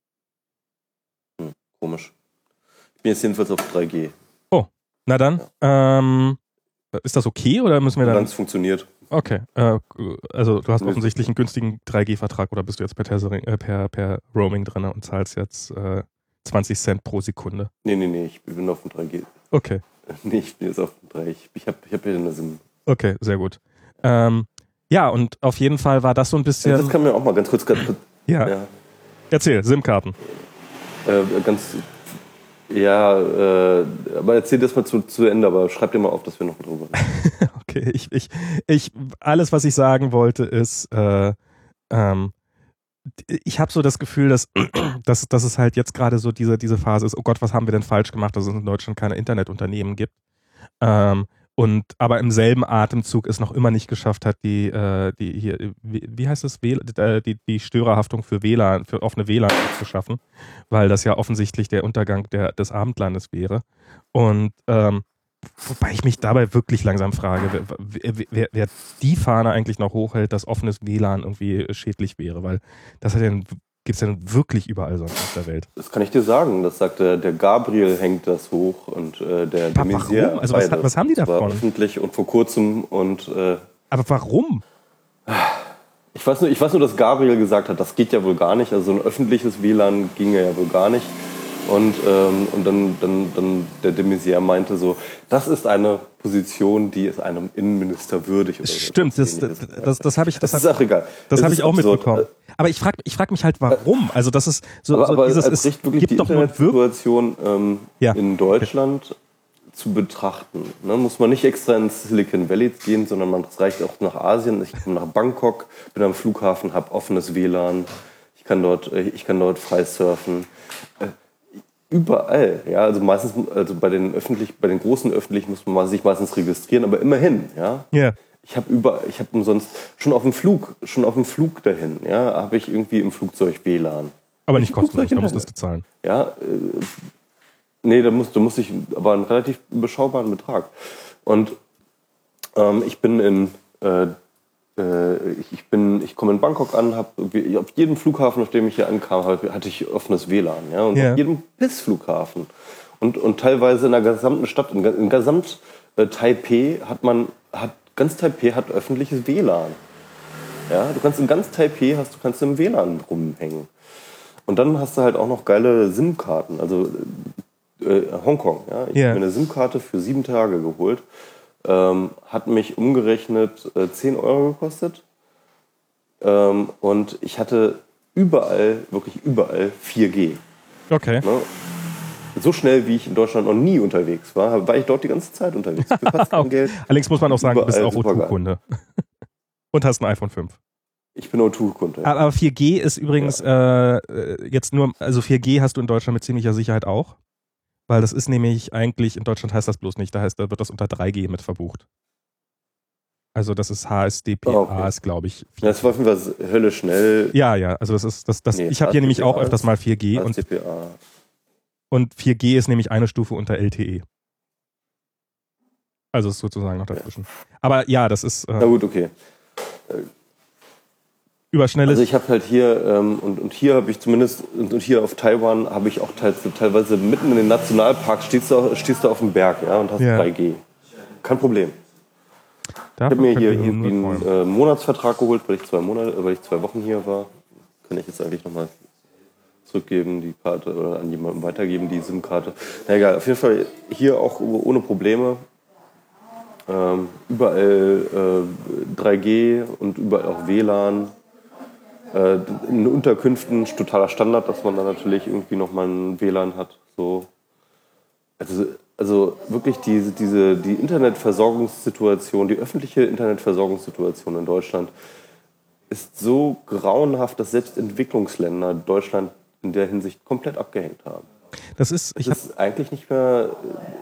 S2: Hm, komisch. Ich bin jetzt jedenfalls auf drei G.
S1: Na dann, ähm, ist das okay oder müssen wir dann...
S2: Solange es funktioniert.
S1: Okay, äh, also du hast
S2: Nee.
S1: offensichtlich einen günstigen drei G Vertrag oder bist du jetzt per, Tethering, äh, per, per Roaming drin und zahlst jetzt äh, zwanzig Cent pro Sekunde?
S2: Nee, nee, nee, ich bin auf dem drei G.
S1: Okay,
S2: Nee, ich bin jetzt auf dem drei. Ich, ich habe ich hab hier eine SIM.
S1: okay, sehr gut. Ähm, ja, und auf jeden Fall war das so ein bisschen...
S2: Das kann mir auch mal ganz kurz... Ganz,
S1: ja.
S2: ja.
S1: Erzähl, SIM-Karten.
S2: Äh, ganz... Ja, äh, aber erzähl das mal zu, zu Ende, aber schreib dir mal auf, dass wir noch drüber reden.
S1: Okay, ich, ich, ich, alles, was ich sagen wollte, ist, äh, ähm, ich habe so das Gefühl, dass, dass, dass es halt jetzt gerade so diese, diese Phase ist, oh Gott, was haben wir denn falsch gemacht, dass es in Deutschland keine Internetunternehmen gibt. Ähm, und aber im selben Atemzug es noch immer nicht geschafft hat, die, äh, die hier, wie, wie heißt es, W L A N, die, die Störerhaftung für W L A N, für offene W L A N zu schaffen, weil das ja offensichtlich der Untergang der, des Abendlandes wäre. Und ähm, wobei ich mich dabei wirklich langsam frage, wer, wer, wer die Fahne eigentlich noch hochhält, dass offenes W L A N irgendwie schädlich wäre, weil das hat ja gibt es ja wirklich überall sonst auf der Welt.
S2: Das kann ich dir sagen. Das sagt der, der Gabriel hängt das hoch und äh, der de Maizière.
S1: Warum? Also was, was haben die davon?
S2: Das war öffentlich und vor kurzem und... Äh,
S1: Aber warum?
S2: Ich weiß, nur, ich weiß nur, dass Gabriel gesagt hat, das geht ja wohl gar nicht. Also so ein öffentliches W L A N ging ja wohl gar nicht. Und, ähm, und dann, dann, dann der de Maizière meinte so, das ist eine Position, die ist einem Innenminister würdig. Oder
S1: Stimmt, das, das, das, das habe ich, das,
S2: das ist auch egal.
S1: Das, das habe ich auch
S2: absurd.
S1: mitbekommen. Aber ich frage ich frag mich halt, warum? Also das ist so,
S2: aber,
S1: so
S2: aber
S1: dieses,
S2: als
S1: es
S2: wirklich
S1: gibt
S2: die
S1: doch nur
S2: Internetsituation ähm,
S1: ja.
S2: in Deutschland zu betrachten. Ne? Muss man nicht extra ins Silicon Valley gehen, sondern man reicht auch nach Asien. Ich komme nach Bangkok, bin am Flughafen, habe offenes W L A N. Ich kann dort, ich kann dort frei surfen. Überall, ja, also meistens, also bei den öffentlich, bei den großen öffentlichen muss man sich meistens registrieren, aber immerhin, ja.
S1: Yeah.
S2: Ich habe über, ich habe umsonst schon auf dem Flug, schon auf dem Flug dahin, ja, habe ich irgendwie im Flugzeug W L A N.
S1: Aber nicht kostenlos, da musst du das bezahlen.
S2: Ja, äh, nee, da muss, da muss ich, aber einen relativ überschaubaren Betrag. Und ähm, ich bin in äh, Ich, bin, ich komme in Bangkok an, habe auf jedem Flughafen, auf dem ich hier ankam, hatte ich offenes W L A N. Ja? Und yeah. auf jedem Piss-Flughafen. Und, und teilweise in der gesamten Stadt, in, in gesamt äh, Taipei hat man, hat, ganz Taipei hat öffentliches W L A N. Ja? Du kannst in ganz Taipei, hast, du kannst im W L A N rumhängen. Und dann hast du halt auch noch geile SIM-Karten, also äh, Hongkong. Ja? Ich yeah. habe mir eine SIM-Karte für sieben Tage geholt. Ähm, hat mich umgerechnet äh, zehn Euro gekostet. Ähm, und ich hatte überall, wirklich überall vier G.
S1: Okay.
S2: Ne? So schnell, wie ich in Deutschland noch nie unterwegs war, war ich dort die ganze Zeit unterwegs. Für fast kein Geld.
S1: Allerdings muss man auch sagen, du bist auch O zwei Kunde. Und hast ein iPhone fünf.
S2: Ich bin O zwei Kunde.
S1: Ja. Aber vier G ist übrigens ja. äh, jetzt nur, also vier G hast du in Deutschland mit ziemlicher Sicherheit auch. Weil das ist nämlich eigentlich, in Deutschland heißt das bloß nicht, da heißt, da wird das unter drei G mit verbucht. Also das ist H S D P A, oh, okay. ist glaube ich.
S2: Ja, das war auf jeden Fall Hölle schnell.
S1: Ja, ja, also das ist, das, das, nee, ich habe hier nämlich auch öfters mal vier G. Und, und vier G ist nämlich eine Stufe unter L T E. Also ist sozusagen noch dazwischen. Ja. Aber ja, das ist... Äh,
S2: Na gut, okay.
S1: Über schnelles.
S2: Also ich habe halt hier ähm, und, und hier habe ich zumindest und, und hier auf Taiwan habe ich auch teils, teilweise mitten in den Nationalparks stehst du, stehst du auf dem Berg, ja, und hast ja. drei G. Kein Problem. Ich habe mir hier irgendwie einen äh, Monatsvertrag geholt, weil ich zwei Monate, weil ich zwei Wochen hier war. Kann ich jetzt eigentlich nochmal zurückgeben, die Karte, oder an jemanden weitergeben, die SIM-Karte. Na egal, auf jeden Fall hier auch ohne Probleme. Ähm, überall äh, drei G und überall auch W L A N. In Unterkünften totaler Standard, dass man da natürlich irgendwie nochmal ein W L A N hat. So. Also, also wirklich diese, diese, die Internetversorgungssituation, die öffentliche Internetversorgungssituation in Deutschland ist so grauenhaft, dass selbst Entwicklungsländer Deutschland in der Hinsicht komplett abgehängt haben.
S1: Das ist, ich
S2: das ist eigentlich nicht mehr...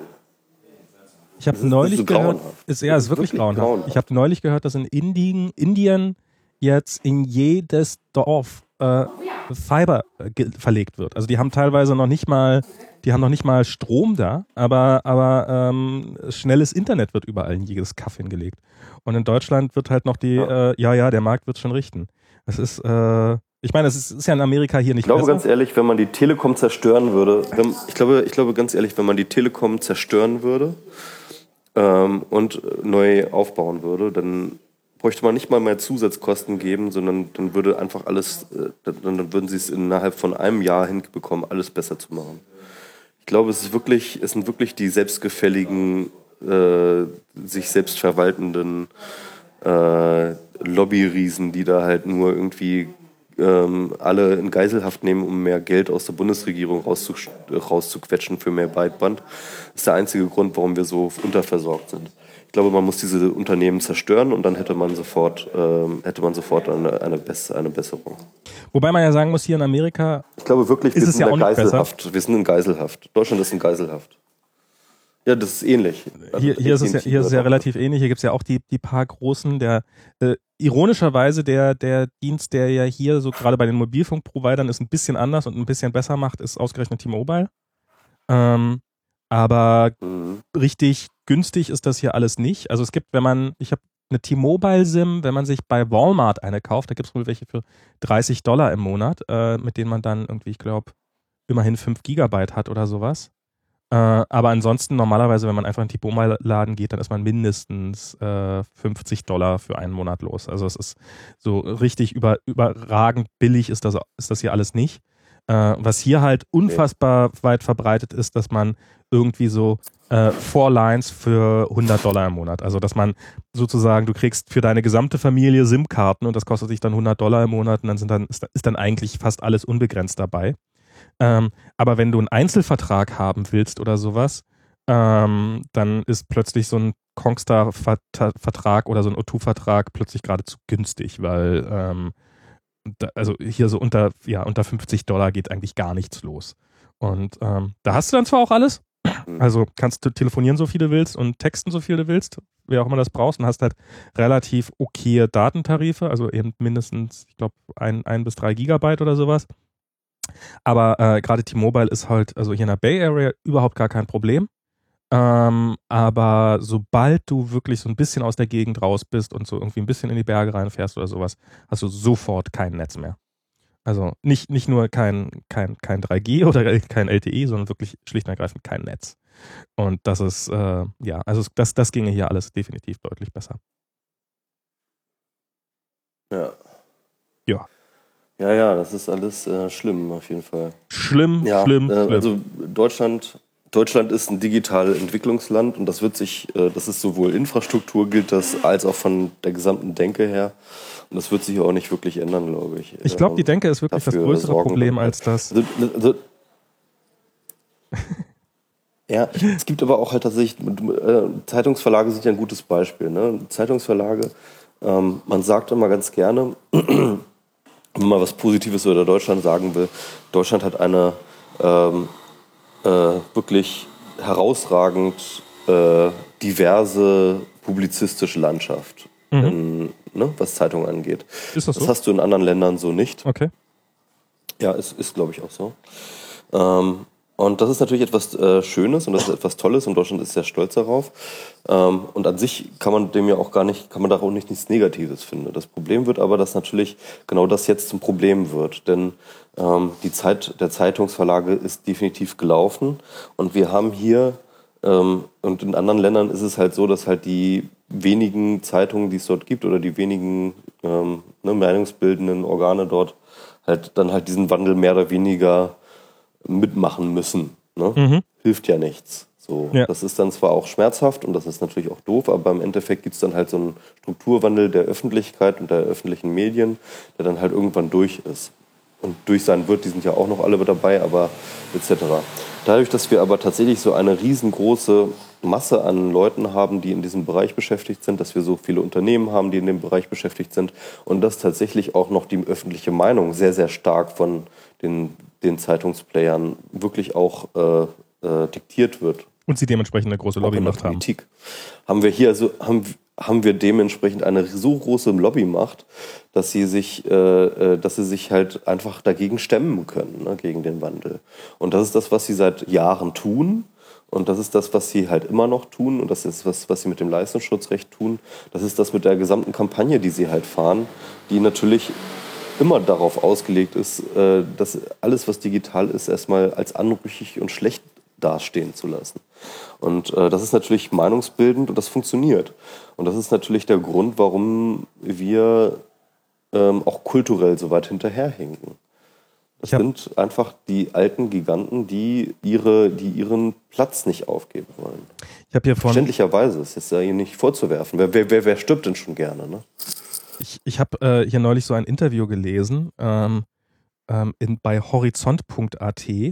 S1: Ich habe neulich so gehört... Ist, ja, es ist wirklich, wirklich grauenhaft. grauenhaft. Ich habe neulich gehört, dass in Indien, Indien jetzt in jedes Dorf äh, Fiber äh, verlegt wird. Also die haben teilweise noch nicht mal, die haben noch nicht mal Strom da, aber, aber ähm, schnelles Internet wird überall in jedes Kaff hingelegt. Und in Deutschland wird halt noch die, ja, äh, ja, ja, der Markt wird schon richten. Das ist, äh, ich meine, es ist, ist ja in Amerika hier nicht besser.
S2: Ich glaube ganz ehrlich, wenn man die Telekom zerstören würde, wenn, ich glaube, ich glaube ganz ehrlich, wenn man die Telekom zerstören würde ähm, und neu aufbauen würde, dann bräuchte man nicht mal mehr Zusatzkosten geben, sondern dann würde einfach alles, dann, dann würden sie es innerhalb von einem Jahr hinbekommen, alles besser zu machen. Ich glaube, es ist wirklich, es sind wirklich die selbstgefälligen, äh, sich selbst verwaltenden äh, Lobbyriesen, die da halt nur irgendwie ähm, alle in Geiselhaft nehmen, um mehr Geld aus der Bundesregierung rauszu, rauszuquetschen für mehr Breitband. Das ist der einzige Grund, warum wir so unterversorgt sind. Ich glaube, man muss diese Unternehmen zerstören und dann hätte man sofort, ähm, hätte man sofort eine, eine, Bess- eine Besserung.
S1: Wobei man ja sagen muss, hier in Amerika
S2: ich glaube wirklich, wir
S1: ist es
S2: sind
S1: ja
S2: in
S1: auch nicht
S2: Geiselhaft.
S1: besser.
S2: Wir sind in Geiselhaft. Deutschland ist in Geiselhaft. Ja, das ist ähnlich. Also
S1: hier hier ist es ja, hier ist es ja relativ ähnlich. Hier gibt es ja auch die, die paar großen, der äh, ironischerweise der, der Dienst, der ja hier so gerade bei den Mobilfunkprovidern ist ein bisschen anders und ein bisschen besser macht, ist ausgerechnet T-Mobile. Ähm, aber mhm. richtig günstig ist das hier alles nicht. Also es gibt, wenn man, ich habe eine T-Mobile-SIM, wenn man sich bei Walmart eine kauft, da gibt es wohl welche für dreißig Dollar im Monat, äh, mit denen man dann irgendwie, ich glaube, immerhin fünf Gigabyte hat oder sowas. Äh, aber ansonsten normalerweise, wenn man einfach in den T-Mobile-Laden geht, dann ist man mindestens äh, fünfzig Dollar für einen Monat los. Also es ist so richtig über, überragend billig ist das, ist das hier alles nicht. Äh, was hier halt unfassbar weit verbreitet ist, dass man irgendwie so äh, Four Lines für hundert Dollar im Monat. Also dass man sozusagen, du kriegst für deine gesamte Familie SIM-Karten und das kostet dich dann hundert Dollar im Monat und dann, sind dann ist, ist dann eigentlich fast alles unbegrenzt dabei. Ähm, aber wenn du einen Einzelvertrag haben willst oder sowas, ähm, dann ist plötzlich so ein Kongstar-Vertrag oder so ein O zwei Vertrag plötzlich geradezu günstig, weil ähm, da, also hier so unter, ja, unter fünfzig Dollar geht eigentlich gar nichts los. Und ähm, da hast du dann zwar auch alles, also kannst du telefonieren, so viel du willst und texten, so viel du willst, wer auch immer das brauchst, und hast halt relativ okaye Datentarife, also eben mindestens, ich glaube, ein, ein bis drei Gigabyte oder sowas. Aber äh, gerade T-Mobile ist halt, also hier in der Bay Area überhaupt gar kein Problem. Ähm, aber sobald du wirklich so ein bisschen aus der Gegend raus bist und so irgendwie ein bisschen in die Berge reinfährst oder sowas, hast du sofort kein Netz mehr. Also nicht, nicht nur kein, kein, kein drei G oder kein L T E, sondern wirklich schlicht und ergreifend kein Netz. Und das ist, äh, ja, also das, das ginge hier alles definitiv deutlich besser.
S2: Ja.
S1: Ja.
S2: Ja, ja, das ist alles äh, schlimm auf jeden Fall.
S1: Schlimm,
S2: ja,
S1: schlimm,
S2: äh,
S1: schlimm.
S2: Also Deutschland, Deutschland ist ein digitales Entwicklungsland und das wird sich, äh, das ist sowohl Infrastruktur gilt das, als auch von der gesamten Denke her. Und das wird sich auch nicht wirklich ändern, glaube ich.
S1: Ich glaube, die Denke ist wirklich das größere Problem als das.
S2: Also, also, ja, es gibt aber auch halt tatsächlich, äh, Zeitungsverlage sind ja ein gutes Beispiel. Ne? Zeitungsverlage, ähm, man sagt immer ganz gerne, wenn man was Positives über Deutschland sagen will, Deutschland hat eine ähm, äh, wirklich herausragend äh, diverse publizistische Landschaft, mhm. in, ne, was Zeitungen angeht.
S1: Ist das so?
S2: Das hast du in anderen Ländern so nicht.
S1: Okay.
S2: Ja, ist, ist glaube ich auch so. Ähm, Und das ist natürlich etwas äh, Schönes und das ist etwas Tolles und Deutschland ist sehr stolz darauf. Ähm, und an sich kann man dem ja auch gar nicht, kann man da auch nicht nichts Negatives finden. Das Problem wird aber, dass natürlich genau das jetzt zum Problem wird. Denn ähm, die Zeit der Zeitungsverlage ist definitiv gelaufen und wir haben hier ähm, und in anderen Ländern ist es halt so, dass halt die wenigen Zeitungen, die es dort gibt oder die wenigen ähm, ne, meinungsbildenden Organe dort halt dann halt diesen Wandel mehr oder weniger mitmachen müssen. Ne? Mhm. Hilft ja nichts. So, ja. Das ist dann zwar auch schmerzhaft und das ist natürlich auch doof, aber im Endeffekt gibt es dann halt so einen Strukturwandel der Öffentlichkeit und der öffentlichen Medien, der dann halt irgendwann durch ist. Und durch sein wird, die sind ja auch noch alle dabei, aber et cetera. Dadurch, dass wir aber tatsächlich so eine riesengroße Masse an Leuten haben, die in diesem Bereich beschäftigt sind, dass wir so viele Unternehmen haben, die in dem Bereich beschäftigt sind und dass tatsächlich auch noch die öffentliche Meinung sehr, sehr stark von den, den Zeitungsplayern wirklich auch äh, äh, diktiert wird.
S1: Und sie dementsprechend eine große Lobbymacht haben.
S2: Politik. Haben wir hier also haben, haben wir dementsprechend eine so große Lobbymacht, dass sie sich, äh, dass sie sich halt einfach dagegen stemmen können, ne, gegen den Wandel. Und das ist das, was sie seit Jahren tun. Und das ist das, was sie halt immer noch tun. Und das ist was, was sie mit dem Leistungsschutzrecht tun. Das ist das mit der gesamten Kampagne, die sie halt fahren, die natürlich immer darauf ausgelegt ist, äh, dass alles, was digital ist, erstmal als anrüchig und schlecht dastehen zu lassen. Und äh, das ist natürlich meinungsbildend und das funktioniert. Und das ist natürlich der Grund, warum wir ähm, auch kulturell so weit hinterherhinken. Das sind einfach die alten Giganten, die ihre, die ihren Platz nicht aufgeben wollen.
S1: Ich habe hier von
S2: Verständlicherweise ist es ja ihnen nicht vorzuwerfen. Wer, wer, wer, wer stirbt denn schon gerne? Ne?
S1: Ich, ich habe äh, hier neulich so ein Interview gelesen ähm, ähm, in, bei horizont punkt a t.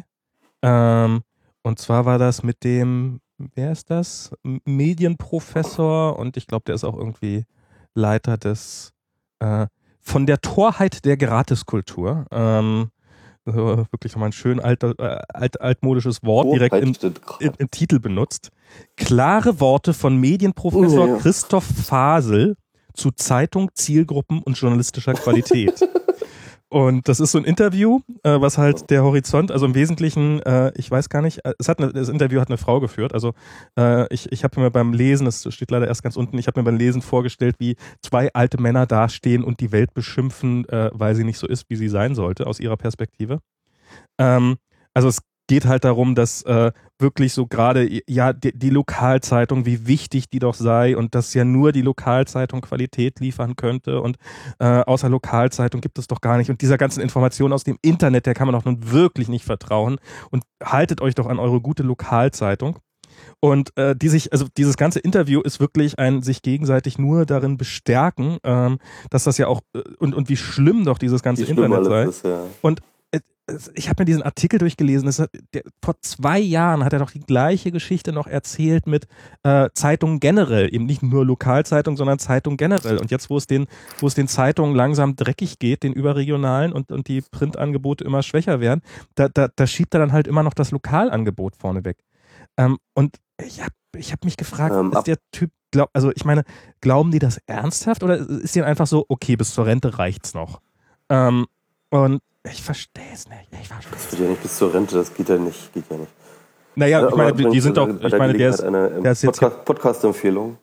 S1: Ähm, und zwar war das mit dem, wer ist das? Medienprofessor und ich glaube, der ist auch irgendwie Leiter des äh, von der Torheit der Gratiskultur. Ähm, also wirklich nochmal ein schön alt, äh, alt, altmodisches Wort direkt im, im, im Titel benutzt. Klare Worte von Medienprofessor oh, ja. Christoph Fasel zu Zeitung, Zielgruppen und journalistischer Qualität. Und das ist so ein Interview, äh, was halt der Horizont, also im Wesentlichen, äh, ich weiß gar nicht, es hat eine, das Interview hat eine Frau geführt. Also äh, ich, ich habe mir beim Lesen, das steht leider erst ganz unten, ich habe mir beim Lesen vorgestellt, wie zwei alte Männer dastehen und die Welt beschimpfen, äh, weil sie nicht so ist, wie sie sein sollte, aus ihrer Perspektive. Ähm, also es geht halt darum, dass äh, wirklich so gerade, ja, die, die Lokalzeitung, wie wichtig die doch sei und dass ja nur die Lokalzeitung Qualität liefern könnte und äh, außer Lokalzeitung gibt es doch gar nicht. Und dieser ganzen Information aus dem Internet, der kann man doch nun wirklich nicht vertrauen und haltet euch doch an eure gute Lokalzeitung. Und äh, die sich, also dieses ganze Interview ist wirklich ein sich gegenseitig nur darin bestärken, ähm, dass das ja auch, äh, und, und wie schlimm doch dieses ganze Internet sei. Ist, ja. Und ich habe mir diesen Artikel durchgelesen, das hat, der, vor zwei Jahren hat er doch die gleiche Geschichte noch erzählt mit äh, Zeitungen generell, eben nicht nur Lokalzeitungen, sondern Zeitungen generell. Und jetzt, wo es den, wo es den Zeitungen langsam dreckig geht, den überregionalen und, und die Printangebote immer schwächer werden, da, da, da schiebt er dann halt immer noch das Lokalangebot vorneweg. Ähm, und ich habe ich hab mich gefragt, ähm, ist der Typ, glaub, also ich meine, glauben die das ernsthaft oder ist denen einfach so, okay, bis zur Rente reicht's noch? Ähm, und ich verstehe es nicht. Ich war schon
S2: das wird ja nicht bis zur Rente, das geht ja nicht. Geht ja nicht.
S1: Naja, ja, ich meine, die, die sind doch, ich meine, der ist,
S2: eine
S1: der ist jetzt
S2: Podcast, Podcast-Empfehlung.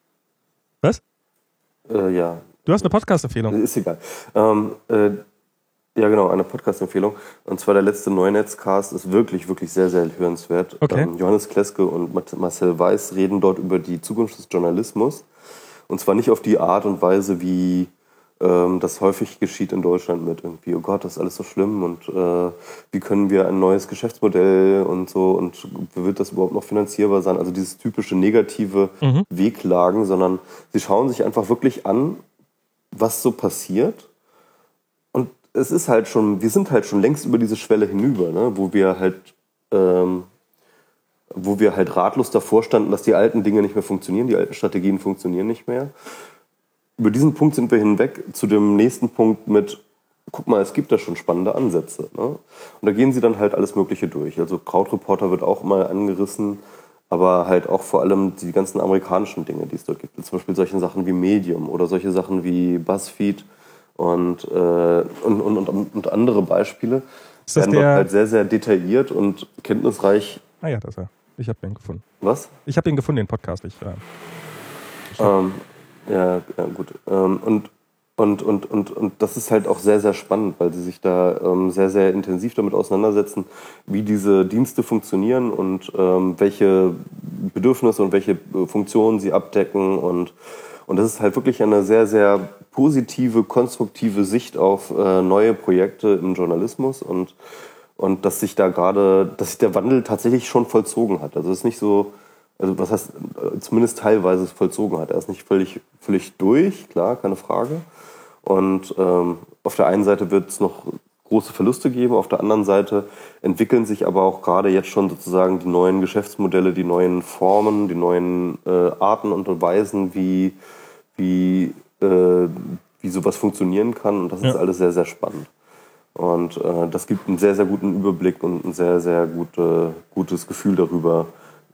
S1: Was?
S2: Äh, ja.
S1: Du hast eine Podcast-Empfehlung?
S2: Ist egal. Ähm, äh, ja, genau, eine Podcast-Empfehlung. Und zwar der letzte Neunetzcast ist wirklich, wirklich sehr, sehr hörenswert.
S1: Okay.
S2: Ähm, Johannes Kleske und Marcel Weiß reden dort über die Zukunft des Journalismus. Und zwar nicht auf die Art und Weise, wie das häufig geschieht in Deutschland mit irgendwie, oh Gott, das ist alles so schlimm und äh, wie können wir ein neues Geschäftsmodell und so und wird das überhaupt noch finanzierbar sein? Also dieses typische negative mhm. Wehklagen, sondern sie schauen sich einfach wirklich an, was so passiert und es ist halt schon, wir sind halt schon längst über diese Schwelle hinüber, ne, wo wir halt ähm, wo wir halt ratlos davor standen, dass die alten Dinge nicht mehr funktionieren, die alten Strategien funktionieren nicht mehr. Über diesen Punkt sind wir hinweg zu dem nächsten Punkt mit, guck mal, es gibt da schon spannende Ansätze. Ne? Und da gehen sie dann halt alles Mögliche durch. Also Krautreporter wird auch mal angerissen, aber halt auch vor allem die ganzen amerikanischen Dinge, die es dort gibt. Zum Beispiel solche Sachen wie Medium oder solche Sachen wie BuzzFeed und, äh, und, und, und, und andere Beispiele.
S1: Ist das
S2: werden dort halt sehr, sehr detailliert und kenntnisreich.
S1: Ah ja, das ist er. Ich habe den gefunden.
S2: Was?
S1: Ich habe den gefunden, den Podcast. Ich, äh, ich
S2: ähm, Ja, ja gut. Ähm, und, und, und, und, und das ist halt auch sehr, sehr spannend, weil sie sich da ähm, sehr, sehr intensiv damit auseinandersetzen, wie diese Dienste funktionieren und ähm, welche Bedürfnisse und welche Funktionen sie abdecken. Und, und das ist halt wirklich eine sehr, sehr positive, konstruktive Sicht auf äh, neue Projekte im Journalismus und, und dass sich da gerade, dass sich der Wandel tatsächlich schon vollzogen hat. Also es ist nicht so, also was heißt, zumindest teilweise vollzogen hat. Er ist nicht völlig, völlig durch, klar, keine Frage. Und ähm, auf der einen Seite wird es noch große Verluste geben, auf der anderen Seite entwickeln sich aber auch gerade jetzt schon sozusagen die neuen Geschäftsmodelle, die neuen Formen, die neuen äh, Arten und Weisen, wie, wie, äh, wie sowas funktionieren kann. Und das ja. ist alles sehr, sehr spannend. Und äh, das gibt einen sehr, sehr guten Überblick und ein sehr, sehr gute, gutes Gefühl darüber,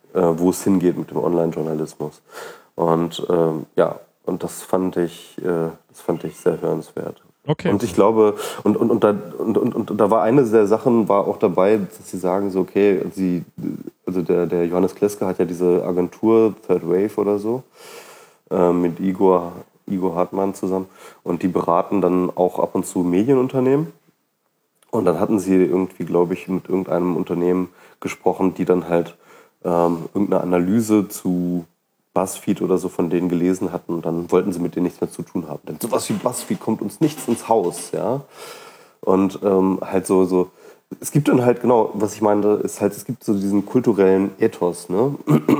S2: wo es hingeht mit dem Online-Journalismus. Und ähm, ja, und das fand ich, äh, das fand ich sehr hörenswert.
S1: Okay.
S2: Und ich glaube, und, und, und, da, und, und, und da war eine der Sachen, war auch dabei, dass sie sagen so, okay, sie, also der, der Johannes Kleske hat ja diese Agentur Third Wave oder so, äh, mit Igor, Igor Hartmann zusammen, und die beraten dann auch ab und zu Medienunternehmen. Und dann hatten sie irgendwie, glaube ich, mit irgendeinem Unternehmen gesprochen, die dann halt Ähm, irgendeine Analyse zu BuzzFeed oder so von denen gelesen hatten und dann wollten sie mit denen nichts mehr zu tun haben. Denn sowas wie BuzzFeed kommt uns nichts ins Haus, ja. Und ähm, halt so, so, es gibt dann halt, genau, was ich meine, ist halt, es gibt so diesen kulturellen Ethos, ne,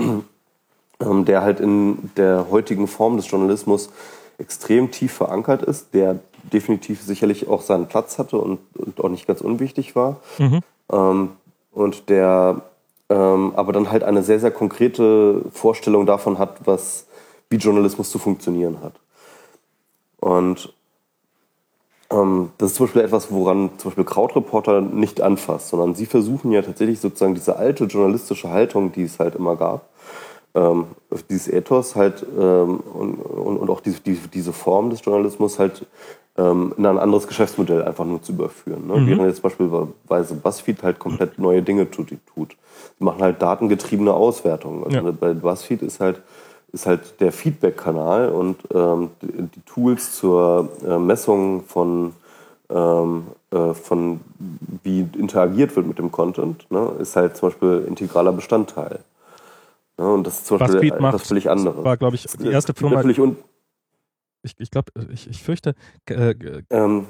S2: ähm, der halt in der heutigen Form des Journalismus extrem tief verankert ist, der definitiv sicherlich auch seinen Platz hatte und, und auch nicht ganz unwichtig war. Mhm. Ähm, und der Ähm, aber dann halt eine sehr, sehr konkrete Vorstellung davon hat, was, wie Journalismus zu funktionieren hat. Und ähm, das ist zum Beispiel etwas, woran zum Beispiel Krautreporter nicht anfasst, sondern sie versuchen ja tatsächlich sozusagen diese alte journalistische Haltung, die es halt immer gab, ähm, dieses Ethos halt ähm, und, und, und auch die, die, diese Form des Journalismus halt ähm, in ein anderes Geschäftsmodell einfach nur zu überführen. Ne? Mhm. Während jetzt beispielsweise BuzzFeed halt komplett neue Dinge tut. tut. Die machen halt datengetriebene Auswertungen. Also ja. Bei BuzzFeed ist halt, ist halt der Feedback-Kanal und ähm, die, die Tools zur äh, Messung von Ähm, äh, von wie interagiert wird mit dem Content, ne, ist halt zum Beispiel integraler Bestandteil. Ne, und das ist zum Beispiel
S1: BuzzFeed
S2: etwas völlig anderes.
S1: War, glaube ich, die erste Firma. Ich, ich glaube, ich, ich fürchte, äh, ähm,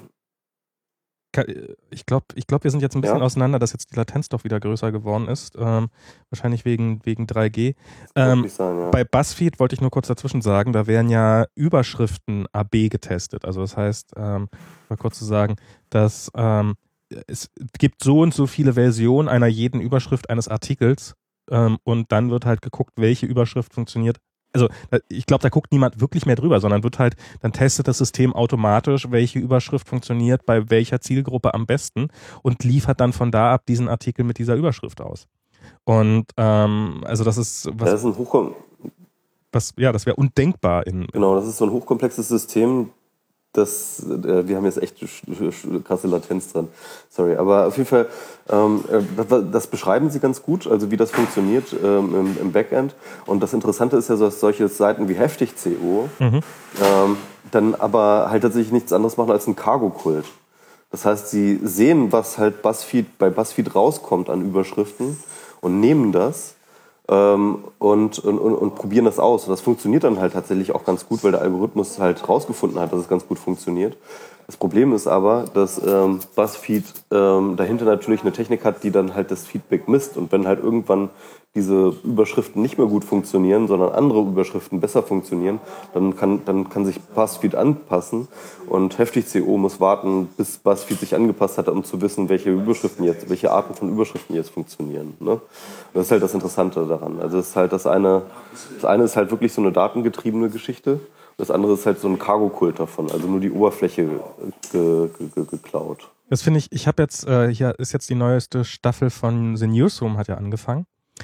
S1: ich glaube, ich glaub, wir sind jetzt ein bisschen ja? auseinander, dass jetzt die Latenz doch wieder größer geworden ist. Ähm, wahrscheinlich wegen, wegen drei G. Ähm, sein, ja. Bei BuzzFeed wollte ich nur kurz dazwischen sagen, da werden ja Überschriften A B getestet. Also das heißt, ähm, mal kurz zu sagen, dass ähm, es gibt so und so viele Versionen einer jeden Überschrift eines Artikels ähm, und dann wird halt geguckt, welche Überschrift funktioniert. Also ich glaube, da guckt niemand wirklich mehr drüber, sondern wird halt, dann testet das System automatisch, welche Überschrift funktioniert bei welcher Zielgruppe am besten und liefert dann von da ab diesen Artikel mit dieser Überschrift aus. Und ähm, also das ist was,
S2: das ist ein Hochkom-
S1: was ja, das wäre undenkbar in.
S2: Genau, das ist so ein hochkomplexes System. Das, äh, wir haben jetzt echt krasse Latenz dran. Sorry, aber auf jeden Fall, ähm, das, das beschreiben Sie ganz gut, also wie das funktioniert ähm, im, im Backend. Und das Interessante ist ja, dass solche Seiten wie Heftig Punkt co mhm. ähm, dann aber halt tatsächlich nichts anderes machen als einen Cargo-Kult. Das heißt, sie sehen, was halt BuzzFeed, bei BuzzFeed rauskommt an Überschriften und nehmen das ähm, und, und, und, und probieren das aus. Und das funktioniert dann halt tatsächlich auch ganz gut, weil der Algorithmus halt rausgefunden hat, dass es ganz gut funktioniert. Das Problem ist aber, dass ähm, BuzzFeed ähm, dahinter natürlich eine Technik hat, die dann halt das Feedback misst. Und wenn halt irgendwann diese Überschriften nicht mehr gut funktionieren, sondern andere Überschriften besser funktionieren, dann kann, dann kann sich BuzzFeed anpassen. Und Heftig Punkt co muss warten, bis BuzzFeed sich angepasst hat, um zu wissen, welche Überschriften jetzt, welche Arten von Überschriften jetzt funktionieren. Ne? Und das ist halt das Interessante daran. Also das ist halt das eine, das eine ist halt wirklich so eine datengetriebene Geschichte. Das andere ist halt so ein Cargo-Kult davon, also nur die Oberfläche ge- ge- ge- geklaut.
S1: Das finde ich, ich habe jetzt, äh, hier ist jetzt die neueste Staffel von The Newsroom, hat ja angefangen.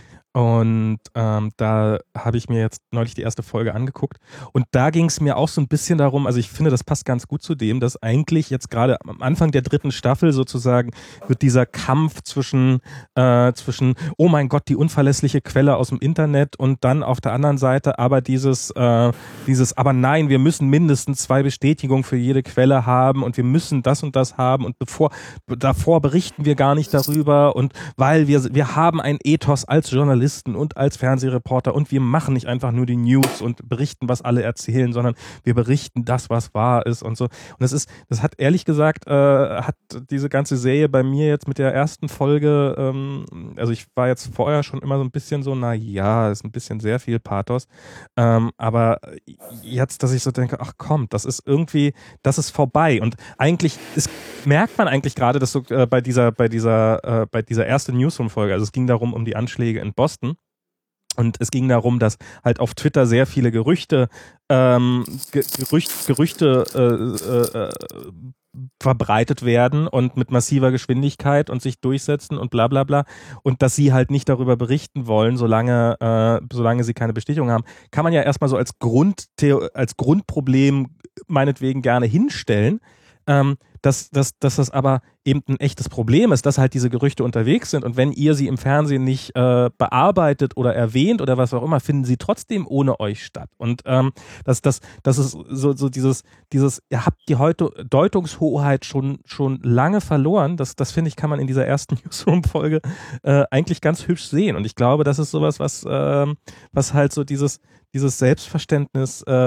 S1: Und ähm, da habe ich mir jetzt neulich die erste Folge angeguckt. Und da ging es mir auch so ein bisschen darum, also ich finde, das passt ganz gut zu dem, dass eigentlich jetzt gerade am Anfang der dritten Staffel sozusagen wird dieser Kampf zwischen, äh, zwischen, oh mein Gott, die unverlässliche Quelle aus dem Internet und dann auf der anderen Seite aber dieses, äh, dieses, aber nein, wir müssen mindestens zwei Bestätigungen für jede Quelle haben und wir müssen das und das haben und bevor, davor berichten wir gar nicht darüber und weil wir, wir haben ein Ethos als Journalisten und als Fernsehreporter und wir machen nicht einfach nur die News und berichten, was alle erzählen, sondern wir berichten das, was wahr ist und so. Und das ist, das hat ehrlich gesagt, äh, hat diese ganze Serie bei mir jetzt mit der ersten Folge, ähm, also ich war jetzt vorher schon immer so ein bisschen so, na ja, ist ein bisschen sehr viel Pathos, ähm, aber jetzt, dass ich so denke, ach komm, das ist irgendwie, das ist vorbei und eigentlich ist, merkt man eigentlich gerade, dass so äh, bei dieser, bei dieser, äh, bei dieser ersten Newsroom-Folge, also es ging darum, um die Anschläge in Boston. Und es ging darum, dass halt auf Twitter sehr viele Gerüchte, ähm, Gerücht, Gerüchte äh, äh, verbreitet werden und mit massiver Geschwindigkeit und sich durchsetzen und bla bla bla. Und dass sie halt nicht darüber berichten wollen, solange, äh, solange sie keine Bestätigung haben, kann man ja erstmal so als Grund, als Grundproblem meinetwegen gerne hinstellen. Ähm, dass, dass, dass das aber eben ein echtes Problem ist, dass halt diese Gerüchte unterwegs sind und wenn ihr sie im Fernsehen nicht äh, bearbeitet oder erwähnt oder was auch immer, finden sie trotzdem ohne euch statt. Und ähm, das, das, das ist so, so dieses, dieses, ihr habt die heute Deutungshoheit schon, schon lange verloren. Das, das finde ich, kann man in dieser ersten Newsroom-Folge äh, eigentlich ganz hübsch sehen. Und ich glaube, das ist sowas, was, äh, was halt so dieses, dieses Selbstverständnis, äh,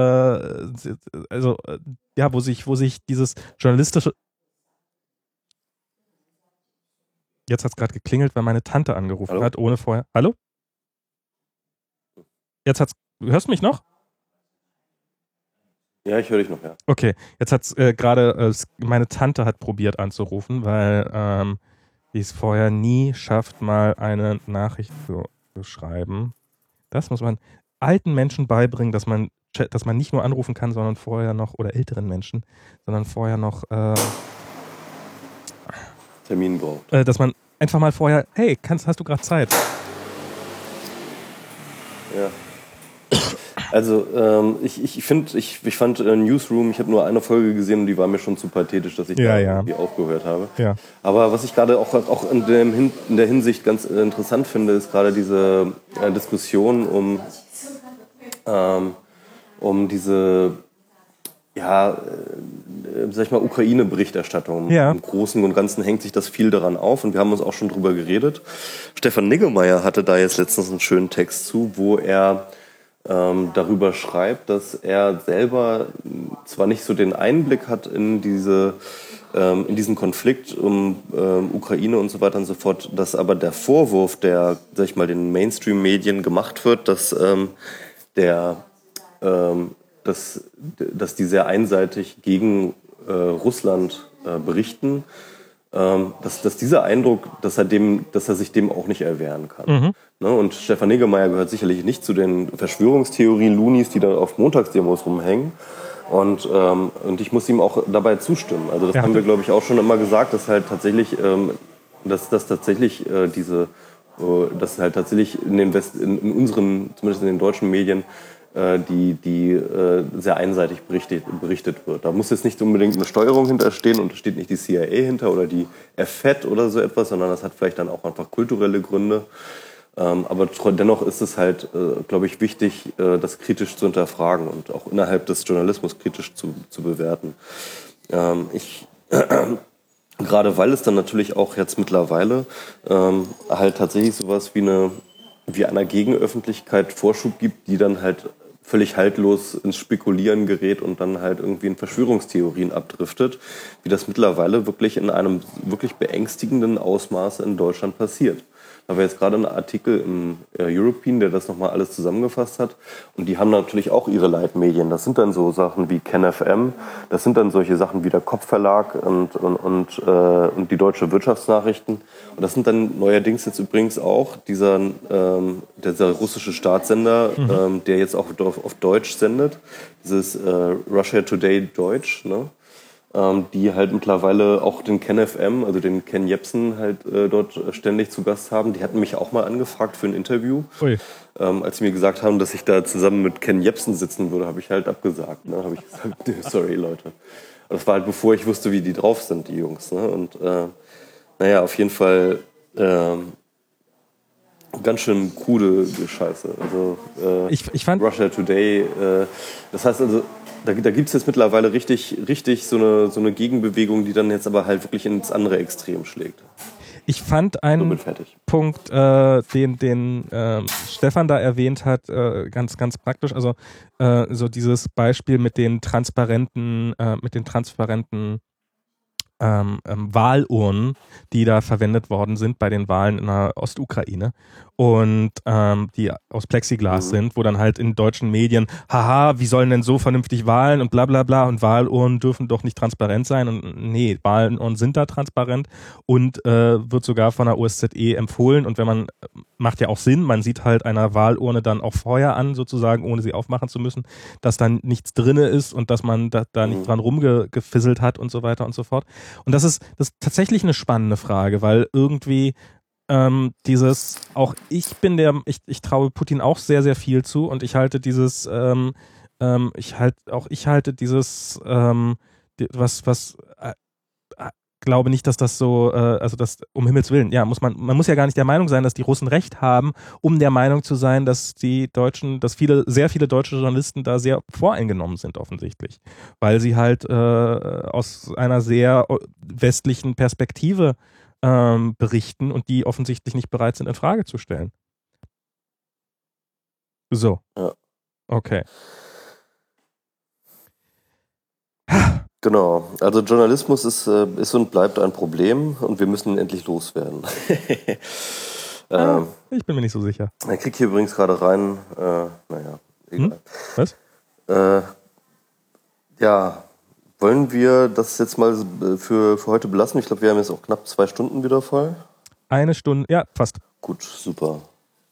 S1: also äh, ja, wo sich, wo sich dieses journalistische. Jetzt hat es gerade geklingelt, weil meine Tante angerufen Hallo? hat, ohne vorher. Hallo? Jetzt hat's. Hörst du mich noch?
S2: Ja, ich höre dich noch, ja.
S1: Okay, jetzt hat es äh, gerade, äh, meine Tante hat probiert anzurufen, weil ähm, die es vorher nie schafft, mal eine Nachricht zu, zu schreiben. Das muss man alten Menschen beibringen, dass man, dass man nicht nur anrufen kann, sondern vorher noch, oder älteren Menschen, sondern vorher noch äh,
S2: Termin braucht.
S1: Äh, dass man einfach mal vorher, hey, kannst, hast du gerade Zeit?
S2: Ja. Also ähm, ich, ich finde, ich, ich fand äh, Newsroom, ich habe nur eine Folge gesehen und die war mir schon zu pathetisch, dass ich
S1: ja,
S2: da
S1: ja.
S2: irgendwie aufgehört habe.
S1: Ja.
S2: Aber was ich gerade auch, auch in, dem, in der Hinsicht ganz interessant finde, ist gerade diese äh, Diskussion um, ähm, um diese, ja, äh, sag ich mal, Ukraine-Berichterstattung.
S1: Ja.
S2: Im Großen und Ganzen hängt sich das viel daran auf und wir haben uns auch schon drüber geredet. Stefan Niggemeier hatte da jetzt letztens einen schönen Text zu, wo er ähm, darüber schreibt, dass er selber zwar nicht so den Einblick hat in diese ähm, in diesen Konflikt um ähm, Ukraine und so weiter und so fort, dass aber der Vorwurf, der, sag ich mal, den Mainstream-Medien gemacht wird, dass ähm, der ähm, dass, dass die sehr einseitig gegen äh, Russland äh, berichten, ähm, dass, dass dieser Eindruck, dass er, dem, dass er sich dem auch nicht erwehren kann. Mhm. Ne? Und Stefan Niggemeier gehört sicherlich nicht zu den Verschwörungstheorien-Lunis, die da auf Montagsdemos rumhängen. Und, ähm, und ich muss ihm auch dabei zustimmen. Also das ja. haben wir, glaube ich, auch schon immer gesagt, dass halt tatsächlich, ähm, dass, dass tatsächlich äh, diese, äh, dass halt tatsächlich in den West, in, in unseren, zumindest in den deutschen Medien, die, die äh, sehr einseitig berichtet, berichtet wird. Da muss jetzt nicht unbedingt eine Steuerung hinterstehen und da steht nicht die C I A hinter oder die F E D oder so etwas, sondern das hat vielleicht dann auch einfach kulturelle Gründe. Ähm, aber dennoch ist es halt, äh, glaube ich, wichtig, äh, das kritisch zu hinterfragen und auch innerhalb des Journalismus kritisch zu, zu bewerten. Ähm, ich, äh, gerade weil es dann natürlich auch jetzt mittlerweile ähm, halt tatsächlich sowas wie eine wie einer Gegenöffentlichkeit Vorschub gibt, die dann halt völlig haltlos ins Spekulieren gerät und dann halt irgendwie in Verschwörungstheorien abdriftet, wie das mittlerweile wirklich in einem wirklich beängstigenden Ausmaß in Deutschland passiert. Da war jetzt gerade ein Artikel im European, der das nochmal alles zusammengefasst hat. Und die haben natürlich auch ihre Leitmedien. Das sind dann so Sachen wie KenFM, das sind dann solche Sachen wie der Kopfverlag und, und, und, äh, und die Deutsche Wirtschaftsnachrichten. Und das sind dann neuerdings jetzt übrigens auch dieser, ähm, dieser russische Staatssender, mhm. ähm, der jetzt auch auf, auf Deutsch sendet, dieses äh, Russia Today Deutsch, ne? Ähm, die halt mittlerweile auch den KenFM, also den Ken Jebsen halt äh, dort ständig zu Gast haben. Die hatten mich auch mal angefragt für ein Interview. Ähm, als sie mir gesagt haben, dass ich da zusammen mit Ken Jebsen sitzen würde, habe ich halt abgesagt. Ne? Habe ich gesagt, sorry Leute. Und das war halt bevor ich wusste, wie die drauf sind, die Jungs. Ne? Und äh, naja, auf jeden Fall äh, ganz schön krude Scheiße. Also äh,
S1: ich, ich fand
S2: Russia Today, äh, das heißt also, Da, da gibt es jetzt mittlerweile richtig, richtig so eine, so eine Gegenbewegung, die dann jetzt aber halt wirklich ins andere Extrem schlägt.
S1: Ich fand einen Punkt, äh, den, den äh, Stefan da erwähnt hat, äh, ganz, ganz praktisch. Also äh, so dieses Beispiel mit den transparenten, äh, mit den transparenten ähm, ähm, Wahlurnen, die da verwendet worden sind bei den Wahlen in der Ostukraine und ähm, die aus Plexiglas mhm. sind, wo dann halt in deutschen Medien, haha, wie sollen denn so vernünftig wahlen und bla bla bla und Wahlurnen dürfen doch nicht transparent sein und nee, Wahlurnen sind da transparent und äh, wird sogar von der O S Z E empfohlen und wenn man, macht ja auch Sinn, man sieht halt einer Wahlurne dann auch vorher an sozusagen, ohne sie aufmachen zu müssen, dass dann nichts drinne ist und dass man da, da nicht dran rumgefisselt hat und so weiter und so fort. Und das ist, das ist tatsächlich eine spannende Frage, weil irgendwie ähm, dieses, auch ich bin der, ich, ich traue Putin auch sehr, sehr viel zu und ich halte dieses, ähm, ähm, ich halt, auch ich halte dieses, ähm, die, was, was, äh, äh, glaube nicht, dass das so, äh, also das, um Himmels Willen, ja, muss man, man muss ja gar nicht der Meinung sein, dass die Russen recht haben, um der Meinung zu sein, dass die Deutschen, dass viele, sehr viele deutsche Journalisten da sehr voreingenommen sind offensichtlich, weil sie halt äh, aus einer sehr westlichen Perspektive ähm, berichten und die offensichtlich nicht bereit sind, in Frage zu stellen. So.
S2: Ja.
S1: Okay.
S2: Genau, also Journalismus ist, äh, ist und bleibt ein Problem und wir müssen ihn endlich loswerden.
S1: ähm, ich bin mir nicht so sicher.
S2: Ich krieg hier übrigens gerade rein, äh, naja, egal.
S1: Hm? Was?
S2: Äh, ja, wollen wir das jetzt mal für, für heute belassen? Ich glaube, wir haben jetzt auch knapp zwei Stunden wieder voll.
S1: Eine Stunde, ja, fast.
S2: Gut, super.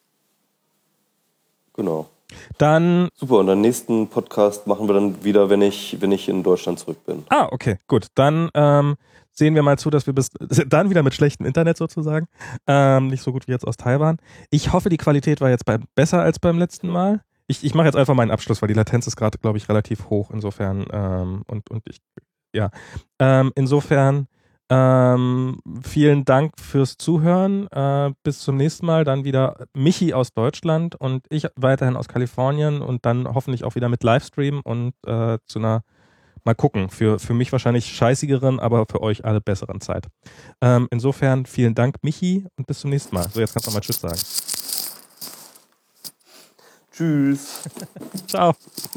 S2: Genau.
S1: Dann.
S2: Super, und den nächsten Podcast machen wir dann wieder, wenn ich, wenn ich in Deutschland zurück bin.
S1: Ah, okay, gut. Dann ähm, sehen wir mal zu, dass wir bis dann wieder mit schlechtem Internet sozusagen, ähm, nicht so gut wie jetzt aus Taiwan. Ich hoffe, die Qualität war jetzt bei, besser als beim letzten Mal. ich, ich mache jetzt einfach meinen Abschluss, weil die Latenz ist gerade, glaube ich, relativ hoch. Insofern, ähm, und, und ich, ja. Ähm, insofern, ähm, vielen Dank fürs Zuhören. Äh, bis zum nächsten Mal. Dann wieder Michi aus Deutschland und ich weiterhin aus Kalifornien und dann hoffentlich auch wieder mit Livestream und äh, zu einer, mal gucken, für, für mich wahrscheinlich scheißigeren, aber für euch alle besseren Zeit. Ähm, insofern, vielen Dank, Michi, und bis zum nächsten Mal. So, jetzt kannst du mal Tschüss sagen.
S2: Tschüss.
S1: Ciao.